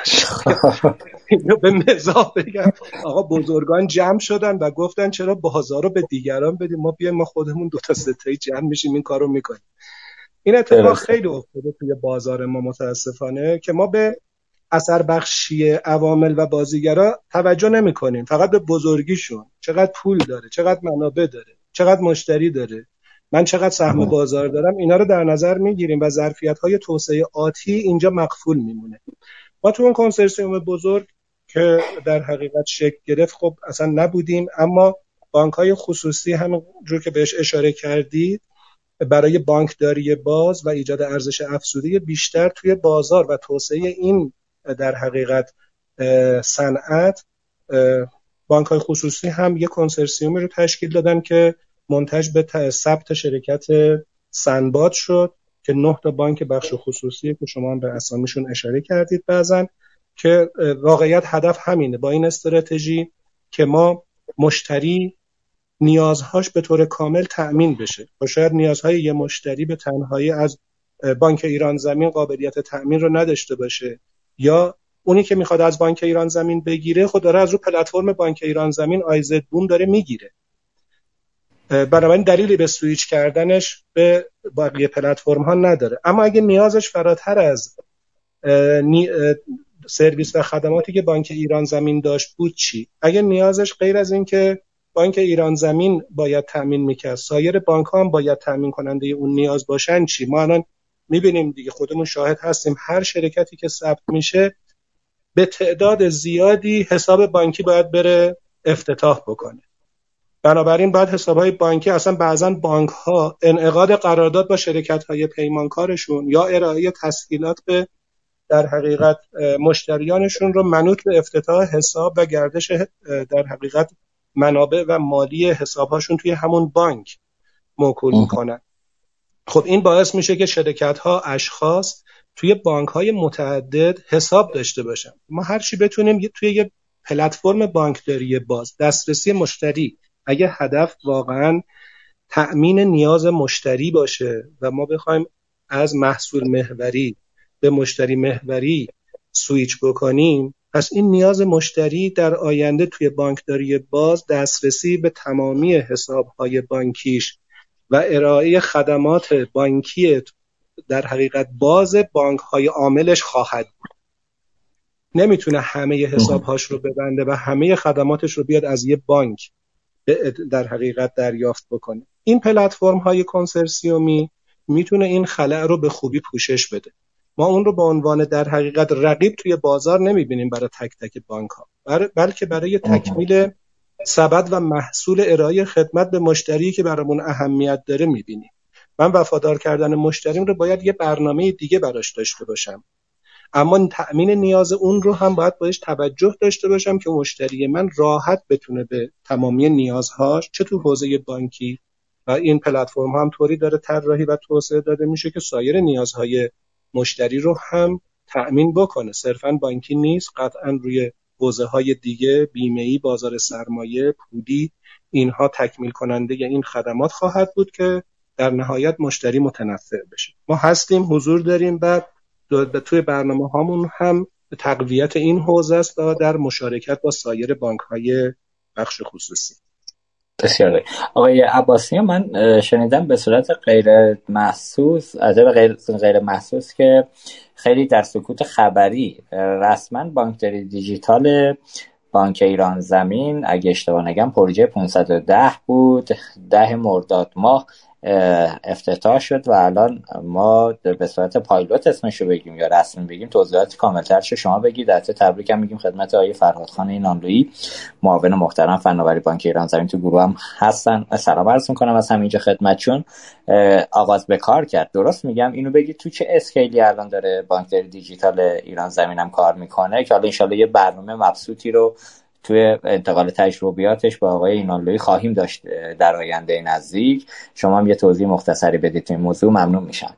اینو به مزاح بگم آقا بزرگان جمع شدن و گفتن چرا بازار رو به دیگران بدیم، ما بیایم ما خودمون 2 تا 3 تایی جمع میشیم این کارو میکنیم. این اتفاق خیلی افتاده توی بازار ما متاسفانه که ما به اثر بخشی عوامل و بازیگرا توجه نمی کنیم، فقط به بزرگیشون، چقدر پول داره، چقدر منابع داره، چقدر مشتری داره، من چقدر سهم بازار دارم، اینا رو در نظر میگیریم و ظرفیت‌های توسعه آتی اینجا مقفول میمونه. ما تو اون کنسرسیوم بزرگ که در حقیقت شکل گرفت خب اصلا نبودیم، اما بانک‌های خصوصی همونجور که بهش اشاره کردید برای بانکداری باز و ایجاد ارزش افزوده بیشتر توی بازار و توسعه این در حقیقت صنعت بانک‌های خصوصی هم یک کنسرسیومی رو تشکیل دادن که منتج به ثبت شرکت سنباد شد که 9 تا بانک بخش خصوصی که شما هم به اسامیشون اشاره کردید بعضن که واقعیت هدف همینه با این استراتژی که ما مشتری نیازهاش به طور کامل تأمین بشه و شاید نیازهای یه مشتری به تنهایی از بانک ایران زمین قابلیت تأمین رو نداشته باشه یا اونی که میخواد از بانک ایران زمین بگیره خود داره از رو پلتفرم بانک ایران زمین آیزد بوم داره میگیره، بنابراین دلیلی به سویچ کردنش به بقیه پلتفرم ها نداره. اما اگه نیازش فراتر از سرویس و خدماتی که بانک ایران زمین داشت بود چی؟ اگه نیازش غیر از این که بانک ایران زمین باید تأمین میکرد سایر بانک ها هم باید تأمین کننده اون نیاز باشن چی؟ ما الان میبینیم دیگه، خودمون شاهد هستیم، هر شرکتی که ثبت میشه به تعداد زیادی حساب بانکی باید بره افتتاح بکنه. بنابراین باید حسابهای بانکی اصلا بعضا بانک ها انعقاد قرارداد با شرکت های پیمانکارشون یا ارائه تسهیلات به در حقیقت مشتریانشون رو منوط به افتتاح حساب و گردش در حقیقت منابع و مالی حسابهاشون توی همون بانک موکول میکنن. خب این باعث میشه که شرکت ها اشخاص توی بانک های متعدد حساب داشته باشن. ما هر چی بتونیم توی یه پلتفرم بانکداری باز دسترسی مشتری، اگه هدف واقعا تأمین نیاز مشتری باشه و ما بخوایم از محصول محوری به مشتری محوری سویچ بکنیم، پس این نیاز مشتری در آینده توی بانکداری باز دسترسی به تمامی حساب‌های بانکیش و ارائه خدمات بانکی در حقیقت باز بانک‌های عاملش خواهد بود. نمیتونه همه حساب‌هاش رو ببنده و همه خدماتش رو بیاد از یه بانک در حقیقت دریافت بکنه. این پلتفرم‌های کنسرسیومی میتونه این خلأ رو به خوبی پوشش بده. ما اون رو به عنوان در حقیقت رقیب توی بازار نمیبینیم برای تک تک بانک ها، بلکه برای تکمیل سبد و محصول ارائه خدمت به مشتری که برامون اهمیت داره میبینیم. من وفادار کردن مشتریم رو باید یه برنامه دیگه براش داشته باشم، اما تأمین نیاز اون رو هم باید بهش توجه داشته باشم که مشتری من راحت بتونه به تمامی نیازهاش چه تو حوزه بانکی و این پلتفرم هم طوری داره طراحی و توسعه داده میشه که سایر نیازهای مشتری رو هم تأمین بکنه. صرفاً بانکی نیست، قطعاً روی حوزه‌های دیگه بیمه‌ای، بازار سرمایه، پولی، اینها تکمیل کننده این خدمات خواهد بود که در نهایت مشتری متنفع بشه. ما هستیم، حضور داریم و توی برنامه هامون هم تقویت این حوزه است در مشارکت با سایر بانک‌های بخش خصوصی. بسیار عالی. آقای عباسی، من شنیدم به صورت غیر محسوس، غیر محسوس که خیلی در سکوت خبری رسما بانکداری دیجیتال بانک ایران زمین، اگه اشتباه نگم پروژه 510 بود، 10 مرداد ماه افتتاح شد و الان ما به صورت پایلوت اسمشو بگیم یا رسمی بگیم توضیحات کاملترش شما بگید. البته تبریک هم میگیم خدمت آقای فرهادخان اینانلویی، معاون محترم فناوری بانک ایران زمین، تو گروه هم هستن. سلام عرض میکنم از همینجا خدمتشون. آغاز به کار کرد، درست میگم؟ اینو بگید تو چه اسکیلی الان داره بانکداری دیجیتال ایران زمین هم کار میکنه که حالا انشالله یه برنامه مبسوطی رو توی انتقال تجربیاتش با آقای اینانلویی خواهیم داشت در آینده نزدیک. شما هم یه توضیح مختصری بدید این موضوع، ممنون میشم.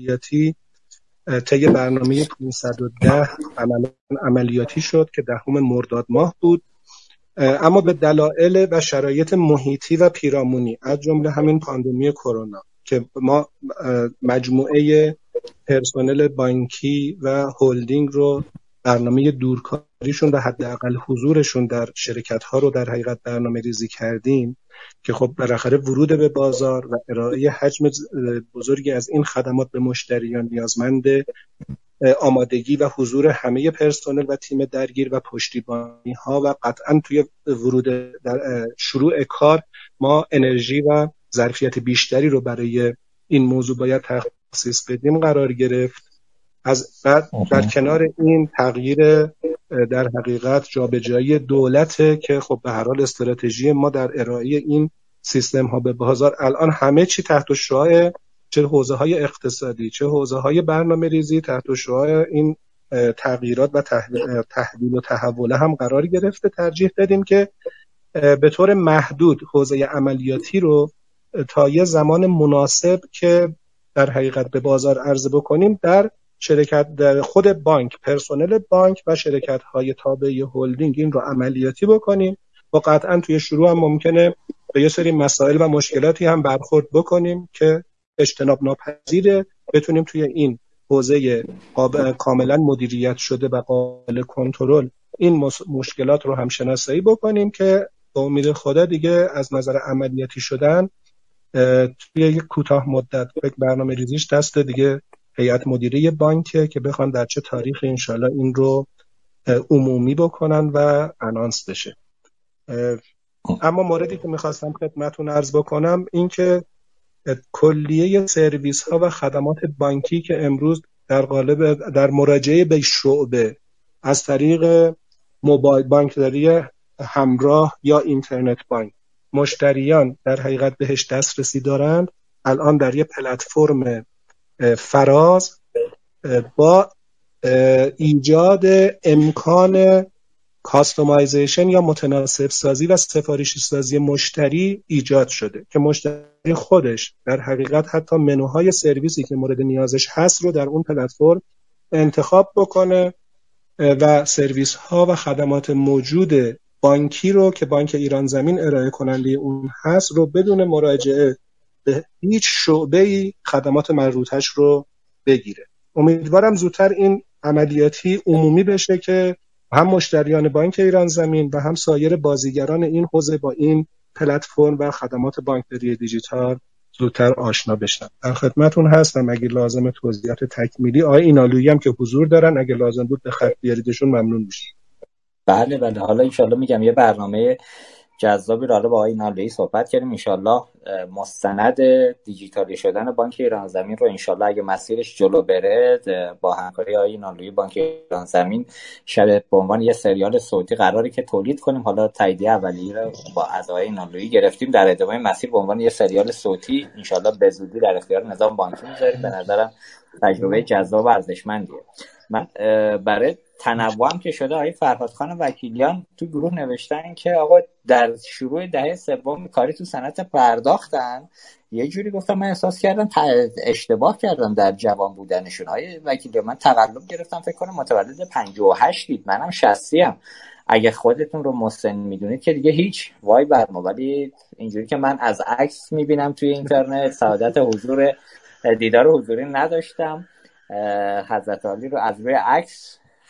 طی برنامه 510 عملیاتی شد که 10 مرداد ماه بود، اما به دلایل و شرایط محیطی و پیرامونی از جمله همین پاندمی کرونا که ما مجموعه پرسنل بانکی و هلدینگ رو برنامه دورکاریشون و حداقل حضورشون در شرکت‌ها رو در حقیقت برنامه‌ریزی کردیم که خب بالاخره ورود به بازار و ارائه حجم بزرگی از این خدمات به مشتریان نیازمند آمادگی و حضور همه پرسنل و تیم درگیر و پشتیبانی‌ها و قطعاً توی ورود در شروع کار ما انرژی و ظرفیت بیشتری رو برای این موضوع باید تخصیص بدیم قرار گرفت. از بعد در کنار این تغییر در حقیقت جابجایی دولت که خب به هر حال استراتژی ما در ارائه این سیستم ها به بازار الان همه چی تحت شعاع چه حوزه های اقتصادی چه حوزه های برنامه ریزی تحت شعاع این تغییرات و تحویل و تحول هم قرار گرفته. ترجیح دادیم که به طور محدود حوزه عملیاتی رو تا یه زمان مناسب که در حقیقت به بازار عرضه بکنیم در شرکت در خود بانک، پرسنل بانک و شرکت‌های تابع هلدینگ این رو عملیاتی بکنیم و قطعاً توی شروع هم ممکنه به یه سری مسائل و مشکلاتی هم برخورد بکنیم که اجتناب ناپذیره، بتونیم توی این حوزه کاملا مدیریت شده و قابل کنترل این مشکلات رو هم شناسایی بکنیم که به امید خدا دیگه از نظر عملیاتی شدن توی یک کوتاه مدت فکر برنامه ریزیش دست دیگه هیئت مدیره بانکه که بخوان در چه تاریخ انشالله این رو عمومی بکنن و انانس بشه. اما موردی که میخواستم خدمتون عرض بکنم این که کلیه سرویس ها و خدمات بانکی که امروز در مراجعه به شعبه از طریق موبایل بانکداری همراه یا اینترنت بانک مشتریان در حقیقت بهش دسترسی دارند، الان در یه پلتفرم فراز با ایجاد امکان کاستومایزیشن یا متناسب سازی و سفارشی سازی مشتری ایجاد شده که مشتری خودش در حقیقت حتی منوهای سرویسی که مورد نیازش هست رو در اون پلتفرم انتخاب بکنه و سرویس ها و خدمات موجود بانکی رو که بانک ایران زمین ارائه کننده اون هست رو بدون مراجعه به هیچ شعبه‌ای خدمات مربوطه‌اش رو بگیره. امیدوارم زودتر این عملیاتی عمومی بشه که هم مشتریان بانک ایران زمین و هم سایر بازیگران این حوزه با این پلتفرم و خدمات بانکداری دیجیتال زودتر آشنا بشن. در خدمتون هستم، اگه لازم توضیحات تکمیلی آقای اینانلویی هم که حضور دارن اگه لازم بود به خط بیاریدشون ممنون میشم. بله حالا انشالله میگم یه برنامه جذابی رو حالا با آقای اینانلویی صحبت کردیم. انشالله مستند دیجیتالی شدن بانک ایران زمین رو انشالله اگه مسیرش جلو بره با همکاری آقای اینانلویی بانک ایران زمین شاید به عنوان یه سریال صوتی قراره که تولید کنیم. حالا تاییدیه اولیه رو با از آقای اینانلویی گرفتیم، در ادامه مسیر به عنوان یه سریال صوتی انشالله به زودی در اختیار نظام بانکی میذاریم. به نظرم تجربه جذاب و ارزشمندیه. من برای تنوعم که شده آقای فرهادخان وکیلیان تو گروه نوشتن که آقا در شروع دهه سوم کاری تو صنعت پرداختن. یه جوری گفتم من احساس کردم اشتباه کردم در جوان بودنشون. آقای وکیلیان من تقلب گرفتم، فکر کنم متولد 58 دید، منم 60ام. اگه خودتون رو مسن میدونید که دیگه هیچ وای بر ما، ولی اینجوری که من از عکس میبینم توی اینترنت سعادت دیدار حضوری نداشتم. حضرت علی رو از روی عکس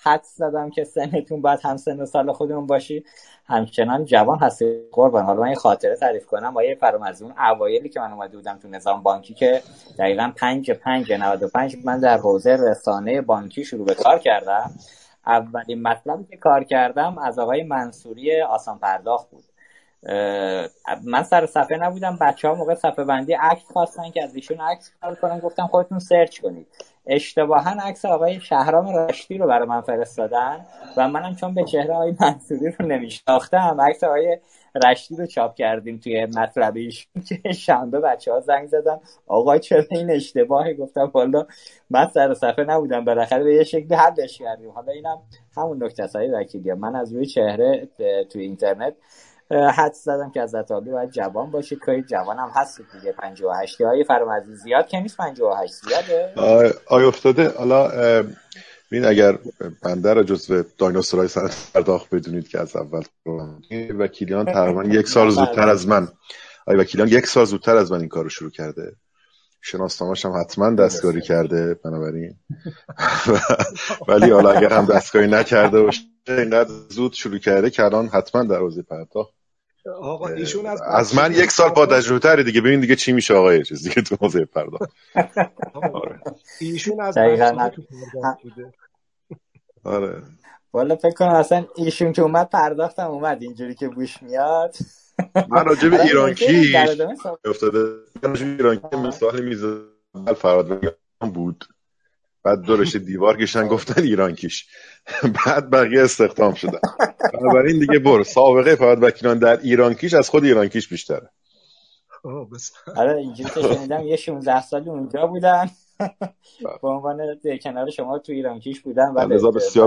حدس زدم که سنتون باید هم سن و سال خودمون باشی، همچنان جوان هستی قربان. حالا من یه خاطره تعریف کنم. آیه فرامرزی، اون اوایلی که من اومده بودم تو نظام بانکی که دقیقاً 5/5/95 من در حوزه رسانه بانکی شروع به کار کردم، اولین مطلبی که کار کردم از آقای منصوری آسان پرداخت بود. من سر صفحه نبودم، بچه‌ها موقع صفحه بندی عکس خواستن که از ایشون عکس کنم، گفتم خودتون سرچ کنید. اشتباهاً عکس آقای شهرام رشدی رو برای من فرستادن و منم چون به چهره آقای منصوری رو نمیشناختم عکس آقای رشدی رو چاپ کردیم توی مطلب ایشون که شنبه بچه‌ها زنگ زدن آقا چرا این اشتباهه؟ گفتم والا من سر صفحه نبودم، بالاخره به یه شکلی حلش کردیم. حالا اینم همون نکته‌های وکیلیه. من از روی چهره توی اینترنت حدس زدم که از علی باید جوان باشید، که جوانم هستید دیگه. 58 های فرامرزی زیاد که نیست، 58 زیاده. آیا افتاده. حالا ببین اگر بنده را جزو دایناسورهای صنعت پرداخت بدونید که از اول وکیلیان تقریبا یک سال زودتر از من این کارو شروع کرده. شناسنامه‌اش هم حتما دستکاری کرده بنابراین ولی حالا اگر هم دستکاری نکرده باشه اینقدر زود شروع کرده که الان حتما در حوزه پرداخت. آقا ایشون از من یک سال با تجربه‌تره دیگه. ببین دیگه چی میشه آقای چیز دیگه تو حوزه پرداخت. ایشون از دقیقاً بوده. آره والا فکر کنم اصلا ایشون که اومد پرداختم اومد اینجوری که بوش میاد. من راجع به ایرانکیش افتاده. راجع به ایرانکی مثال میزه فراد بود، بعد دورش دیوار کشن گفتن ایرانکیش، بعد بقیه استخدام شدن. بنابراین دیگه برو سابقه فقط وکیلان در ایرانکیش از خود ایرانکیش بیشتره. آره اینجوری که شنیدم یه 16 سالی اونجا بودن به عنوان کنار شما تو ایرانکیش بودن و بسیار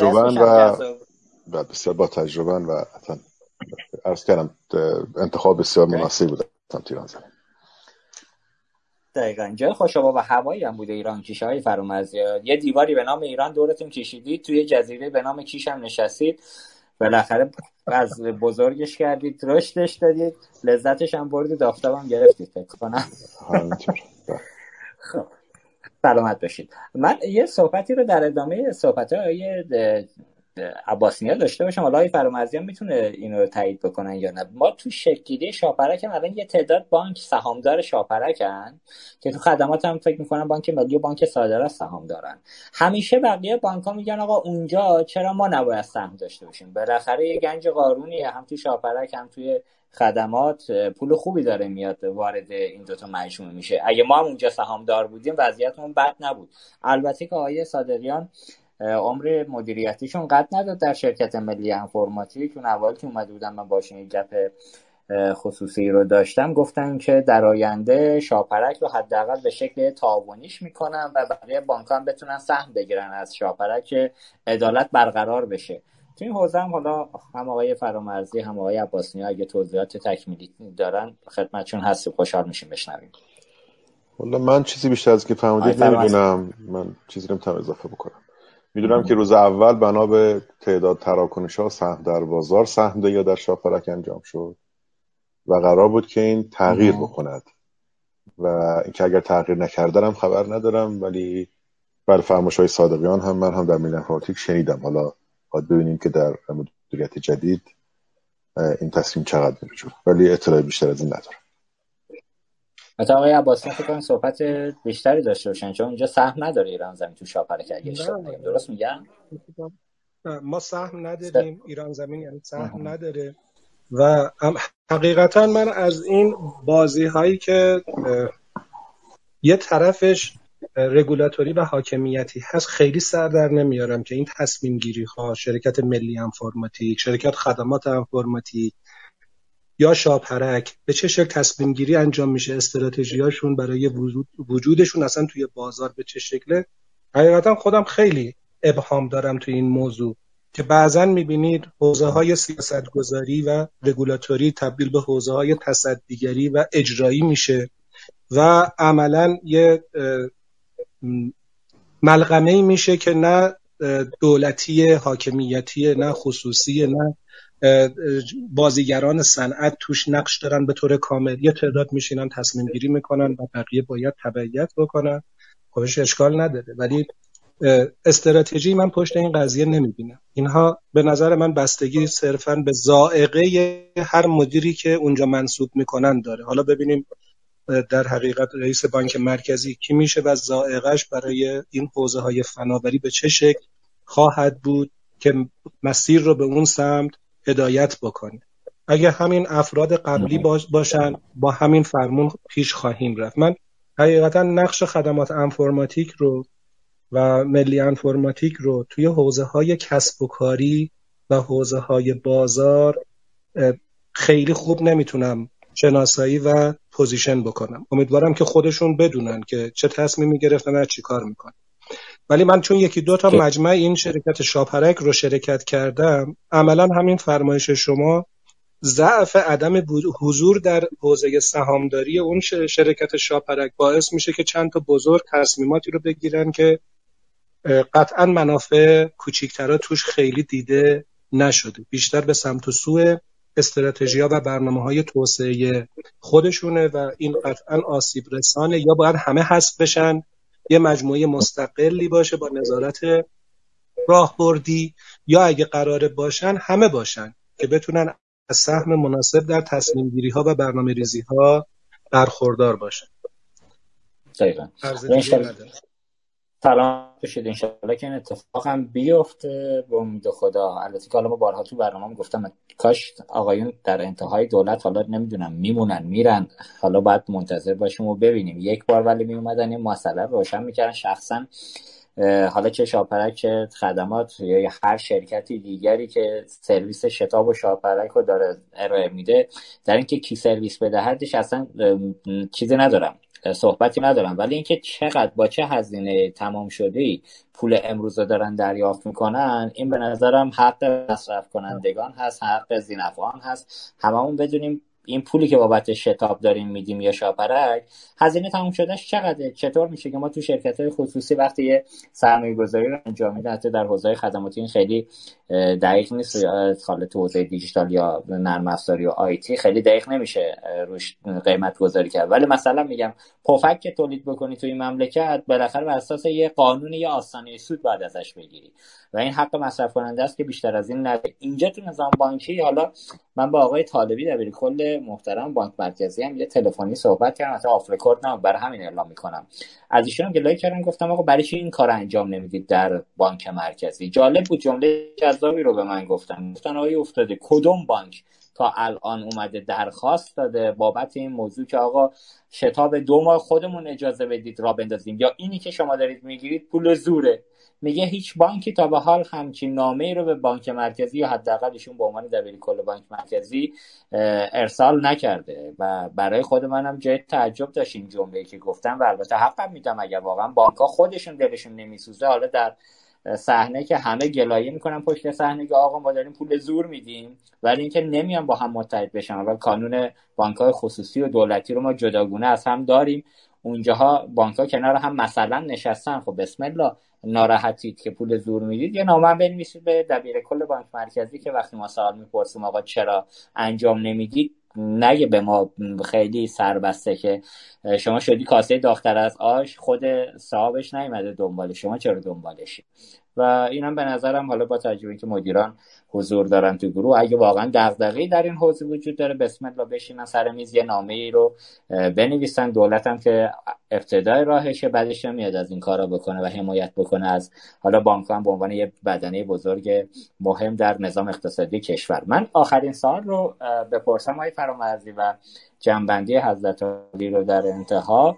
با تجربه و عرض کردم انتخاب بسیار مناسبی بود ایران زمین. دقیقاً جای خوش‌آب و هوایی هم بوده ایرانکیش های فرامرزی. یه دیواری به نام ایران دورتون کشیدید، توی جزیره به نام کیش هم نشستید، بالاخره از بزرگش کردید، رشدش دادید، لذتش هم بردید، آفتابم گرفتید فکر کنم. خب سلامت باشید. من یه صحبتی رو در ادامه صحبت‌های عباسنیا داشته باشم، حالا فرامرزی هم میتونه اینو تایید بکنن یا نه. ما تو شکل‌گیری شاپرک الان یه تعداد بانک سهامدار شاپرکن که تو خدمات هم فکر میکنم بانک ملی و بانک صادرات سهام دارن. همیشه بقیه بانک‌ها میگن آقا اونجا چرا ما نباید سهم داشته باشیم؟ بالاخره یه گنج قارونیه، هم تو شاپرک هم توی خدمات پول خوبی داره میاد وارد این دوتا مجموعه میشه. اگه ما هم اونجا سهامدار بودیم وضعیتمون بد نبود. البته که آقای صادقیان عمر مدیریتیشون قد نداد در شرکت ملی انفرماتیک. اون اول که اومده بودن من باشون یک گپ خصوصی رو داشتم، گفتن که در آینده شاپرک رو حداقل به شکل تعاونیش میکنن و بقیه بانک‌ها هم بتونن سهم بگیرن از شاپرک که عدالت برقرار بشه. تو این حوزه هم حالا هم آقای فرامرزی هم آقای عباسنیا اگه توضیحات تکمیلی دارن خدمتشون هستیم، خوشحال میشیم بشنویم. والله من چیزی بیشتر از که فهمیدید نمیدونم، من چیزی نمیتونم اضافه بکنم. میدونم که روز اول بنا به تعداد تراکنش‌ها سهم در بازار سهم‌دهی یا در شاپرک انجام شد و قرار بود که این تغییر بکند و اینکه اگر تغییر نکردن هم خبر ندارم، ولی بر فرمایش‌های صادقیان هم من هم در ملی انفرماتیک شنیدم. حالا باید ببینیم که در مدیریت جدید این تصمیم چقدر میشه، ولی اطلاع بیشتر از این ندارم. مثلا آقای عباسی فکر کنم صحبت بیشتری داشته باشن چون اونجا سهم نداره ایران زمین تو شاپرک. اگه درست میگم ما سهم نداریم، ایران زمین یعنی سهم نداره. و حقیقتا من از این بازی هایی که یه طرفش رگولاتوری و حاکمیتی هست خیلی سر در نمیارم که این تصمیم گیری ها شرکت ملی انفرماتیک، شرکت خدمات انفرماتیک یا شاپرک به چه شکل تصمیم گیری انجام میشه، استراتژیاشون برای وجودشون اصلا توی بازار به چه شکله. حقیقتا خودم خیلی ابهام دارم توی این موضوع که بعضن میبینید حوزه های سیاست گذاری و رگولاتوری تبدیل به حوزه های تصدیگری و اجرایی میشه و عملا یه ملغمه‌ای میشه که نه دولتی حاکمیتی، نه خصوصی، نه بازیگران صنعت توش نقش دارن به طور کامل. یه تعداد میشینن تصمیم گیری میکنن و بقیه باید تبعیت بکنن. خودش اشکال نداره، ولی استراتژی من پشت این قضیه نمیبینم. اینها به نظر من بستگی صرفاً به ذائقه هر مدیری که اونجا منصوب میکنن داره. حالا ببینیم در حقیقت رئیس بانک مرکزی کی میشه و ذائقه‌اش برای این حوزه‌های فناوری به چه شکل خواهد بود که مسیر رو به اون سمت هدایت بکنه. اگه همین افراد قبلی باشن با همین فرمون پیش خواهیم رفت. من حقیقتا نقش خدمات انفرماتیک رو و ملی انفرماتیک رو توی حوزه‌های کسب و کاری و حوزه‌های بازار خیلی خوب نمیتونم شناسایی و پوزیشن بکنم. امیدوارم که خودشون بدونن که چه تصمیمی گرفتن و چی کار میکنن. ولی من چون یکی دو تا مجمع این شرکت شاپرک رو شرکت کردم، عملا همین فرمایش شما ضعف عدم حضور در حوزه سهامداری اون شرکت شاپرک باعث میشه که چند تا بزرگ تصمیماتی رو بگیرن که قطعا منافع کوچیک‌ترا توش خیلی دیده نشده، بیشتر به سمت و سوی استراتژی‌ها و برنامه‌های توسعه خودشونه و این قطعا آسیب رسانه. یا باید همه حذف بشن، یه مجموعه مستقلی باشه با نظارت راهبردی، یا اگه قراره باشن همه باشن که بتونن از سهم مناسب در تصمیم گیری ها و برنامه ریزی ها برخوردار باشن. دقیقاً. سلام باشید. انشالله که این اتفاق هم بیفته به امید خدا. البته که حالا ما بارها تو برنامه گفتم کاش آقایون در انتهای دولت حالا نمیدونم میمونن میرن، حالا باید منتظر باشیم و ببینیم. یک بار ولی میومدن این مسئله رو روشن میکردن. شخصا حالا چه شاپرک چه خدمات یا هر شرکتی دیگری که سرویس شتاب و شاپرک رو داره ارائه میده، در اینکه کی سرویس بدهدش اصلا چیزی ندارم، صحبتی ندارم. ولی اینکه چقدر با چه هزینه تمام شده‌ای پول امروز رو دارن دریافت میکنن، این به نظرم حق مصرف کنندگان هست، حق ذی‌نفعان هست. هممون بدونیم این پولی که بابت شتاب داریم میدیم یا شاپرک، هزینه تموم شدهش چقدره. چطور میشه که ما تو شرکت‌های خصوصی وقتی یه سرمایه‌گذاری رو انجام میدیم، حتی در حوزه خدماتی این خیلی دقیق نیست، حالا تو حوزه دیجیتال یا نرم افزاری و آیتی خیلی دقیق نمیشه روش قیمت گذاری کرد. ولی مثلا میگم پفک که تولید بکنی تو این مملکت، بالاخره بر اساس یه قانون یا آستانه سود باید ازش بگیری و این حق مصرف کننده است که بیشتر از این نده. اینجا تو نظام بانکی، حالا من با آقای طالبی دبیرکل محترم بانک مرکزی هم یه تلفنی صحبت کردم، مثلا آف رکورد نه، برای همین اعلام میکنم. از ایشون هم گلایه کردم، گفتم آقا برای چی این کار انجام نمیدید در بانک مرکزی؟ جالب بود، جمله جذابی رو به من گفتن آقای افتاده کدوم بانک تا الان اومده درخواست داده بابت این موضوع که آقا شتاب 2 ماه خودمون اجازه بدید را بندازیم، یا اینی که شما دارید میگیرید پول زوره؟ میگه هیچ بانکی تا به حال همچین نامه‌ای رو به بانک مرکزی یا حداقل ایشون به عنوان دبیرکل بانک مرکزی ارسال نکرده و برای خود منم جای تعجب داشت این جمله‌ای که گفتم و البته حقم میدم اگر واقعا بانک‌ها خودشون دلشون نمیسوزه، حالا در صحنه که همه گلایه میکنن پشت صحنه که آقا ما داریم پول زور میدیم، ولی اینکه نمیان با هم متحد بشن. اول قانون بانک‌های خصوصی و دولتی رو ما جداگونه از هم داریم، اونجاها بانک‌ها کنار هم مثلا نشستن. خب بسم الله، ناراحتید که پول زور میدید، یا نامه بنویسید به دبیرکل بانک مرکزی که وقتی ما سوال میپرسیم آقا چرا انجام نمیدید، نگه به ما خیلی سربسته که شما شدی کاسه داغ‌تر از آش، خود صاحبش نیومده دنبال شما، چرا دنبالشی؟ و اینم به نظرم حالا با توجه که مدیران حضور دارن تو گروه، اگه واقعا دغدغه‌ای در این حوزه وجود داره، بسم الله بشینن سر میز یه نامه‌ای رو بنویسن. دولتم که ابتدای راهشه، بعدش میاد از این کارا بکنه و حمایت بکنه از حالا بانک‌ها به عنوان یه بدنه بزرگ مهم در نظام اقتصادی کشور. من آخرین سوال رو بپرسم آقای فرامرزی و جنبندی حضرت عالی رو در انتها.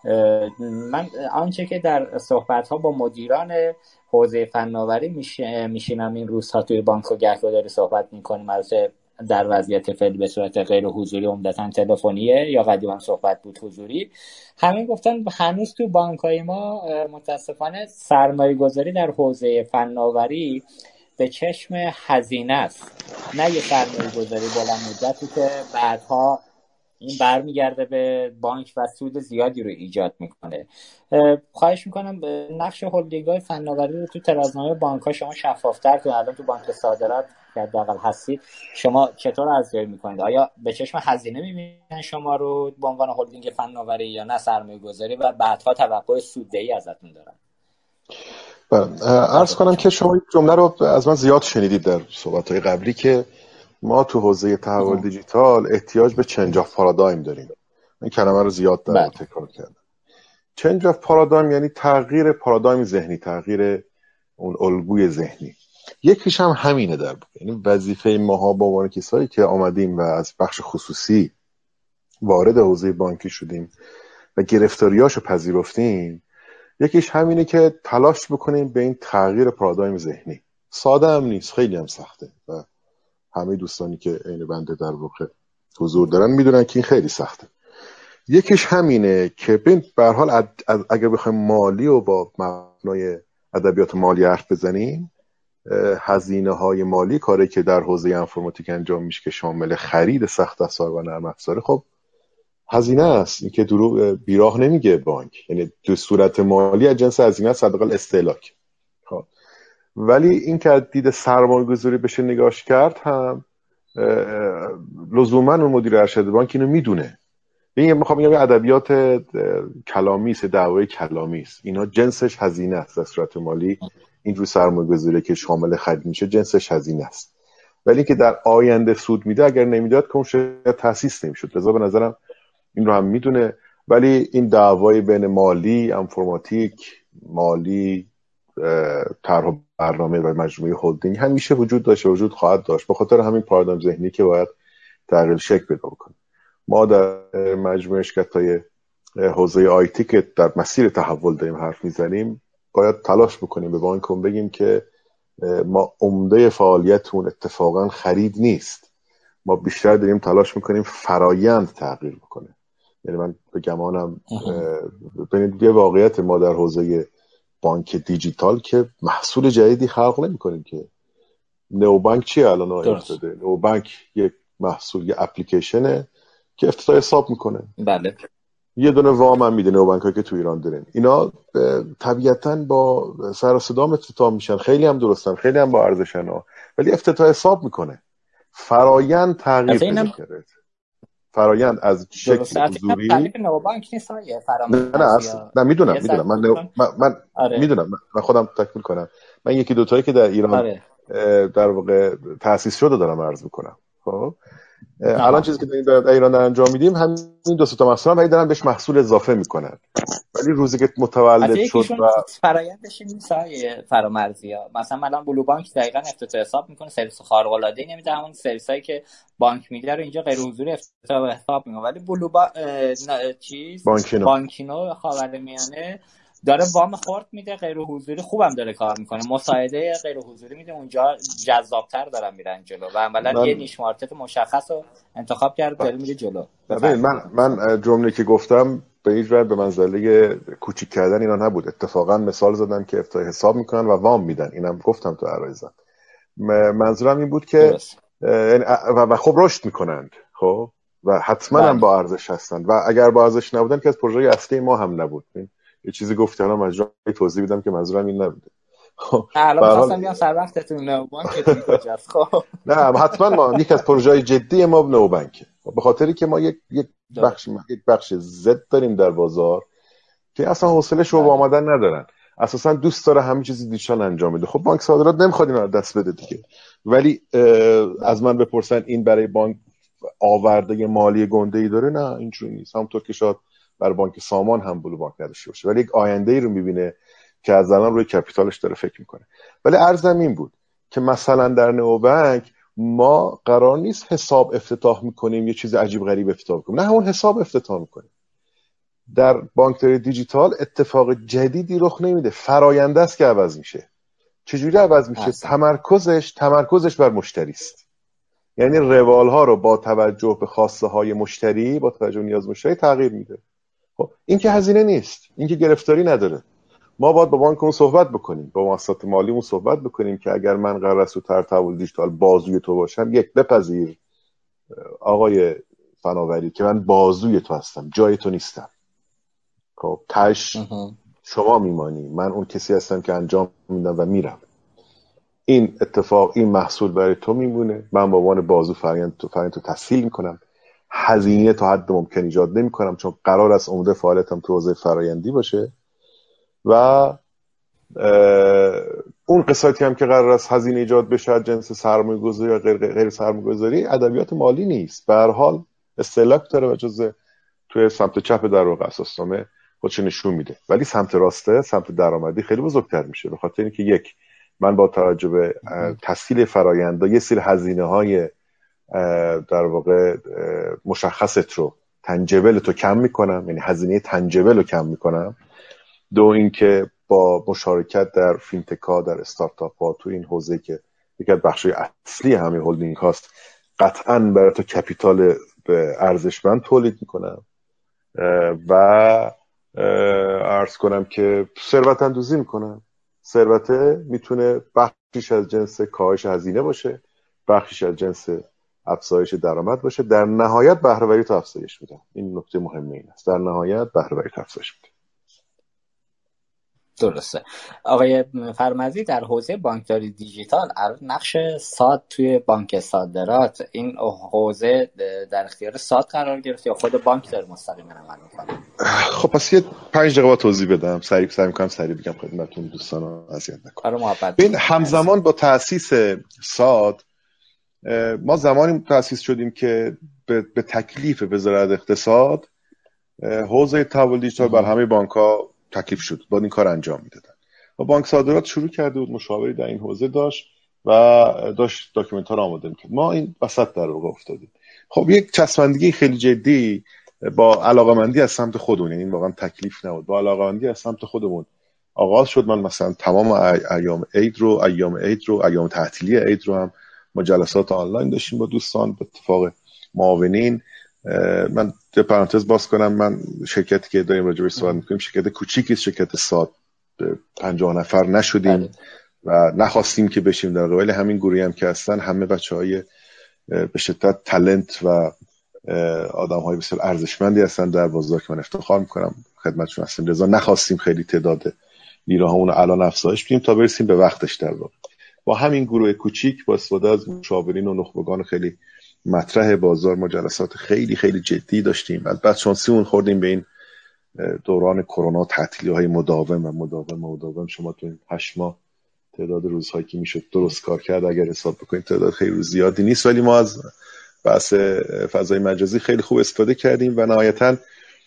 من آنچه که در صحبت‌ها با مدیران حوزه فناوری میشینم این روزها توی بانک و گهگداری صحبت میکنیم، البته در وضعیت فعلی به صورت غیر حضوری، عمدتاً تلفنیه، یا قدیما صحبت بود حضوری، همین گفتن هنوز تو بانک‌های ما متاسفانه سرمایه گذاری در حوزه فناوری به چشم هزینه است، نه یه سرمایه گذاری بلند مدتی که بعدها این برمیگرده به بانک و سود زیادی رو ایجاد میکنه. خواهش میکنم نقش هلدینگ‌های فناوری رو تو ترازنامه بانک‌ها شما شفافتر کنید. الان تو بانک صادرات که حداقل هستید، شما چطور ارزیابی میکنید؟ آیا به چشم هزینه میبینن شما رو به عنوان هلدینگ فناوری یا نه سرمایه گذاری و بعدها توقع سوددهی ازتون دارن؟ عرض کنم که شما این جمله رو از من زیاد شنیدید در صحبت‌های قبلی که ما تو حوزه تحول دیجیتال احتیاج به چنج آف پارادایم داریم. این کلمه رو زیاد در تکرار کردم. چنج آف پارادایم یعنی تغییر پارادایم ذهنی، تغییر اون الگوی ذهنی. یکیش هم همینه در بود. یعنی وظیفه ماها به عنوان کسایی که آمدیم و از بخش خصوصی وارد حوزه بانکی شدیم و گرفتاریاشو پذیرفتیم، یکیش همینه که تلاش بکنیم به این تغییر پارادایم ذهنی. ساده هم نیست، خیلی هم سخته و همه دوستانی که عین بنده در واقع حضور دارن میدونن که این خیلی سخته. یکیش همینه که به هر حال اگر بخوایم مالی و با مبنای ادبیات مالی حرف بزنیم، هزینه‌های مالی کاری که در حوزه انفرماتیک انجام میشه که شامل خرید سخت افزار و نرم افزار، خب هزینه است. این که دروغ بیراه نمیگه بانک، یعنی دو صورت مالی از جنس هزینه است، حداقل استهلاک. خب ولی این که از دید سرمایه‌گذاری بشه نگاش کرد هم لزوما اون مدیر ارشد بانک اینو میدونه. این میخوام بگم ادبیات کلامی است، دعوای کلامی است. اینا جنسش هزینه است. در صورت مالی اینجور سرمایه‌گذاری که شامل خرید میشه جنسش هزینه است. ولی که در آینده سود میده، اگر نمیداد که اون شرکت تأسیس نمیشد. لذا به نظرم این رو هم میدونه. ولی این دعوای بین مالی، انفرماتیک، مالی، طرح برنامه و مجموعه هلدینگ همیشه وجود داشته، وجود خواهد داشت. به خاطر همین پارادایم ذهنی که باید تغییر شکل پیدا کنه. ما در مجموعه شرکت‌های حوزه آیتی که در مسیر تحول داریم حرف میزنیم، باید تلاش بکنیم به بانکون بگیم که ما عمده فعالیتمون اتفاقا خرید نیست. ما بیشتر داریم تلاش میکنیم فرایند تغییر بکنه. یعنی من به گمانم ببینید یه واقعیت، ما در حوزه بانک دیجیتال که محصول جدیدی خلق نمی‌کنیم که. نئوبانک چیه الان افتاده؟ نئوبانک یک محصول، یه اپلیکیشنه که افتتاح حساب میکنه. بله. یه دونه وام هم میده. نئوبانکایی که تو ایران داریم اینا طبیعتاً با سر و صدام افتتاح میشن، خیلی هم درستن، خیلی هم با ارزشن ها، ولی افتتاح حساب میکنه. فرایند تغییر پیدا کرده. فرایند از شکل حضوری تعریف نئوبانک نیست های نه میدونم من میدونم، من خودم تکمیل کنم. من یکی دو تایی که در ایران در واقع تأسیس شده دارم عرض میکنم. خب الان چیزی که در ایران در انجام میدیم همین دو تا محصول، ولی دارن بهش محصول اضافه میکنن. ولی روزی که متولد شد و فرآیندش نیست های فرامرزی‌ها. مثلا الان بلو بانک دقیقاً افتتاح حساب میکنه، سرویس خارق العاده نمیده، همون سرویسایی که بانک میده رو اینجا غیر حضوری افتتاح حساب میکنه. ولی بانکینو خاورمیانه داره وام خرد میده، غیر حضوری خوبم داره کار میکنه، مساعده غیر حضوری میده، اونجا جذابتر دارن میرن جلو و عملاً یه نیش مارکت مشخص رو انتخاب کرده داره میره جلو. من جمله که گفتم به هیچ وجه به منزله کوچیک کردن اینا نبود. اتفاقا مثال زدم که افتتاح حساب میکنن و وام میدن. اینم گفتم تو عرایزم. منظورم این بود که و خب رشد میکنند، خب و حتما هم با ارزش هستند و اگر با ارزش نبودن که از پروژه اصلی ما هم نبود. یه چیزی گفتم الان مجبورم توضیح بدم که منظورم این نبوده. الان خواستم بیان سر وقتتون نئوبانکتون کجاست؟ خب نه حتما ما یک از پروژه‌های جدی ما نئوبانک، به خاطری که ما یک بخش زد داریم در بازار که اصلا حوصله شو آمدن ندارن، اساسا دوست داره همه چیز دیجیتال انجام بده. خب بانک صادرات نمیخواد اینا رو دست بده دیگه. ولی از من بپرسن این برای بانک آورده مالی گنده‌ای داره؟ نه اینجوری نیست. همونطور که شاید برای بانک سامان هم بلو بانک نداشته باشه، ولی یک آینده‌ای رو می‌بینه که از الان روی کپیتالش داره فکر میکنه. ولی عرضم این بود که مثلا در نئوبانک ما قرار نیست حساب افتتاح میکنیم یه چیز عجیب غریب افتتاح کنیم، نه همون حساب افتتاح میکنیم. در بانکداری دیجیتال اتفاق جدیدی رخ نمیده، فراینده است که عوض میشه. چجوری عوض میشه؟ تمرکزش بر مشتری است. یعنی روال ها رو با توجه به خواسته های مشتری، با توجه به نیاز مشتری تغییر میده. خب این که هزینه نیست، این که گرفتاری نداره. ما باید با بانکمون صحبت بکنیم، با مؤسسات مالیمون صحبت بکنیم که اگر من قرار است تو تحول دیجیتال بازوی تو باشم، یک بپذیر آقای فناوری که من بازوی تو هستم، جای تو نیستم. خب تاش شما میمانی، من اون کسی هستم که انجام میدم و میرم. این اتفاق، این محصول برای تو میمونه، من با عنوان بازو فرآیند تو تسهیل میکنم، هزینه تا حد ممکن ایجاد نمیکنم چون قرار است عمده فعالیتم تو حوزه فرآیندی باشه و اون قسمتی هم که قرار است هزینه ایجاد بشه از جنس سرمایه‌گذاری یا غیر سرمایه‌گذاری ادبیات مالی نیست. به هر حال استهلاک داره و جزء توی سمت چپ در واقع اساسنامه خودش نشون میده، ولی سمت راسته، سمت درآمدی خیلی بزرگتر میشه، به خاطر اینکه یک، من با توجه به تسهیل فرآیند یه سری هزینه‌های در واقع مشخصت رو تنجبل تو کم میکنم، یعنی هزینه تنجبل رو کم میکنم. دو اینکه با مشارکت در فینتکا، در استارتاپ ها تو این حوزه که یکی از بخشای اصلی همه هولدینگ هاست، قطعاً برای تو کپیتال ارزشمند تولید میکنم و عرض کنم که ثروت اندوزی میکنم. ثروت میتونه بخشش از جنس کاهش هزینه باشه، بخشش از جنس افزایش درآمد باشه، در نهایت بهره‌وری تو افزایش میده. این نکته مهمه این است، در نهایت بهره‌وری تو افزایش میده. درسته. آقای فرمزی، در حوزه بانکداری دیجیتال نقش ساد توی بانک صادرات، این حوزه در اختیار ساد قرار گرفت یا خود بانک داره مستقیما عمل می‌کنه؟ خب پس یه 5 دقیقه توضیح بدم، سریع بگم خدمتتون دوستان اذیت نکنم. ببین، همزمان با تأسیس ساد ما زمانی تأسیس شدیم که به تکلیف وزارت اقتصاد حوزه تحول دیجیتال بر همه بانک‌ها تکلیف شد، با این کار انجام میدادن و بانک صادرات شروع کرده بود، مشاوری در این حوزه داشت و داشت داکیومنت ها رو آماده می‌کرد. ما این وسط در واقع افتادیم. خب یک چسبندگی خیلی جدی با علاقه‌مندی از سمت خودمون، یعنی واقعا تکلیف نبود، با علاقه‌مندی از سمت خودمون آغاز شد. من مثلا تمام ایام تعطیلی عید رو هم ما جلسات آنلاین داشتیم با دوستان، به اتفاق معاونین. من یه پرانتز باز کنم، من شرکتی که داریم راجع بهش صحبت می‌کنیم شرکت کوچیکی است، شرکت ساد 50 نفر نشدیم و نخواستیم که بشیم. در قبال همین گروهی هم که هستن همه بچه‌های به شدت تالنت و آدم‌های بسیار ارزشمندی هستن در بازار که من افتخار می‌کنم خدمتشون هستیم. لذا نخواستیم خیلی تعداد نیروهامون رو الان افزایش بدیم تا برسیم به وقتش. در واقع با همین گروه کوچیک با استفاده از مشاورین و نخبگان خیلی مطرح بازار ما جلسات خیلی خیلی جدی داشتیم. بعد شانسیمون خوردیم به این دوران کرونا، تعطیلی‌های مداوم. شما تو این 8 ماه تعداد روزهایی که میشد درست کار کرد اگر حساب بکنید تعداد خیلی زیادی نیست، ولی ما از بحث فضای مجازی خیلی خوب استفاده کردیم و نهایتاً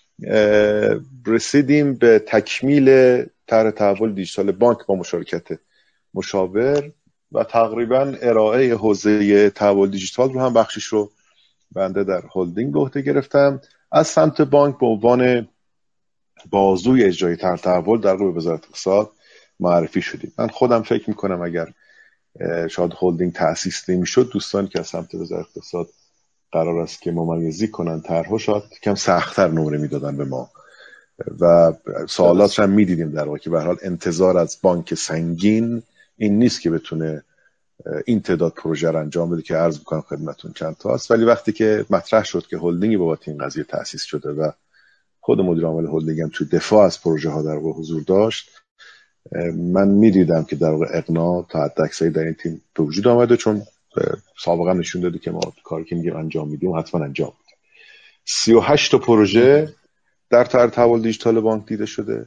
رسیدیم به تکمیل طرح تحول دیجیتال بانک با مشارکت مشاور و تقریبا ارائه حوزه تحول دیجیتال رو هم بخشش رو بنده در هولدینگ به عهده گرفتم. از سمت بانک به عنوان بازوی اجرایی طرح تحول در قلب وزارت اقتصاد معرفی شدیم. من خودم فکر میکنم اگر شاید هولدینگ تأسیس نمیشد، دوستانی که از سمت وزارت اقتصاد قرار است که ممیزی کنن طرحو، شاید کم سخت‌تر نمره میدادن به ما و سوالات هم میدیدیم در واقع که به هر حال انتظار از بانک سنگین این نیست که بتونه این تعداد پروژه رو انجام بده که عرض میکنم خدمتون چند تا است. ولی وقتی که مطرح شد که هولدینگی بابت این قضیه تأسیس شده و خود مدیر عامل هولدینگ هم تو دفاع از پروژه ها در واقع حضور داشت، من میدیدم که در واقع اقناع تا حد اکثری در این تیم به وجود آمده، چون سابقا نشون داده که ما کاری که میگیم انجام میدیم حتما انجام میدیم. 38 تا پروژه در طرح تحول دیجیتال بانک دیده شده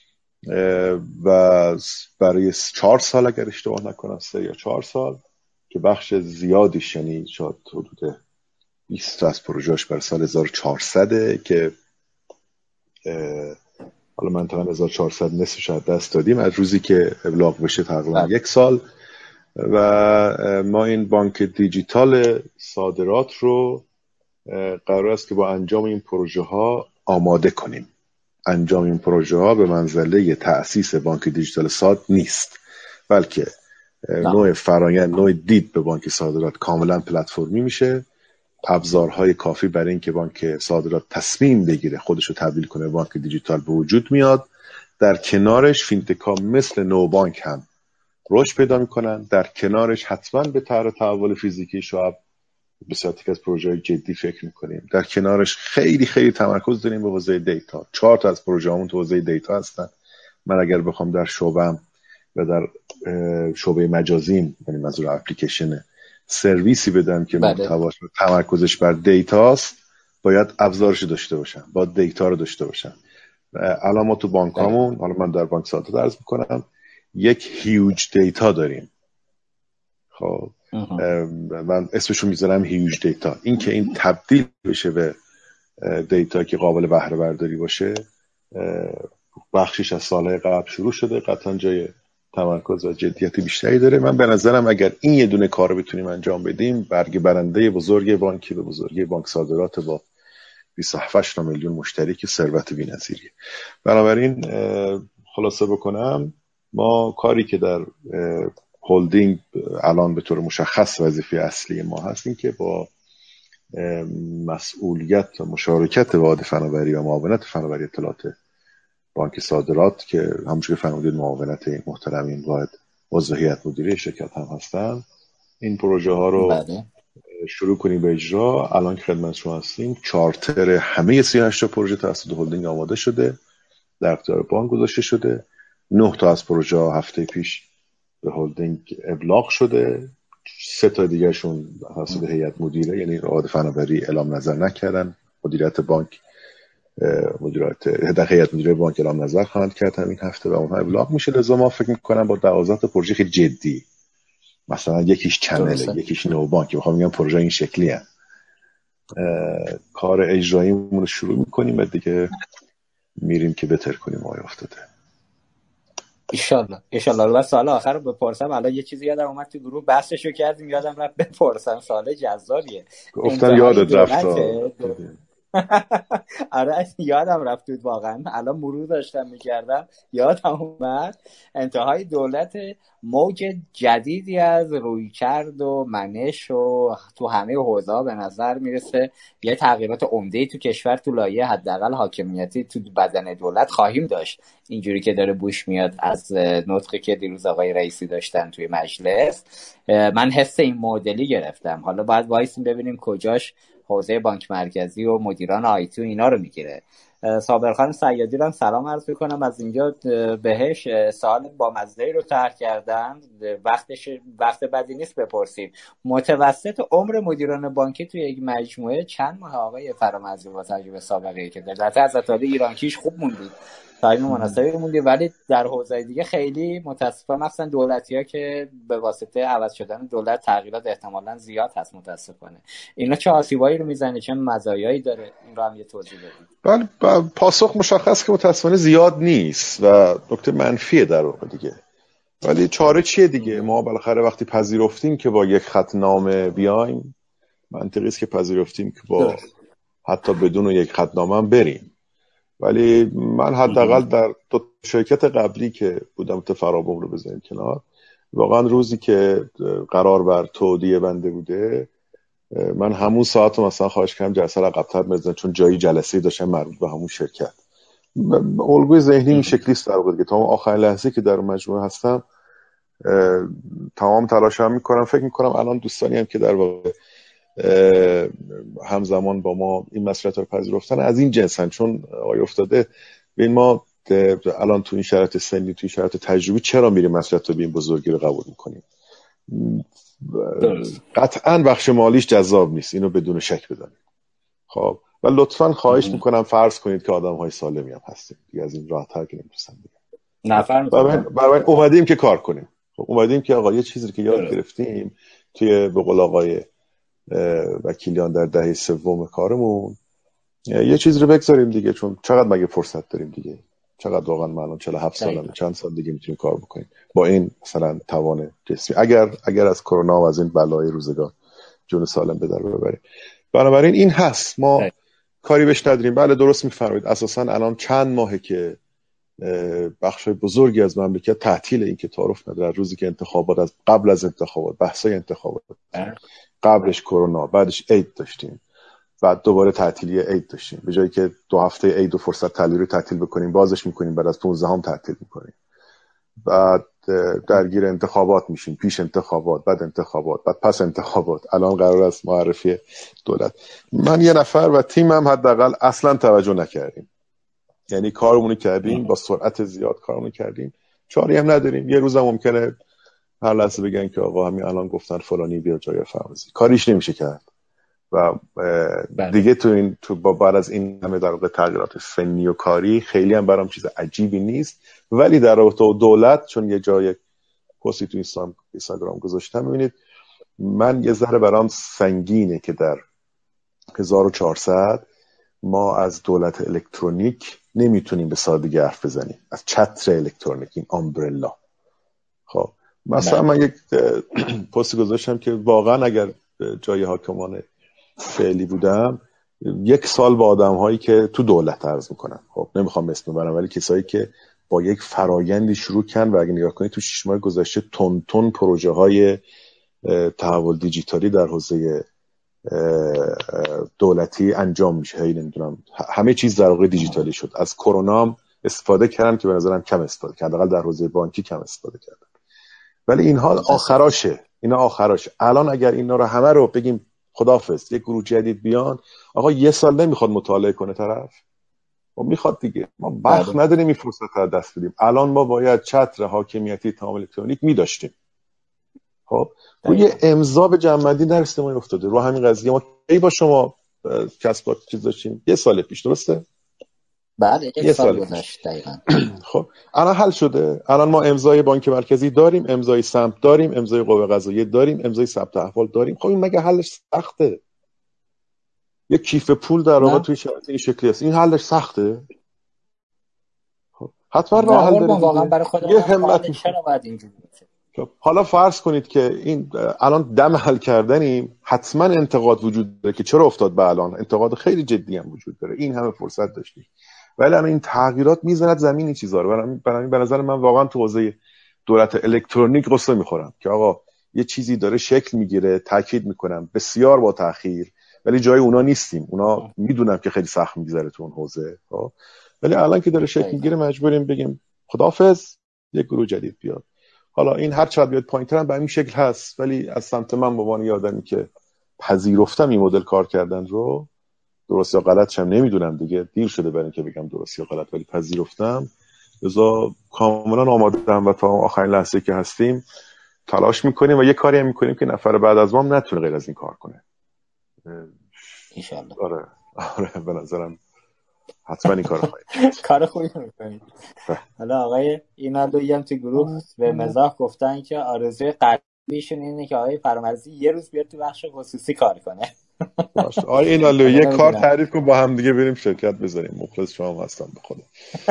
و برای 4 سال اگر اشتباه نکنم 3 یا 4 سال که بخش زیادیش یعنی شاید حدود 20 از پروژه‌اش برای سال 1400 که حالا منطقه 1400 نصفش از دست دادیم از روزی که ابلاغ بشه تقریبا 1 سال. و ما این بانک دیجیتال صادرات رو قرار است که با انجام این پروژه ها آماده کنیم. انجام این پروژه ها به منزله تأسیس بانک دیجیتال صاد نیست، بلکه نوع فرآیند، نوع دید به بانک صادرات کاملا پلتفرمی میشه. ابزارهای کافی برای اینکه بانک صادرات تصمیم بگیره خودش رو تبدیل کنه به بانک دیجیتال به وجود میاد. در کنارش فینتک‌ها مثل نوبانک هم رشد پیدا میکنن. در کنارش حتما به طرح تحول فیزیکی شعب بسیاری از پروژه‌های جدی فکر میکنیم. در کنارش خیلی خیلی تمرکز داریم به حوزه دیتا. 4 تا از پروژه‌هامون تو حوزه دیتا هستن. من اگر بخوام در شعبم و در شعبه مجازیم، یعنی منظور اپلیکیشن، سرویسی بدم که محتواش تمرکزش بر دیتاست، باید ابزارش داشته باشم، باید دیتا رو داشته باشم. الان ما تو بانکامون، حالا من در بانک صادرات عرض میکنم، یک هیوج دیتا داریم. خب من اسمشو میذارم هیوج دیتا. این که این تبدیل بشه به دیتا که قابل بهره برداری باشه بخشش از سالهای قبل شروع شده، قطعا جای تمرکز و جدیت بیشتری داره. من به نظرم اگر این یه دونه کار رو بتونیم انجام بدیم، برگ برنده بزرگ بانکی به بزرگی بانک صادرات با 27 میلیون مشتری که ثروت بی‌نظیریه. بنابراین خلاصه بکنم، ما کاری که در هولدینگ الان به طور مشخص وظیفه اصلی ما هستیم که با مسئولیت و مشارکت واد فناوری و معاونت فناوری اطلاعات بانک صادرات که همونجور که فرمودید معاونت این محترمین باید عضو هیئت مدیره شرکت هم هستن، این پروژه ها رو شروع کنیم به اجرا. الان که خدمت شما هستیم چارتر همه 38 پروژه توسط هولدینگ آماده شده، در اختیار بانک گذاشته شده. 9 تا از پروژه ها هفته پیش به هولدینگ ابلاغ شده، 3 تا دیگهشون توسط هیئت مدیره یعنی رواد فناوری اعلام نظر نکردن. مدیریت بانک هیئت مدیره بانک اعلام نظر خواهند کرد همین هفته و اونها ابلاغ میشه. لذا ما فکر میکنم با 12 تا پروژه خیلی جدی، مثلا یکیش چنله، یکیش نو بانک، میخوام بگم پروژه این شکلی هست، کار اجراییمون رو شروع میکنیم و دیگه میریم که بهتر کنیم آیا افتاده. ایشالله. و سال آخر رو بپرسم، الان یه چیزی یادم اومد تو گروه بحثشو کردیم، یادم رفت بپرسم، سال جذابیه. گفتن یادت رفت. آره یادم رفت واقعا، الان مرور داشتم میکردم یادم اومد. انتهای دولت موج جدیدی از رویکرد و منش و تو همه حوزه‌ها به نظر میرسه یه تغییرات عمده‌ای تو کشور تو لایه حداقل حاکمیتی تو بدن دولت خواهیم داشت. اینجوری که داره بوش میاد از نطقی که دیروز آقای رئیسی داشتن توی مجلس، من حس این مدلی گرفتم. حالا باید وایسیم ببینیم کجاش حوزه بانک مرکزی و مدیران آیتی و اینا رو میگیره. صابرخان سیادی رو هم سلام عرض میکنم از اینجا بهش. سوال با مزه‌ای رو طرح کردن، وقت بدی نیست بپرسیم. متوسط عمر مدیران بانکی توی یک مجموعه چند ماه آقای فرامرزی با تجربه سابقه‌ای که در از اتحاد ایرانکیش خوب موندید، تایم مناسبی موندید، ولی در حوزه دیگه خیلی متاسفانه مثلا دولتی‌ها که به واسطه عوض شدن دولت تغییرات احتمالاً زیاد هست متاسفانه. اینا چه آسیبایی رو میزنه، چه مزایایی داره؟ این رو هم یه توضیح بدید. بله، پاسخ مشخص که متاسفانه زیاد نیست و نکته منفیه در واقع دیگه. ولی چاره چیه دیگه؟ ما بالاخره وقتی پذیرفتیم که با یک خط نامه بیایم، منطقی است که پذیرفتیم که با حتی بدون یک خط نامه هم بریم. ولی من حداقل در دو شرکت قبلی که بودم، فرابوم رو بزنیم کنار، واقعا روزی که قرار بر تودیع بنده بوده، من همون ساعت مثلا خواهش کردم جلسه عقب‌تر بزنم چون جایی جلسه‌ای داشتم مربوط به همون شرکت. الگوی ذهنی این شکلی است در واقع که تا آخرین لحظه که در مجموعه هستم تمام تلاشم میکنم. فکر میکنم الان دوستانی هم که در واقع همزمان با ما این مسئله رو پذیرفتن از این جنسن، چون آقای افتاده ببین ما الان تو این شرایط سنی، تو این شرایط تجربی چرا میریم مسئله رو به این بزرگی رو قبول میکنیم؟ قطعاً بخش مالیش جذاب نیست، اینو بدون شک بدانید. خب و لطفاً خواهش میکنم فرض کنید که آدم‌های سالمی هم هستیم دیگه، از این راحت‌تر که نمی‌تونم بگم. برای اومدیم که کار کنیم. خب اومدیم که آقا یه چیزی که یاد گرفتیم توی به قول آقای وکیلیان در دهه سوم کارمون، یه چیز رو بگذاریم دیگه، چون چقدر مگه فرصت داریم دیگه؟ چقدر واقعا ما الان 47 سالمه، چند سال دیگه میتونیم کار بکنیم با این مثلا توان جسمی، اگر از کرونا و از این بلای روزگار جون سالم به در ببریم. بنابراین این هست، ما کاری بهش نداریم. بله درست میفرمایید، اساسا الان چند ماهه که بخش بزرگی از مملکت تعطیل، این که تعارف نداره. روزی که انتخابات، از قبل از انتخابات، بحثای انتخابات، قبلش کرونا، بعدش عید داشتیم، بعد دوباره تعطیلی عید داشتیم. به جایی که 2 هفته عید و فرصت تعطیلی رو تعطیل بکنیم، بازش میکنیم، بعد از 15 هم تعطیل میکنیم، بعد درگیر انتخابات میشیم، پیش انتخابات، بعد انتخابات، بعد پس انتخابات. الان قرار است معرفی دولت. من یه نفر و تیمم حداقل اصلا توجه نکردیم، یعنی کارمون کردیم با سرعت زیاد، کارمون کردیم، چاری هم نداریم. یه روزم ممکنه هر لحظه بگن که آقا همین الان گفتن فلانی بیا جای فرمزی، کاریش نمیشه کرد. و دیگه تو بعد از این همه در واقع تغییرات فنی و کاری خیلی هم برام چیز عجیبی نیست. ولی در رابطه با دولت، چون یه جای پستی تو اینستاگرام گذاشتم، میبینید من یه ذره برام سنگینه که در 1400 ما از دولت الکترونیک نمیتونیم به سادگی حرف بزنیم، از چتر الکترونیک، این آمبرلا. خب مثلا من یک پستی گذاشتم که واقعا اگر جای حاکمان فعلی بودم، 1 سال با آدم هایی که تو دولت عرض میکنم، خب نمیخوام اسم ببرم، ولی کسایی که با یک فرایندی شروع کردن و اگه نگاه کنید تو 6 ماه گذشته تون پروژه های تحول دیجیتالی در حوزه دولتی انجام میشه. نمیدونم همه چیز در واقع دیجیتالی شد. از کرونا هم استفاده کردن که به نظرم کم استفاده کردن، حداقل در حوزه بانکی کم استفاده کردن. ولی اینها آخراشه، الان اگر اینا رو همه رو بگیم خداحافظ، یک گروه جدید بیان، آقا 1 سال نمیخواد مطالعه کنه طرف؟ خب میخواد دیگه. ما وقت نداریم این فرصت رو دست بدیم. الان ما باید چتر حاکمیتی تمام الکترونیک می‌داشتیم. خب روی امضا به جمع‌بندی نرسیدیم، ما افتاده رو همین قضیه. ما کی با شما کسب چیز داشتیم؟ 1 سال پیش، درسته؟ بعد 1 سال گذشت دقیقاً. خب الان حل شده. الان ما امضای بانک مرکزی داریم، امضای سمت داریم، امضای قوه قضاییه داریم، امضای ثبت احوال داریم. خب این مگه حلش سخته؟ یک کیف پول در واقع توی شرایط این شکلی است، این حلش سخته؟ خب حتما راه حل داره. واقعا برای خودمون یه همت چرا باید اینجوری باشه؟ خب حالا فرض کنید که این الان دم حل کردنیم، حتما انتقاد وجود داره که چرا افتاد به الان، انتقاد خیلی جدی هم وجود داره. این همه فرصت داشتیم، ولی الان این تغییرات میزند زمین این چیزا رو. برای به نظر من واقعا تو حوزه دولت الکترونیک قصه میخورم که آقا یه چیزی داره شکل میگیره. تاکید میکنم بسیار با تأخیر، ولی جای اونا نیستیم. اونا میدونم که خیلی سخت میگذره تو اون حوزه، ولی الان که داره شکل میگیره مجبوریم بگیم خداحافظ، یک گروه جدید بیاد. حالا این هر چقدر بیاد پایین‌تر هم به این شکل هست، ولی از سمت من به عنوان آدمی که پذیرفتم این مدل کار کردن رو، درست یا غلطش هم نمیدونم دیگه، دیر شده برای اینکه بگم درست یا غلط، ولی پذیرفتم. لذا کاملا آماده‌ام و تا آخرین لحظه که هستیم تلاش میکنیم و یه کاری هم میکنیم که نفر بعد از ما نتونه غیر از این کار کنه. ان شاء الله. آره به نظرم حتما این کارو کار خوبی میکنید. حالا آقای اینالویی هم تو گروه به مزاح گفتن که آرزوی قلبیشون اینه که آقای فرامرزی یه روز بیاد تو بخش خصوصی کار کنه. باشه آقای اینالویی یه کار تعریف کن با هم دیگه بریم شرکت بذاریم. مخلص شما هستم به خدا.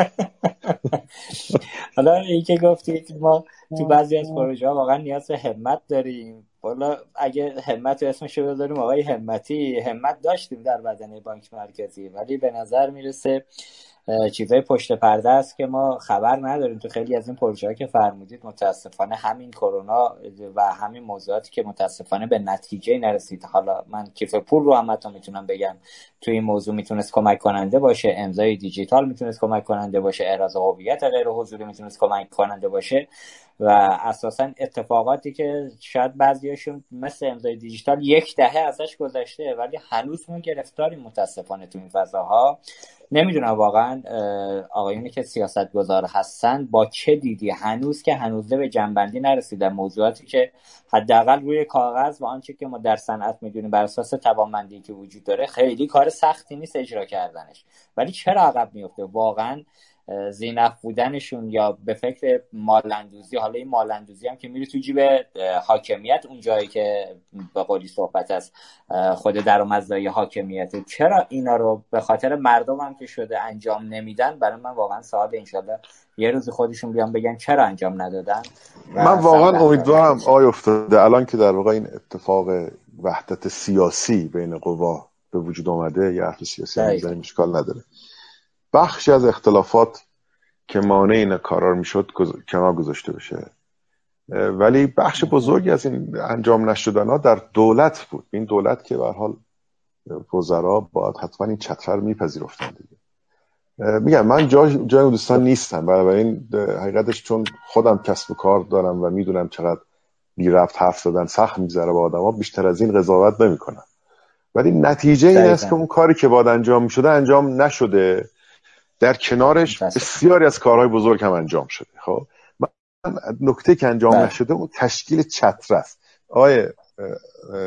حالا این که گفتید ما تو بعضی از پروژه‌ها واقعا نیاز به همت داریم. والا اگه همت رو اسمشو بذاریم آقای همتی، همت داشتیم در بدنه بانک مرکزی، ولی به نظر میرسه چیزای پشت پرده است که ما خبر نداریم. تو خیلی از این پروژه‌ها که فرمودید متاسفانه همین کرونا و همین موضوعاتی که متاسفانه به نتیجه نرسید. حالا من کیف پول رو هم حتی میتونم بگم تو این موضوع میتونست کمک کننده باشه، امضای دیجیتال میتونست کمک کننده باشه، احراز هویت غیر حضوری میتونست کمک کننده باشه و اساسا اتفاقاتی که شاید بعضیاشون مثل امضای دیجیتال 10 دهه ازش گذشته ولی هنوز ما گرفتاریم متاسفانه تو این فضاها. نمیدونم واقعا آقایونی که سیاستگزار هستن با چه دیدی هنوز که هنوز به جنبندی نرسیدن موضوعاتی که حداقل روی کاغذ و آنچه که ما در صنعت میدونیم بر اساس توانمندی که وجود داره خیلی کار سختی نیست اجرا کردنش، ولی چرا عقب میفته؟ واقعا زینف بودنشون یا به فکر مالندوزی. حالا این مالندوزی هم که میره تو جیب حاکمیت، اون جایی که به قولی صحبت از خود درآمدزایی حاکمیت، چرا اینا رو به خاطر مردم هم که شده انجام نمیدن؟ برای من واقعا سوال. انشالله یه روز خودشون بیان بگن چرا انجام ندادن. من واقعا امیدوارم افتاده الان که در واقع این اتفاق وحدت سیاسی بین قوا به وجود آمده، یه حرف سیاسی هم میزنیم اشکال نداره، بخشی از اختلافات که مانع این کارا میشد کنار گذاشته بشه، ولی بخش بزرگی از این انجام نشدنها در دولت بود. این دولت که به هر حال وزرا باید حتما این چتر رو میپذیرفتن دیگه. میگم من جای دوستان نیستم، بنابراین حقیقتش چون خودم کسب و کار دارم و میدونم چقدر بی ربط حرف زدن سخت میگذره با آدما، بیشتر از این قضاوت نمیکنم، ولی نتیجه این است که اون کاری که باید انجام میشده انجام نشده. در کنارش بسیاری از کارهای بزرگ هم انجام شده. خب من نکته که انجام نشده اون تشکیل چتر است. آقای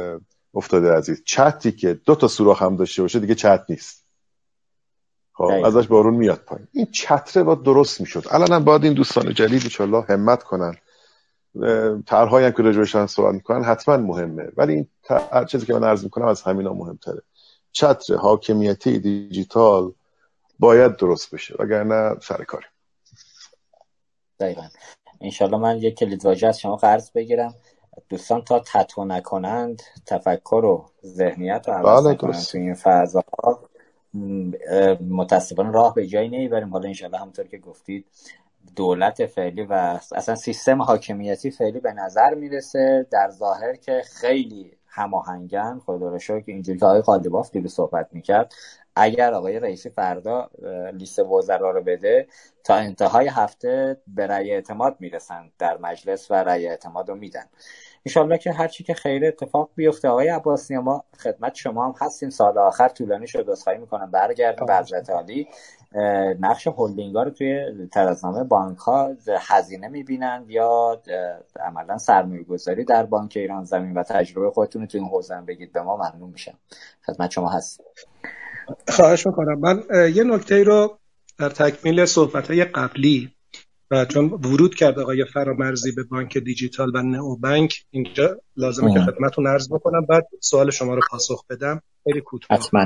افتاده عزیز، چتی که 2 سوراخ هم داشته باشه دیگه چت نیست. خب ازش بارون میاد پایین. این چتره باید درست میشد. الان باید این دوستان جدید ان شاء الله همت کنن، طرحهایی هم که راجعش صحبت میکنن حتما مهمه، ولی این چیزی که من عرض میکنم از همینا مهمتره. چتر حاکمیتی دیجیتال باید درست بشه، وگرنه سر کاره. دقیقاً. انشالله من یک کلیدواژه از شما قرض بگیرم، دوستان تا تتو نکنند تفکر و ذهنیت رو عوض نکنند تو این فضاها، متاسفانه راه به جایی نمیبریم. حالا انشالله همونطور که گفتید دولت فعلی و اصلا سیستم حاکمیتی فعلی به نظر میرسه در ظاهر که خیلی هماهنگن. خدا رو شکر که اینجوری که آقای قالیباف دیروز صحبت میکرد، اگر آقای رئیسی فردا لیست وزرا رو بده تا انتهای هفته به رأی اعتماد میرسن در مجلس و رأی اعتماد رو میدن. انشالله که هرچی که خیر اتفاق بیفته. آقای عباسی ما خدمت شما هم هستیم، سال آخر طولانی شد، عذرخواهی میکنم، برگردیم به حضرت عالی. نقش هلدینگ‌ها رو توی ترازنامه بانک‌ها هزینه می‌بینند یا عملاً سرمایه‌گذاری در بانک ایران زمین و تجربه خودتون تو این حوزه هم بگید به ما، ممنون میشم. خدمت شما هستم. خواهش میکنم. من یه نکته رو در تکمیل صحبت‌های قبلی و چون ورود کرد آقای فرامرزی به بانک دیجیتال و نئوبانک، اینجا لازمه که خدمتتون عرض بکنم، بعد سوال شما رو پاسخ بدم. خیلی کوتاه. حتما.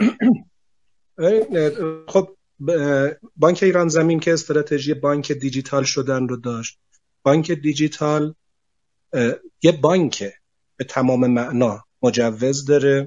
خب بانک ایران زمین که استراتژی بانک دیجیتال شدن رو داشت. بانک دیجیتال یه بانک به تمام معنا مجوز داره،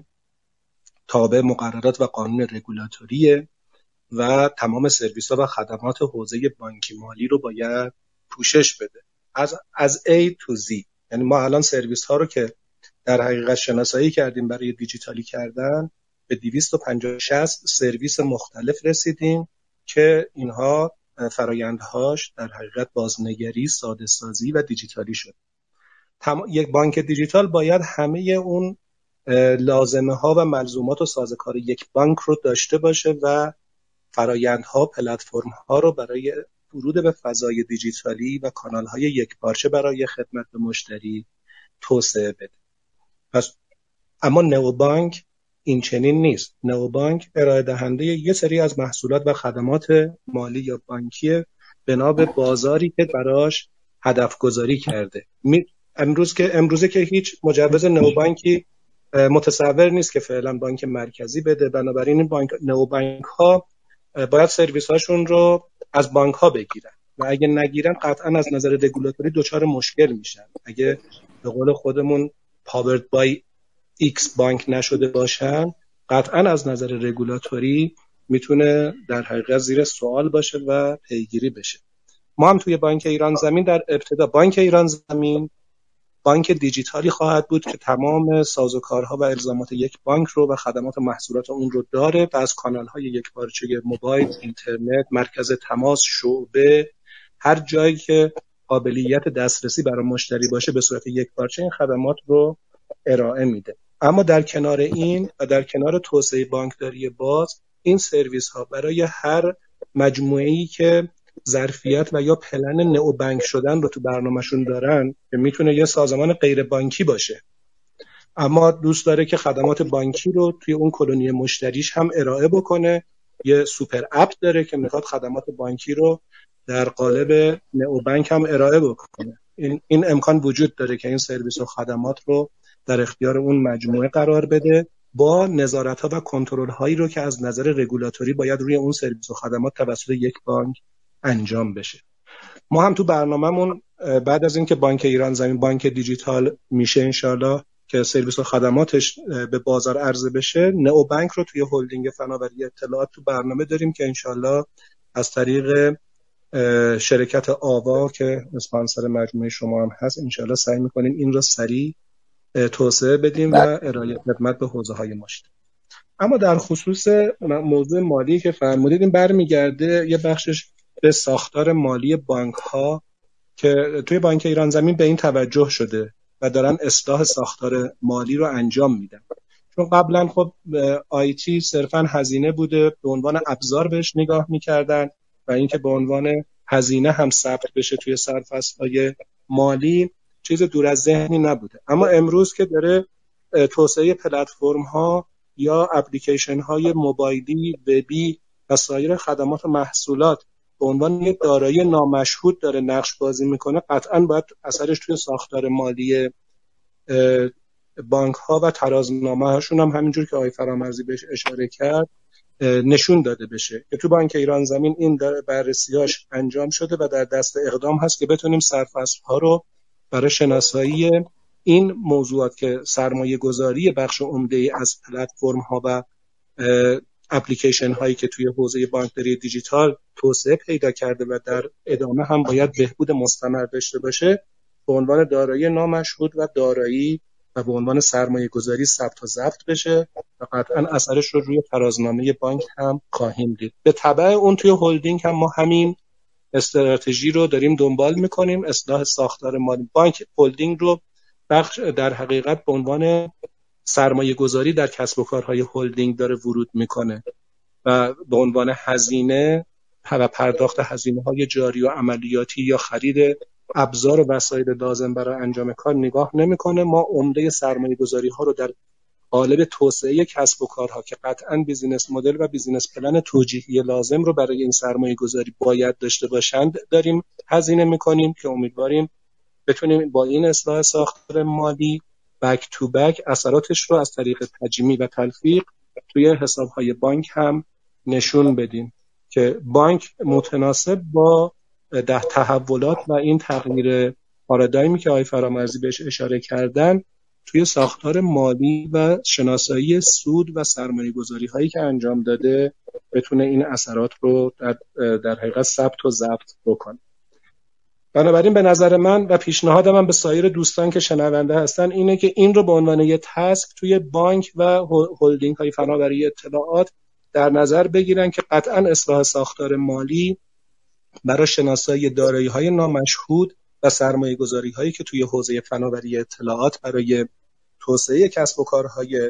تابع مقررات و قانون رگولاتوریه و تمام سرویس‌ها و خدمات حوزه بانکی مالی رو باید پوشش بده از A to Z. یعنی ما الان سرویس‌ها رو که در حقیقت شناسایی کردیم برای دیجیتالی کردن به 250-60 سرویس مختلف رسیدیم که اینها فرایندهاش در حقیقت بازنگری، ساده سازی و دیجیتالی شد. یک بانک دیجیتال باید همه اون لازمه ها و ملزومات و سازوکار یک بانک رو داشته باشه و فرایندها، پلتفرم ها رو برای ورود به فضای دیجیتالی و کانال های یکپارچه برای خدمت به مشتری توسعه بده. پس اما نئوبانک این چنین نیست. نئوبانک ارائه دهنده یه سری از محصولات و خدمات مالی یا بانکی بنا به بازاری که براش هدف گذاری کرده. امروزه که هیچ مجوز نئوبانکی متصور نیست که فعلا بانک مرکزی بده، بنابراین این نئوبانک ها باید سرویس هاشون رو از بانک ها بگیرن و اگه نگیرن قطعا از نظر رگولاتوری دچار مشکل میشن. اگه به قول خودمون powered by X بانک نشده باشن، قطعا از نظر رگولاتوری میتونه در حقیقت زیر سوال باشه و پیگیری بشه. ما هم توی بانک ایران زمین در ابتدا بانک ایران زمین بانک دیجیتالی خواهد بود که تمام سازوکارها و الزامات یک بانک رو و خدمات و محصولات اون رو داره و از کانال‌های یکپارچه موبایل، اینترنت، مرکز تماس، شعبه، هر جایی که قابلیت دسترسی برای مشتری باشه به صورت یکپارچه این خدمات رو ارائه میده. اما در کنار این و در کنار توسعه بانکداری باز، این سرویس ها برای هر مجموعه‌ای که ظرفیت و یا پلن نئوبانک شدن رو تو برنامه‌شون دارن که میتونه یه سازمان غیر بانکی باشه اما دوست داره که خدمات بانکی رو توی اون کلونی مشتریش هم ارائه بکنه، یه سوپر اپ داره که میخواد خدمات بانکی رو در قالب نئوبانک هم ارائه بکنه. این امکان وجود داره که این سرویس و خدمات رو در اختیار اون مجموعه قرار بده با نظارت‌ها و کنترل‌هایی رو که از نظر رگولاتوری باید روی اون سرویس و خدمات توسط یک بانک انجام بشه. ما هم تو برنامه‌مون بعد از اینکه بانک ایران زمین بانک دیجیتال میشه انشالله که سرویس و خدماتش به بازار عرضه بشه، نئوبانک رو توی هلدینگ فناوری اطلاعات تو برنامه داریم که انشالله از طریق شرکت آوا که اسپانسر مجموعه شما هم هست انشالله سعی می‌کنیم این رو سریع توسعه بدیم و ارائه خدمت به حوزه‌های مشترک. اما در خصوص موضوع مالی که فرمودید این برمیگرده یه بخشش به ساختار مالی بانک‌ها که توی بانک ایران زمین به این توجه شده و دارن اصلاح ساختار مالی رو انجام میدن. چون قبلا خب آیتی صرفاً هزینه بوده، به عنوان ابزار بهش نگاه می‌کردن و اینکه به عنوان هزینه هم ثبت بشه توی سرفصل‌های مالی چیز دور از ذهنی نبوده. اما امروز که داره توسعه پلتفرم ها یا اپلیکیشن های موبایلی، وبی و سایر خدمات و محصولات به عنوان یک دارایی نامشهود داره نقش بازی میکنه، قطعاً باید اثرش توی ساختار مالی بانک ها و ترازنامه هاشون هم همینجور که آقای فرامرزی بهش اشاره کرد نشون داده بشه که تو بانک ایران زمین این بررسیاش انجام شده و در دست اقدام هست که بتونیم سرفصل ها رو برای شناسایی این موضوعات که سرمایه گذاری بخش عمده از پلتفرم ها و اپلیکیشن هایی که توی حوزه بانکداری دیجیتال توسعه پیدا کرده و در ادامه هم باید بهبود مستمر داشته باشه به عنوان دارایی نامشهود و دارایی و به عنوان سرمایه گذاری ثبت و ضبط بشه و قطعا اثرش رو روی ترازنامه بانک هم خواهیم دید. به تبع اون توی هلدینگ هم ما همین استراتژی رو داریم دنبال میکنیم، اصلاح ساختار مالی بانک. هلدینگ رو بخش در حقیقت به عنوان سرمایه گذاری در کسب و کارهای هلدینگ داره ورود میکنه و به عنوان هزینه و پرداخت هزینه های جاری و عملیاتی یا خرید ابزار و وسایل لازم برای انجام کار نگاه نمیکنه. ما عمده سرمایه گذاری ها رو در قالب توسعه کسب و کارها که قطعاً بیزینس مدل و بیزینس پلن توجیهی لازم رو برای این سرمایه گذاری باید داشته باشند داریم هزینه میکنیم که امیدواریم بتونیم با این اصلاح ساختار مالی بک تو بک اثراتش رو از طریق تجمیع و تلفیق توی حسابهای بانک هم نشون بدیم که بانک متناسب با تحولات و این تغییر پارادایمی که آقای فرامرزی بهش اشاره کردن توی ساختار مالی و شناسایی سود و سرمایه گذاری هایی که انجام داده بتونه این اثرات رو در حقیقت ثبت و ضبط بکنه. بنابراین به نظر من و پیشنهاد من به سایر دوستان که شنونده هستن اینه که این رو به عنوان یه تسک توی بانک و هلدینگ های فناوری اطلاعات در نظر بگیرن که قطعاً اصلاح ساختار مالی برای شناسایی دارایی های نامشهود و سرمایه گذاری هایی که توی حوزه فناوری اطلاعات برای توسعه کسب و کارهای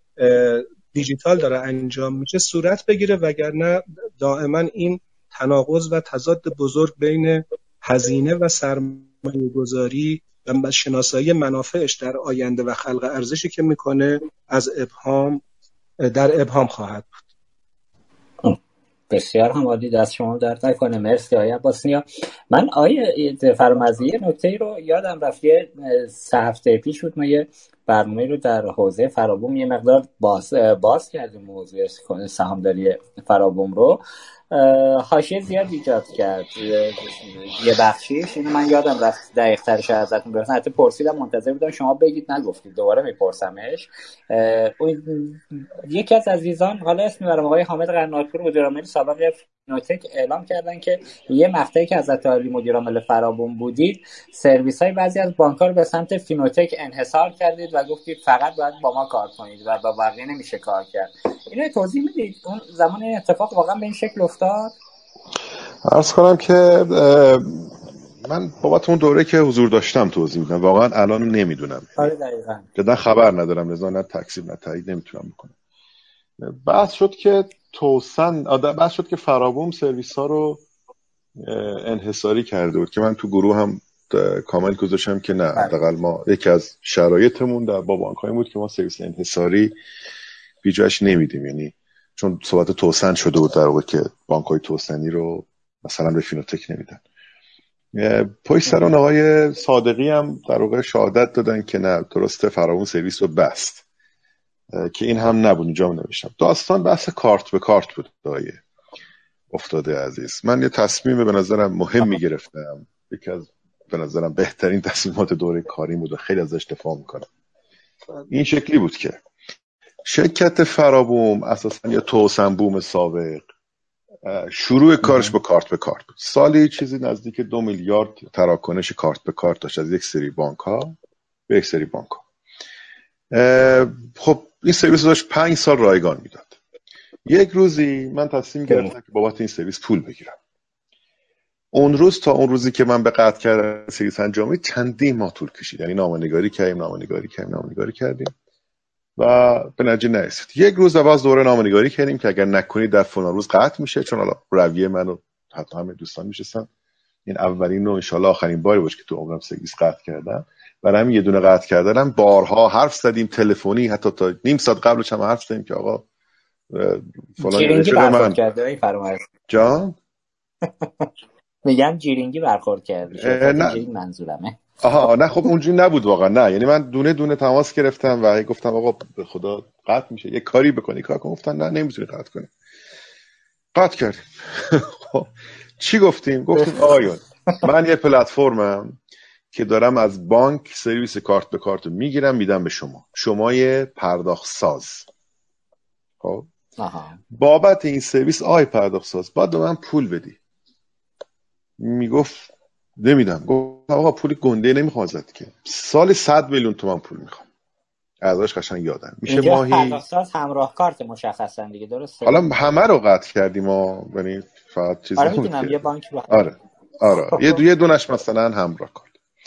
دیجیتال داره انجام میشه صورت بگیره، وگرنه دائما این تناقض و تضاد بزرگ بین هزینه و سرمایه گذاری و شناسایی منافعش در آینده و خلق ارزشی که میکنه از در ابهام خواهد بود. بسیار هم عالی، دست شما درد نکنه. مرسی آقای عباس‌نیا. من آقای فرامرزی نکته رو یادم رفت، یه 3 هفته پیش بود ما یه برنامه رو در حوزه فرابوم یه مقدار باز کردیم، موضوع سهامداری فرابوم رو حاشیه زیاد ایجاد کرد. یه بخشیش اینو من یادم رفت دقیق ترش ازتون بپرسم، حتی پرسیدم منتظر بودم شما بگید نگفتید، دوباره میپرسمش. یکی از عزیزان، حالا اسم میبرم، آقای حامد قناتپور مدیر عامل سابق فینوتک اعلام کردن که یه مقطعی که حضرت عالی مدیر عامل فرابوم بودید سرویس های بعضی از بانک‌ها رو به سمت فینوتک انحصار کردید و گفتید فقط باید با ما کار کنید و با بقیه نمیشه کار کرد. اینو توضیح میدید اون زمان این اتفاق واقعا به این شکل افتاد؟ عرض کنم که من بابت اون دوره که حضور داشتم توضیح میدم، واقعا الان نمیدونم. آره دقیقاً. که خبر ندارم، لذا نه تکذیب نه تایید نمیتونم بکنم. بحث شد که فرابوم سرویس ها رو انحصاری کرده بود که من تو گروه هم کامنت گذاشتم که نه، حداقل ما یکی از شرایطمون در با بانک‌های بود که ما سرویس انحصاری بیجاش نمیدیم، یعنی چون صحبت توسن شده بود در واقع که بانک‌های توسنی رو مثلا به فینوتک نمیدن. پشت سر اون آقای صادقی هم در واقع شهادت دادن که نه، درسته فرابوم سرویس رو بست، که این هم نبود. اینجا هم نوشتم داستان بحث کارت به کارت بود. آقای افتاده عزیز، من یه تصمیم به نظرم مهمی گرفتم، یکی از به نظرم بهترین تصمیمات دوره کاری بود و خیلی ازش دفاع میکنم. این شکلی بود که شرکت فرابوم اساسا یا توسن بوم سابق شروع کارش با کارت به کارت بود. سالی چیزی نزدیک 2 میلیارد تراکنش کارت به کارت داشت از یک سری بانک ها به یک سری بانک ها. خب این سرویس داشت 5 سال رایگان میداد. یک روزی من تصمیم گرفتم که بابت این سرویس پول بگیرم. اون روز تا اون روزی که من به قطع کردن سرویس انجامی چندین ماه طول کشید، یعنی نامه‌نگاری کردیم و به نتیجه نرسید. یک روز باز دوره نامه‌نگاری کردیم که اگر نکنید در فلان روز قطع میشه، چون حالا رویه منو حتی همه دوستان میشستن این اولین و انشالله آخرین باری باشه که تو عمرم سرویس قطع کردم. برای همین یه دونه قطع کردنم بارها حرف زدیم تلفنی، حتی تا نیم ساعت قبلش هم حرف زدیم که آقا فلان جیرینگی برخورد کرده ای فرامرز جان. میگم جیرینگی برخورد کرده، شرکت جیرینگ منظورمه. آها نه خب اونجوری نبود واقعا، نه یعنی من دونه دونه تماس گرفتم و گفتم آقا به خدا قطع میشه، یه کاری بکنی، کار کن. گفتن نه نمیتونی قطع کنی. قطع کردیم. خب چی گفتیم آقایون من یه پلتفرمم که دارم از بانک سرویس کارت به کارت میگیرم میدم به شما یه پرداخت ساز. خب بابت این سرویس پرداخت ساز باید به من پول بدی. میگفت نمیدم. گفت آقا پول گنده نمیخوام ازت که، سال 100 میلیون تومان پول میخوام. ازش قشنگ یادم میشه ماهی. پرداخت ساز همراه کارت مشخصا دیگه، درسته؟ حالا همه رو قطع کردیم یعنی فقط چیز نبود. میتونم یه بانک رو آره یه دونش مثلا همراه کارت.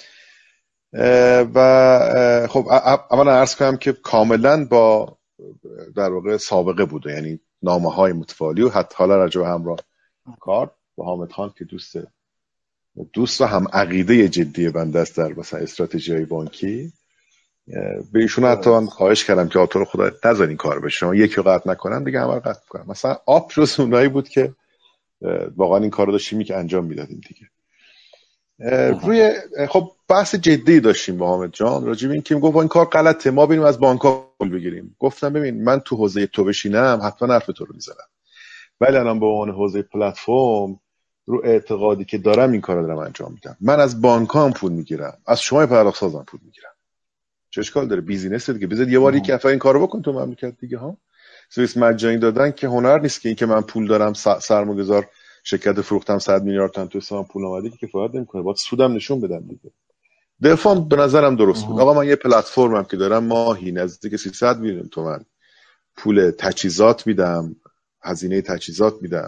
و خب اولا عرض کنم که کاملا با در واقع سابقه بوده، یعنی نامه‌های متوالی و حتی حالا راجع به همراه کارت با حامد خان که دوست و هم عقیده جدی بنده است در مثلا استراتژی‌های بانکی، به ایشون حتی من خواهش کردم که تو رو خدا نذار این کار بشه، شما یکی رو قطع نکنن دیگه همه رو قطع کنن. مثلا آپ جز اونایی بود که واقعا این کارو داشتیم که انجام میدادیم دیگه. روی خب بحث جدی داشتیم با حامد جان راجع به این که میگفت این کار غلطه، ما بریم از بانک‌ها پول بگیریم. گفتم ببین من تو حوزه تو بشینم حتما حرف تو رو میزنم، ولی الان به عنوان حوزه پلتفرم رو اعتقادی که دارم این کارو دارم انجام میدم. من از بانک‌ها هم پول میگیرم، از شما پرداخت سازم پول میگیرم. چه اشکال داره؟ بیزینسه دیگه، بذار یه بار یک دفعه این کارو بکن تو مملکت دیگه ها. سرویس مجانی دادن که هنر نیست که این که من پول دارم سرمایه‌گذار شرکت فروختم 100 میلیارد تومان تو حسابم پول اومده که کفایت نمیکنه، باید سودم نشون بدم دیگه. دفعه به نظرم درست بود. آقا من یه پلتفرمم که دارم ماهی نزدیک 300 میلیون تومان پول تجهیزات میدم، هزینه تجهیزات میدم،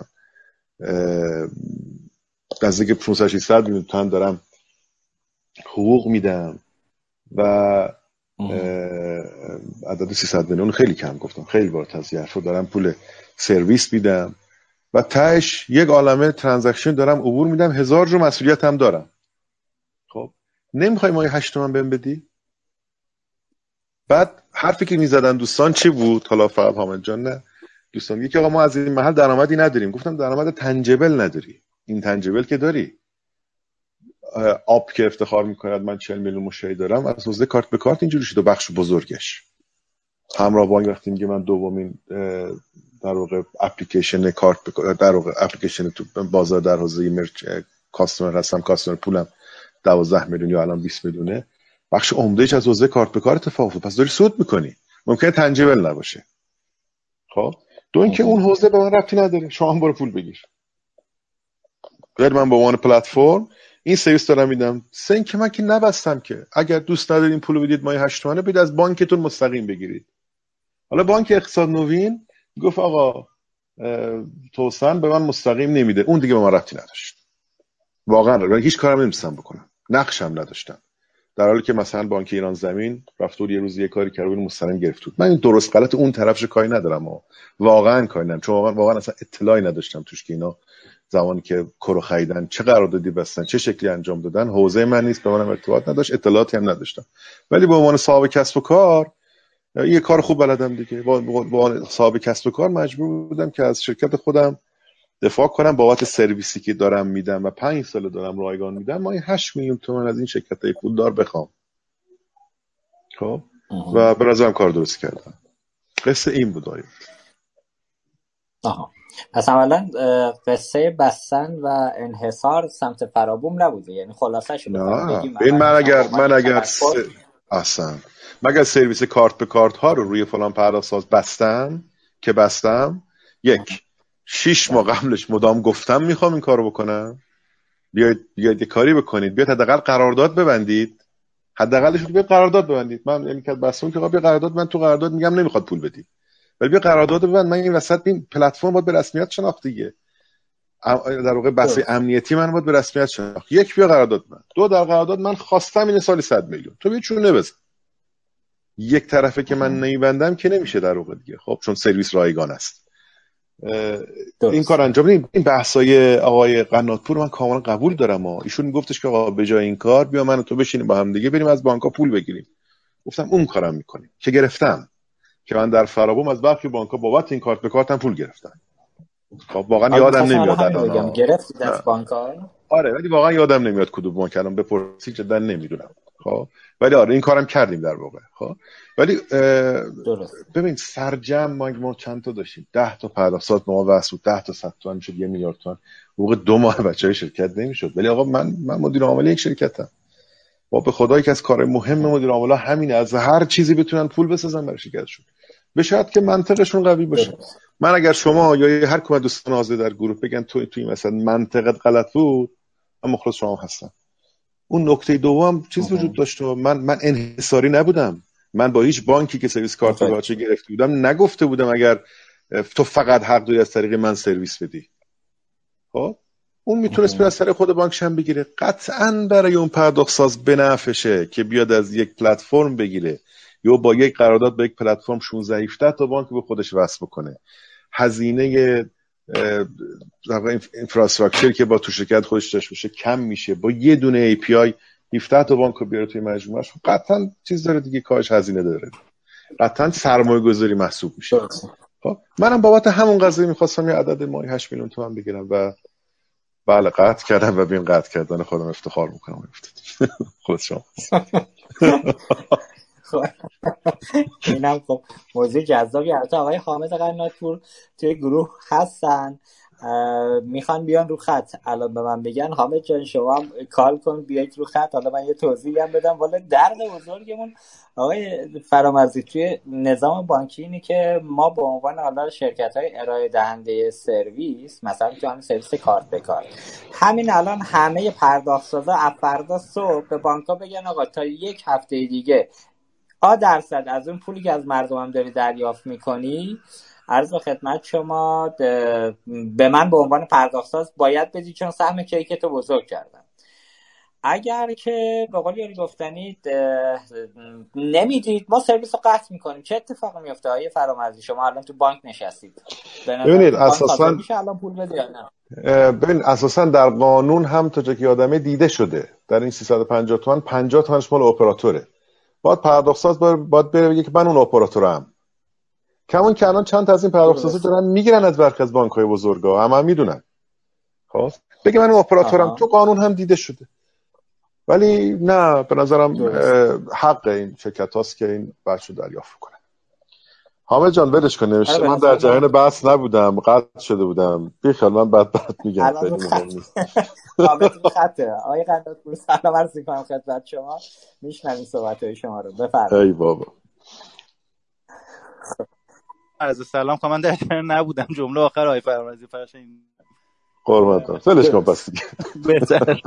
نزدیک 500 600 میلیون تومان دارم حقوق میدم و عدد 300 میلیون خیلی کم گفتم، خیلی بالاتر از حرفو دارم پول سرویس میدم و تاش یک عالمه ترانزکشن دارم عبور میدم، 1000 جو مسئولیت هم دارم. خب نمیخوای ما 8 تومن بهم بدی؟ بعد حرفی که میزدن دوستان چی بود؟ حالا فقط حامد جان نه دوستان میگه که آقا ما از این محل درآمدی نداریم. گفتم درآمد تنجبل نداری، این تنجبل که داری. آپ که افتخار میکنه من 40 میلیون مشتری دارم، از حوزه کارت به کارت اینجوری شده بخش بزرگش. همراه بانک وقتی میگه من دومین در واقع اپلیکیشن کارت در واقع اپلیکیشن تو بازار در حوزه کاستمر هستم، کاستمر پولم 12 میلیون یا الان 20 میلیونه، بخش عمدهش از حوزه کارت به کارت اتفاق افتاد. پس داری سود میکنی، ممکنه تنجبل نباشه. خب دو اینکه اون حوزه به من ربطی نداره، شما هم برو پول بگیر. غیر من به عنوان پلتفرم این سرویس دارم میدم. سن که من که نبستم که اگر دوست ندارین پول بدید مایه 8 تومنه بدید از بانکتون مستقیم بگیرید. حالا بانک اقتصاد نوین گفت آقا توسن به من مستقیم نمیده، اون دیگه به من ربطی نداشت. واقعا هیچ کارم نمی‌تونستم بکنم، نقشم نداشتم. در حالی که مثلا بانک ایران زمین رفت و یه روز یه کاری کرد و مستقیم گرفت. من این درست غلط اون طرفش کاری ندارم واقعا کاری ندارم، چون واقعا اصلا اطلاعی نداشتم توش که اینا زمانی که کرو خریدن چه قراردادی بستن، چه شکلی انجام دادن. حوزه من نیست، به منم ارتباط نداشت، اطلاعاتی هم نداشتم. ولی به عنوان صاحب کسب و کار یه کار خوب بلدم دیگه. با صاحب کسب و کار مجبور بودم که از شرکت خودم دفاع کنم بابت سرویسی که دارم میدم و 5 سال دارم رایگان میدم، ما 8 میلیون تومان از این شرکت‌های پولدار بخوام. خب و به نظرم کار درست کردم. قصه این بود آید. پس اولا قصه بستن و انحصار سمت فرابوم نبوده، یعنی خلاصه شو بگیم. این من اگر اصلا مگر سرویس کارت به کارت ها رو روی فلان پرداخت ساز بستم 6 ماه قبلش مدام گفتم میخوام این کارو بکنم، بیاید یه کاری بکنید، بیاید حداقل قرارداد ببندید، حداقلش رو بیاید قرارداد ببندید. من یعنی که بسون که بیا قرارداد، من تو قرارداد میگم نمیخواد پول بدی، ولی بیا قرارداد ببند. من این وسط این پلتفرم باید به رسمیت شناخت دیگه، در واقع بحث امنیتی من باید به رسمیت شناخت. یک بیا قرارداد من، دو در قرارداد من خواستم این سال 100 میلیون، تو بیا چونه بزن. یک طرفه که من نمیبندم که نمیشه در واقع دیگه. خب چون سرویس رایگان است. این کار انجام بدیم. این بحثای آقای قناتپور من کاملا قبول دارم. ایشون میگفتش که آقا به جای این کار بیا من و تو بشینیم با هم دیگه بریم از بانک‌ها پول بگیریم. گفتم اون کارم میکنیم که گرفتم، که من در فرابوم از برخی بانک‌ها بابت این کارت به کارتم پول گرفتم. خب واقعا یادم نمیاد الان گرفتید از بانک‌ها. آره ولی واقعا یادم نمیاد کدوم بانک، الان بپرسی جدا نمیدونم. خب ولی آره این کارم کردیم در واقع. خب ولی ببین سرجم ما چند تا داشتیم، 10 تا پرداخت ما واسه 10 تا 100 تومن میشد 1 میلیارد تومن حقوق 2 ماه بچهای شرکت نمیشد. ولی آقا من مدیر عامل یک شرکتم، با به خدایی که از کار مهم مدیر عاملا همینه، از هر چیزی بتونن پول بسازن برای شرکتشون، به شرط که منطقشون قوی باشه. من اگر شما یا هر کدوم دوستان حاضر در گروه بگن توی مثلا منطقت غلط بود، من مخلص شما هستم. اون نکته دوم چیز وجود داشت و من انحصاری نبودم. من با هیچ بانکی که سرویس کارت باچه گرفته بودم نگفته بودم اگر تو فقط حق داری از طریق من سرویس بدی. خب اون میتونست از طریق خود بانکش هم بگیره. قطعاً برای اون پرداخت ساز بنفشه که بیاد از یک پلتفرم بگیره یا با یک قرارداد با یک پلتفرم 16 17 تا بانک به خودش وصل کنه. هزینه اینفراستراکچر که با تو شرکت خودش داشته باشه کم میشه. با یه دونه ای پی آی 17 تا بانک رو بیاره توی مجموعهش، قطعاً چیز داره دیگه، کارش هزینه داره، قطعاً سرمایه گذاری محسوب میشه. خب منم بابت همون قضیه میخواستم یه عدد ماهی 8 میلیون تومان بگیرم و بله قطع کردم و بین قطع کردن خودم افتخار میکنم. خود شما اینم خب موضوع جذابی هست. آقای حامد قناتپور توی گروه هستن، میخوان بیان رو خط. الان به من بگن حامد جان شما هم کال کن بیاید رو خط. حالا من یه توضیحی هم بدم. والا درد بزرگمون آقای فرامرزی توی نظام بانکی اینه که ما به عنوان حالا شرکت‌های ارائه دهنده سرویس، مثلا تو همین سرویس کارت به کارت، همین الان همه پرداخت‌سازا از فردا صبح به بانک‌ها بگن آقا تا یک هفته دیگه درصد از اون پولی که از مردم هم داری دریافت میکنی، عرض خدمت شما به من به عنوان پرداخت‌ساز باید بدی، چون سهم کیکتو بزرگ کردم. اگر که به قول یاری گفتنید نمیدید، ما سرویس رو قطع میکنیم. چه اتفاقی میفته آقای فرامرزی؟ شما الان تو بانک نشستید، ببینید اساساً میشه الان پول بدی یا نه؟ ببین اساساً در قانون هم تا جایی که آدمه دیده شده در این 350 تومن 50 تومنش مال اپراتوره. باید پرداخت‌ساز باید بره بگه که من اون اپراتورم. کمون که الان چند تا از این پرداخت‌سازا دارن میگیرن از برخی از بانک‌های بزرگا، همه میدونن. خب بگه من اون اپراتورم. تو قانون هم دیده شده. ولی نه، به نظرم حق این شرکت هاست که این بچه دریافت کنه. حامد جان ولش کن، نوشته من در جریان بحث نبودم، قطع شده بودم. بیخیال من بعد میگم خیلی مهم نیست. حامد خطه. آقای قناتپور سلام عرض می‌کنم خدمت شما، میشنویم صحبت‌های شما رو، بفرمایید. ای بابا عرض سلام. من در جریان نبودم، جمله آخر آقای فرامرزی فرش این قربونت برم. ولش کن پس دیگه. بهتره.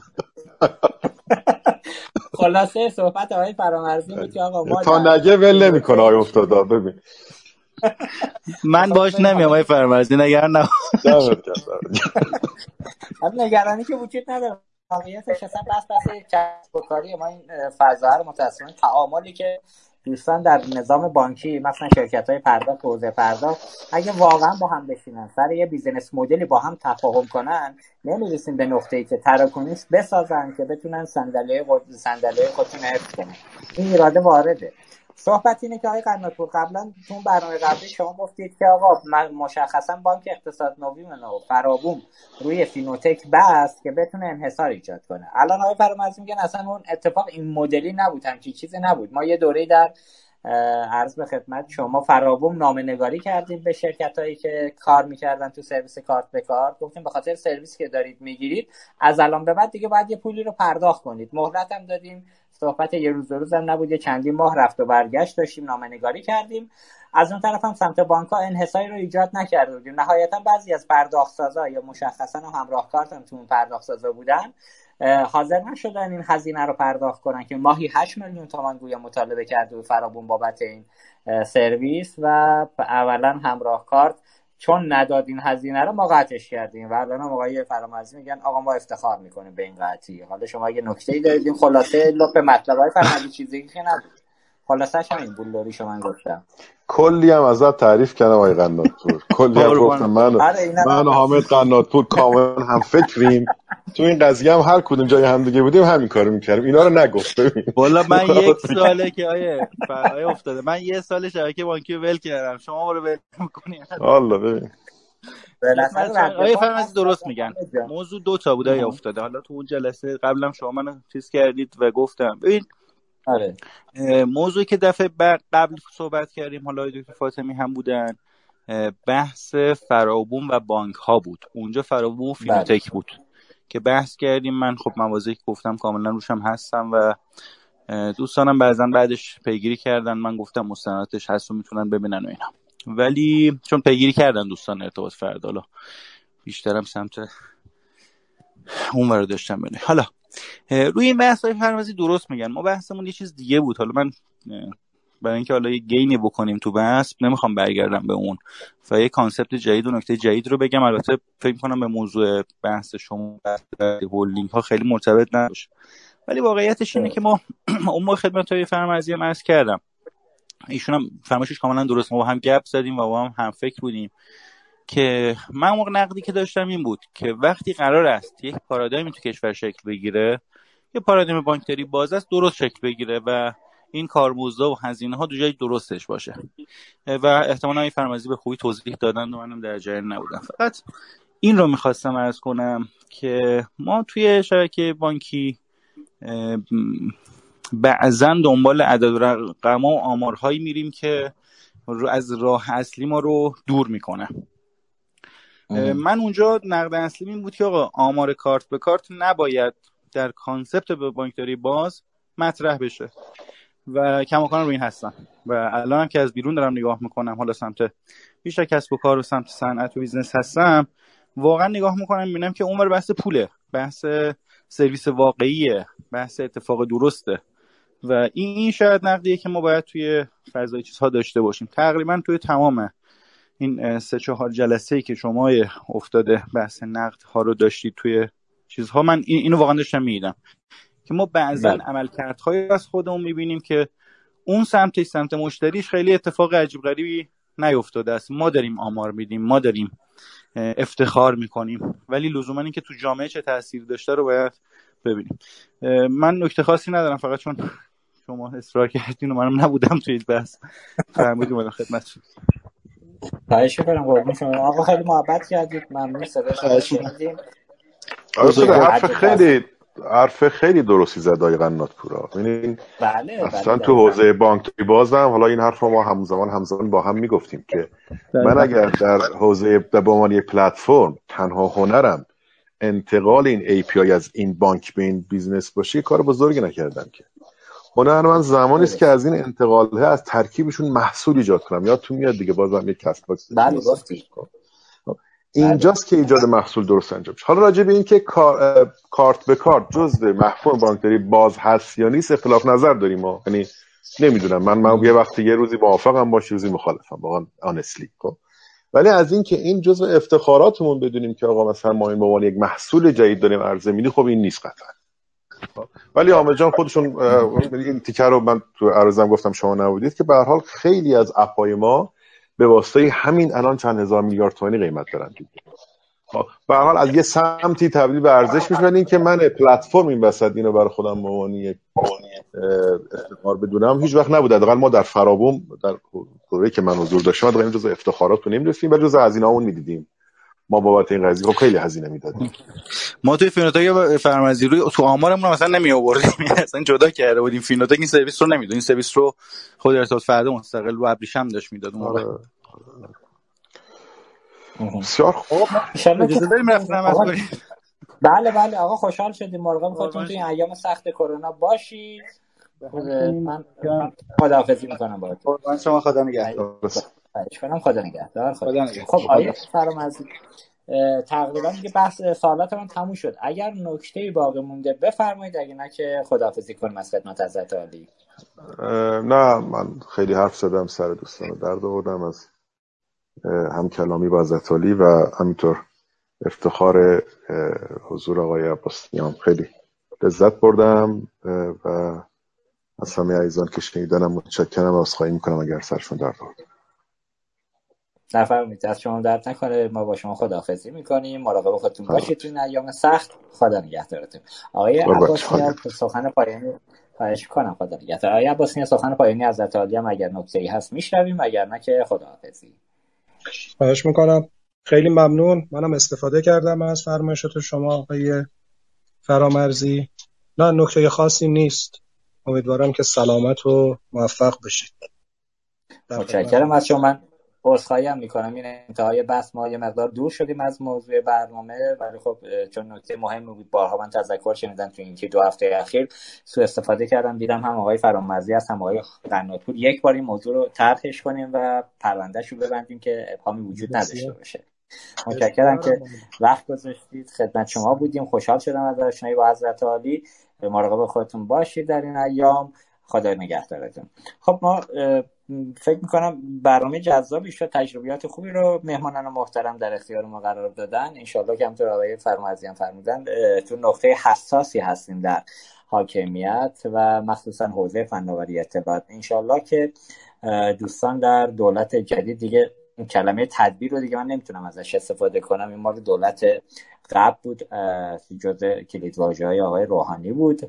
خلاصه صحبت آقای فرامرزی بود که آقا ما تا نگه ول نمی‌کنه آقای افتادا. ببین من باش نمیام آقای فرامرزی، نگران نباش. نگرانی که وجود نداره. واقعیتش اصلا بس کسب و کاری ما این فضا رو متأسفانه تعاملی که دوستان در نظام بانکی مثلا شرکت‌های پرداخت، حوزه پرداخت، اگه واقعا با هم بشینن سر یه بیزینس مدلی با هم تفاهم کنن، نمی‌رسیم به نقطه‌ای که تراکنش بسازن که بتونن صندلی خودشون حفظ کنن. این اراده وارده. صحبت اینه که آقای قناتپور قبلا تو برنامه قبلی شما گفتید که آقا مشخصا بانک اقتصاد نوین و فرابوم روی فینوتک بست که بتونه انحصار ایجاد کنه. الان آقای فرامرزی میگن اصلا اون اتفاق این مدلی نبود، همچین چیزی نبود. ما یه دوره‌ای در عرض به خدمت شما فرابوم نامه‌نگاری کردیم به شرکتایی که کار میکردن تو سرویس کارت به کارت، گفتیم به خاطر سرویسی که دارید میگیرید از الان به بعد دیگه باید یه پولی رو پرداخت کنید. مهلت هم دادیم، صحبت یه روز دو روز هم نبود، یه چندین ماه رفت و برگشت داشتیم، نامه‌نگاری کردیم. از اون طرف هم سمت بانک‌ها انحصاری رو ایجاد نکرده بودیم. نهایتا بعضی از پرداخت‌سازا یا مشخصا همراه کارت هم تو اون پرداخت‌سازا بودن، حاضر نشدن این هزینه رو پرداخت کنن که ماهی 8 میلیون تومان گویا مطالبه کرده و فرابون بابت این سرویس. و اولا همراه کارت چون نداد این هزینه رو ما قطعش کردیم و الان هم آقای فرامرزی میگن آقا ما افتخار میکنیم به این قطعی. حالا شما اگه نکته‌ای دارید این خلاصه لپ مطلب های فرامرزی چیزی که نبود. خلاصش همین بولداریشو من گفتم. کلی هم ازت تعریف کردم آقای قنات‌پور، کلی هم گفتم من و حامد قنات‌پور کاملا هم فکریم تو این قضیه، هم هر کدوم جای هم دیگه بودیم همین کارو می‌کردیم. اینا رو نگفت. ببین والا من یک ساله که آیه افتاده، من یه سال شبکه بانکی ول کردم، شما رو ول می‌کنید. والله ببین آیه فرمزی درست میگن، موضوع دو تا بود آیه افتاده. حالا تو اون جلسه قبلم شما منو چیز کردید و گفتم ببین آره موضوعی که دفعه قبل صحبت کردیم، حالا دکتر فاطمی هم بودن، بحث فرابوم و بانک ها بود. اونجا فرابوم و فینوتک بود که بحث کردیم. من خب موازی که گفتم کاملا روشم هستم و دوستانم بعدش پیگیری کردن. من گفتم مستنداتش هست و میتونن ببینن و اینا، ولی چون پیگیری کردن دوستان ارتباط فرد، حالا بیشترم سمت اون ور داشتم بینه. حالا روی این بحث های فرمزی درست میگن، ما بحثمون یه چیز دیگه بود. حالا من برای اینکه حالا یه گینی بکنیم تو بحث نمیخوام برگردم به اون و یه کانسپت جدید و نکته جدید رو بگم. البته فکر کنم به موضوع بحث شما هولدینگ ها خیلی مرتبط نباشه، ولی واقعیتش اینه که ما اون موقع خدمت‌های فرمزی هم عرض کردم، ایشون هم فرمایشش کاملا درست، ما با هم گپ زدیم و با هم فکر بودیم که من اون موقع نقدی که داشتم این بود که وقتی قرار است یک پارادایمی تو کشور شکل بگیره، یه پارادایم بانکداری باز است درست شکل بگیره و این کارمزدها و هزینه ها دو جای درستش باشه و احتمالاً این فرمازی به خوبی توضیح دادن و منم در جریان نبودم. فقط این رو میخواستم عرض کنم که ما توی شبکه بانکی بعضا دنبال عدد و رقم و آمارهایی میریم که از راه اصلی ما رو دور میکنه. من اونجا نقد اصلی این بود که آقا آمار کارت به کارت نباید در کانسپت به بانکداری باز مطرح بشه و کماکان رو این هستم و الان هم که از بیرون دارم نگاه میکنم، حالا سمت بیشتر کسب و کار و سمت صنعت و بیزنس هستم، واقعا نگاه میکنم میبینم که اونور بحث پوله، بحث سرویس واقعیه، بحث اتفاق درسته و این شاید نقدیه که ما باید توی فضای چیزها داشته باشیم. تقریبا توی تمام این 3-4 جلسه‌ای که شما افتاده بحث نقد ها رو داشتید توی چیزها، من اینو واقعا داشتم میدیدم که ما بعضا عملکردهای از خودمون میبینیم که اون سمت مشتریش خیلی اتفاق عجیب غریبی نیفتاده است. ما داریم آمار میدیم، ما داریم افتخار میکنیم، ولی لزوما این که تو جامعه چه تأثیر داشته رو باید ببینیم. من نکته خاصی ندارم، فقط چون شما اصرار کردین و منم نبودم توی این بحث فرمودیم اومدم خدمتتون. خواهش می‌کنم قربون شما آقا، خیلی محبت کردید، ممنون صدای شما شنیدیم. حرف خیلی درستی زد آقای قنات‌پور. ببینین بله اصلا تو حوزه بانکی بازم، حالا این حرف رو ما همزمان با هم میگفتیم که من اگر در حوزه به عنوان یک پلتفرم تنها هنرم انتقال این API از این بانک به این بیزنس باشه، کار بزرگی نکردم. که هنر من زمانی است که از این انتقاله از ترکیبشون محصول ایجاد کنم. یادتون میاد دیگه، بازم یک کسب باکس بله گفتی اینجاست که ایجاد محصول درست انجام میشه. حالا راجع به این که کارت به کارت جزء مفهوم بانکداری باز هست یا نیست اختلاف نظر داریم ما. یعنی نمیدونم، من یه وقتی یه روزی موافقم باشه، روزی مخالفم، واقعا آنستلی. ولی از این که این جزء افتخاراتمون بدونیم که آقا مثلا ما این به عنوان یک محصول جدید داریم عرضه میدیم، خب این نیست قطعا. ولی حامد جان خودشون این تیکر رو من تو عرضم گفتم شما نبودید که به هر حال خیلی از اپ‌های ما به واسطه همین الان چند هزار میلیارد تومانی قیمت دارن. به هر حال از یه سمتی تبدیل به ارزش میشن. این که من پلتفرم این وسط اینو برای خودم به عنوان افتخار بدونم هیچ وقت نبود. حداقل ما در فرابوم در دوره‌ای که من حضور داشتم این جزء افتخارات رو نمی‌رسیم، ولی جزء هزینه‌مون می‌دیدیم. ما بابت این قضیه خیلی هزینه میدادیم. ما توی فینوتک فرمزی روی تو آمارمون مثلا نمی آوردیم، اصلا جدا کرده بودیم. فینوتک این سرویس رو نمیداد، این سرویس رو خود ارتباط فرد مستقل و ابریشم داشت میداد اون موقع. بسیار خوب، اجازه داریم رفتم بله آقا خوشحال شدیم. مراقب خودتون توی این ایام سخت کرونا باشید. من خداحافظی میکنم باهاتون. شما خدا نگهدار. خدا نگهدار. خب آیه فرامرزی تقریبا دیگه بحث سوالات من تموم شد. اگر نکته‌ای باقی مونده بفرمایید، اگه نه که خداحافظی کنیم از خدمت حضرت عالی. نه من خیلی حرف زدم، سر دوستان درد آوردم از هم کلامی با حضرت عالی و همینطور افتخار حضور آقای عباسیان. خیلی لذت بردم و از همه عزیزان که شنیدنم متشکرم و عذرخواهی میکنم اگر سرشون درد آورد. نفرمایید، از شما درد نکنه. ما با شما خداحافظی میکنیم. مراقب خودتون باشید تو این ایام سخت. خدا نگهدارتون. آقای عباسیان سخن پایانی خواهش کنم. خدا نگهدار. آقای عباسیان سخن پایانی حضرت عالی هم اگر نکته‌ای هست میشنویم، اگر نه که خداحافظی. خواهش میکنم. خیلی ممنون. منم استفاده کردم از فرمایشات شما آقای فرامرزی. نه نکته خاصی نیست. امیدوارم که سلامت و موفق بشید. متشکرم از شما. من عذرخواهی هم میکنم این انتهای بحث ما یه مقدار دور شدیم از موضوع برنامه، ولی خب چون نکته مهمی بود بارها من تذکر شنیدم تو این که 2 هفته اخیر سوء استفاده کردم. دیدم هم آقای فرامرزی هست هم آقای قنات‌پور یک بار این موضوع رو طرحش کنیم و پروندهش رو ببندیم که ابهامی وجود نداشته باشه. متشکرم که وقت گذاشتید. خدمت شما بودیم. خوشحال شدم از آشنایی با حضرت عالی. مراقب خودتون باشید در این ایام. خدا نگهدارتون. خب ما فکر میکنم برنامه جذابی شد. تجربیات خوبی رو مهمانان محترم در اختیار ما قرار دادن. انشالله که همطور آقای فرامرزی هم فرمودن تو نقطه حساسی هستیم در حاکمیت و مخصوصا حوزه فناوری اطلاعات. انشالله که دوستان در دولت جدید، دیگه کلمه تدبیر رو دیگه من نمیتونم ازش استفاده کنم، این مال دولت قبل بود، جزء کلیدواژه‌های آقای روحانی بود.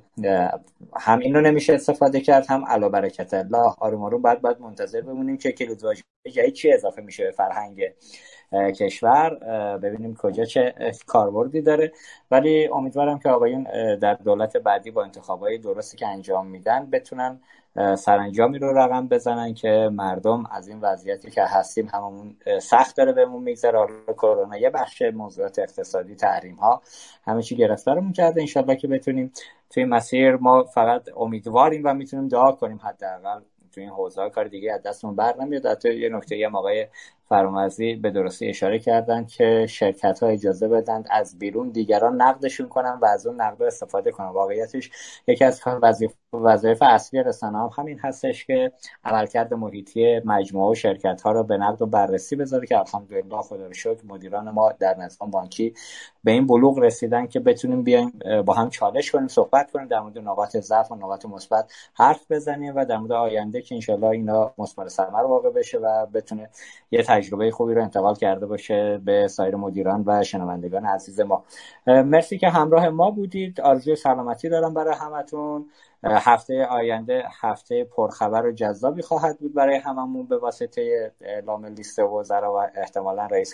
هم اینو نمیشه استفاده کرد، هم علی برکت الله. آروم آروم باید منتظر بمونیم که کلیدواژه جدید چی اضافه میشه به فرهنگ کشور، ببینیم کجا چه کاربردی داره. ولی امیدوارم که آقایون در دولت بعدی با انتخابای درستی که انجام میدن بتونن سرانجامی رو رقم بزنن که مردم از این وضعیتی که هستیم هممون سخت داره بهمون میگذره. حالا کرونا یه بخش، موضوعات اقتصادی، تحریم ها، همه چی گرفتارمون کرده. انشالله که بتونیم توی مسیر، ما فقط امیدواریم و میتونیم دعا کنیم حداقل توی این حوزه کار دیگه از دستمون بر نمیاد. حتی یه نکته هم آقای فرامرزی به درستی اشاره کردن که شرکت‌ها اجازه بدن از بیرون دیگران نقدشون کنن و از اون نقد استفاده کنن. واقعیتش یکی از وظایف اصلی رسانه‌ها همین هستش که عملکرد محیطی مجموعه و شرکت‌ها رو به نقد و بررسی بذاره که الحمدلله خدا رو شکر مدیران ما در نظام بانکی به این بلوغ رسیدن که بتونیم بیایم با هم چالش کنیم، صحبت کنیم، در مورد نقاط ضعف و نقاط مثبت حرف بزنیم و در مورد آینده که انشالله اینا مثمر ثمر واقع بشه و بتونه یه تجربه خوبی رو انتقال کرده باشه به سایر مدیران و شنوندگان عزیز ما. مرسی که همراه ما بودید. آرزوی سلامتی دارم برای همتون. هفته آینده هفته پرخبر و جذابی خواهد بود برای هممون به واسطه اعلام لیست وزرا و احتمالاً رئیس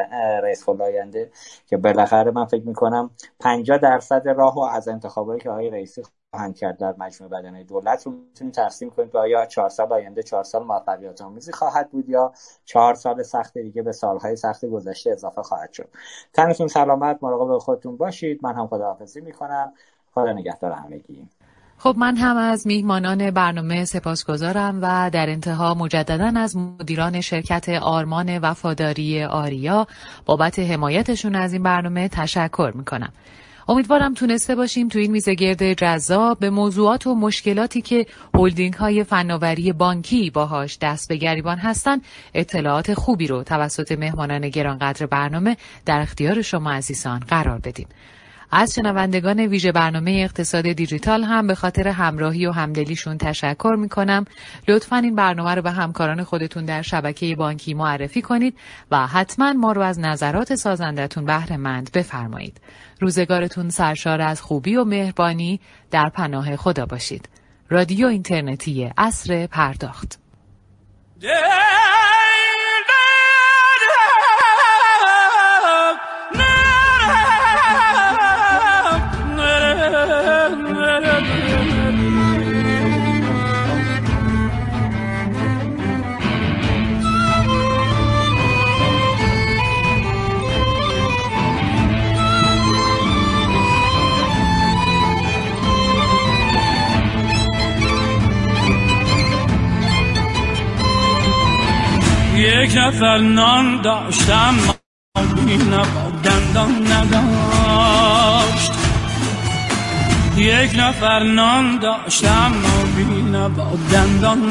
کل آینده که بالاخره من فکر می‌کنم 50% راهو از انتخاباتی که آقای رئیسی خواهند کرد در مجموعه بدنه دولت رو میتونیم تقسیم کنیم که آیا 4 سال آینده 4 سال موفقیت آمیزی خواهد بود یا 4 سال سخت دیگه به سالهای سخت گذشته اضافه خواهد شد. تنتون سلامت، مراقب خودتون باشید. من هم خداحافظی می‌کنم. خدا نگهدار همگی. خب من هم از میهمانان برنامه سپاسگزارم و در انتها مجدداً از مدیران شرکت آرمان وفاداری آریا بابت حمایتشون از این برنامه تشکر میکنم. امیدوارم تونسته باشیم تو این میزگرد جذاب به موضوعات و مشکلاتی که هلدینگ های فناوری بانکی باهاش دست به گریبان هستن اطلاعات خوبی رو توسط مهمانان گرانقدر برنامه در اختیار شما عزیزان قرار بدیم. از شنوندگان ویژه برنامه اقتصاد دیجیتال هم به خاطر همراهی و همدلیشون تشکر میکنم. لطفاً این برنامه رو به همکاران خودتون در شبکه بانکی معرفی کنید و حتماً ما رو از نظرات سازندتون بهره مند بفرمایید. روزگارتون سرشار از خوبی و مهربانی در پناه خدا باشید. رادیو اینترنتی عصر پرداخت. یک نفر نان داشتم اینا با دندان نداشت. یک نفر نان داشتم اینا با دندان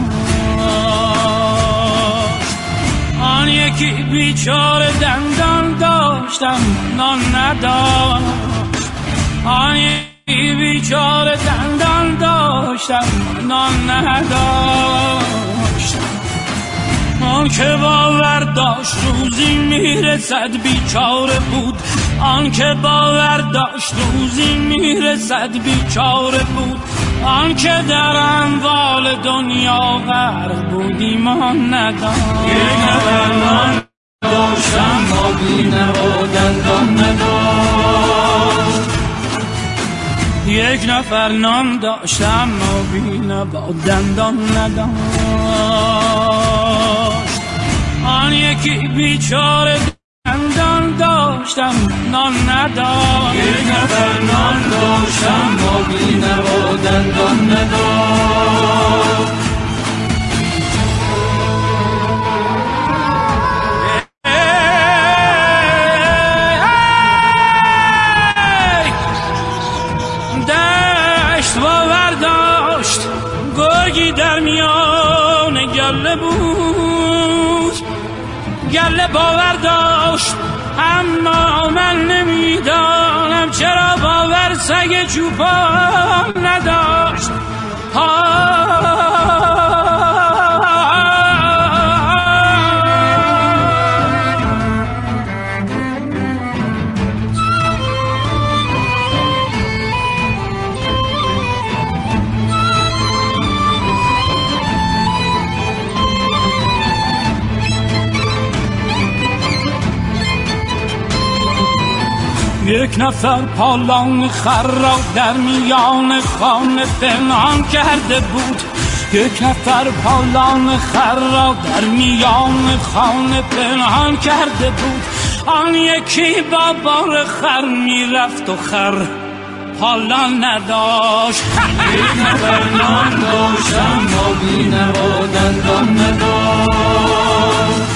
نداشت. آن یکی بیچاره دندان داشتم نان نداشت. آن بیچاره دندان داشتم نان نداشتم. آن که باور داشت روزی میرسد بیچاره بود. آن که باور داشت روزی میرسد بیچاره بود. آن که در اموال دنیا غرق بود ایمان نداشت. یک نفر نان داشتم با بینه و دندان نداشت. یک نفر نان داشتم و بینه با دندان نداشت. آن یکی بیچاره دندان داشتم نان نداشت. یک نفر نان داشتم با بینه و دندان نداشت. گرگی در میان گله بود. گله باور داشت اما من نمیدانم چرا باور سگ چوپان نداشت. یک نفر پالان خر را در میان خانه پنهان کرده بود. یک نفر پالان خر را در میان خانه پنهان کرده بود. آن یکی با بار خر میرفت و خر پالان نداشت. یک نفر نان داشتم با بینه و دندان نداشت.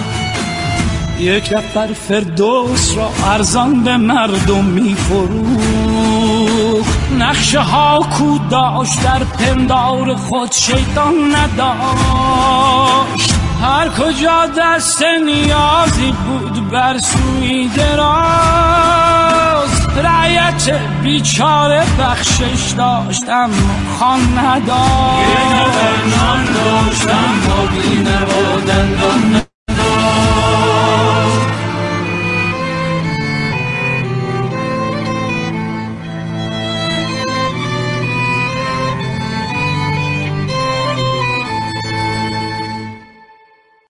یک نفر فردوس را ارزان به مردم می‌فروخت. نقشه ها کو داشت در پندار خود شیطان نداشت. هر کجا دست نیازی بود بر سوی دراز. رعیت بیچاره بخشش داشت اما خان نداشت. یک نفر نان داشتم با بینه و دندان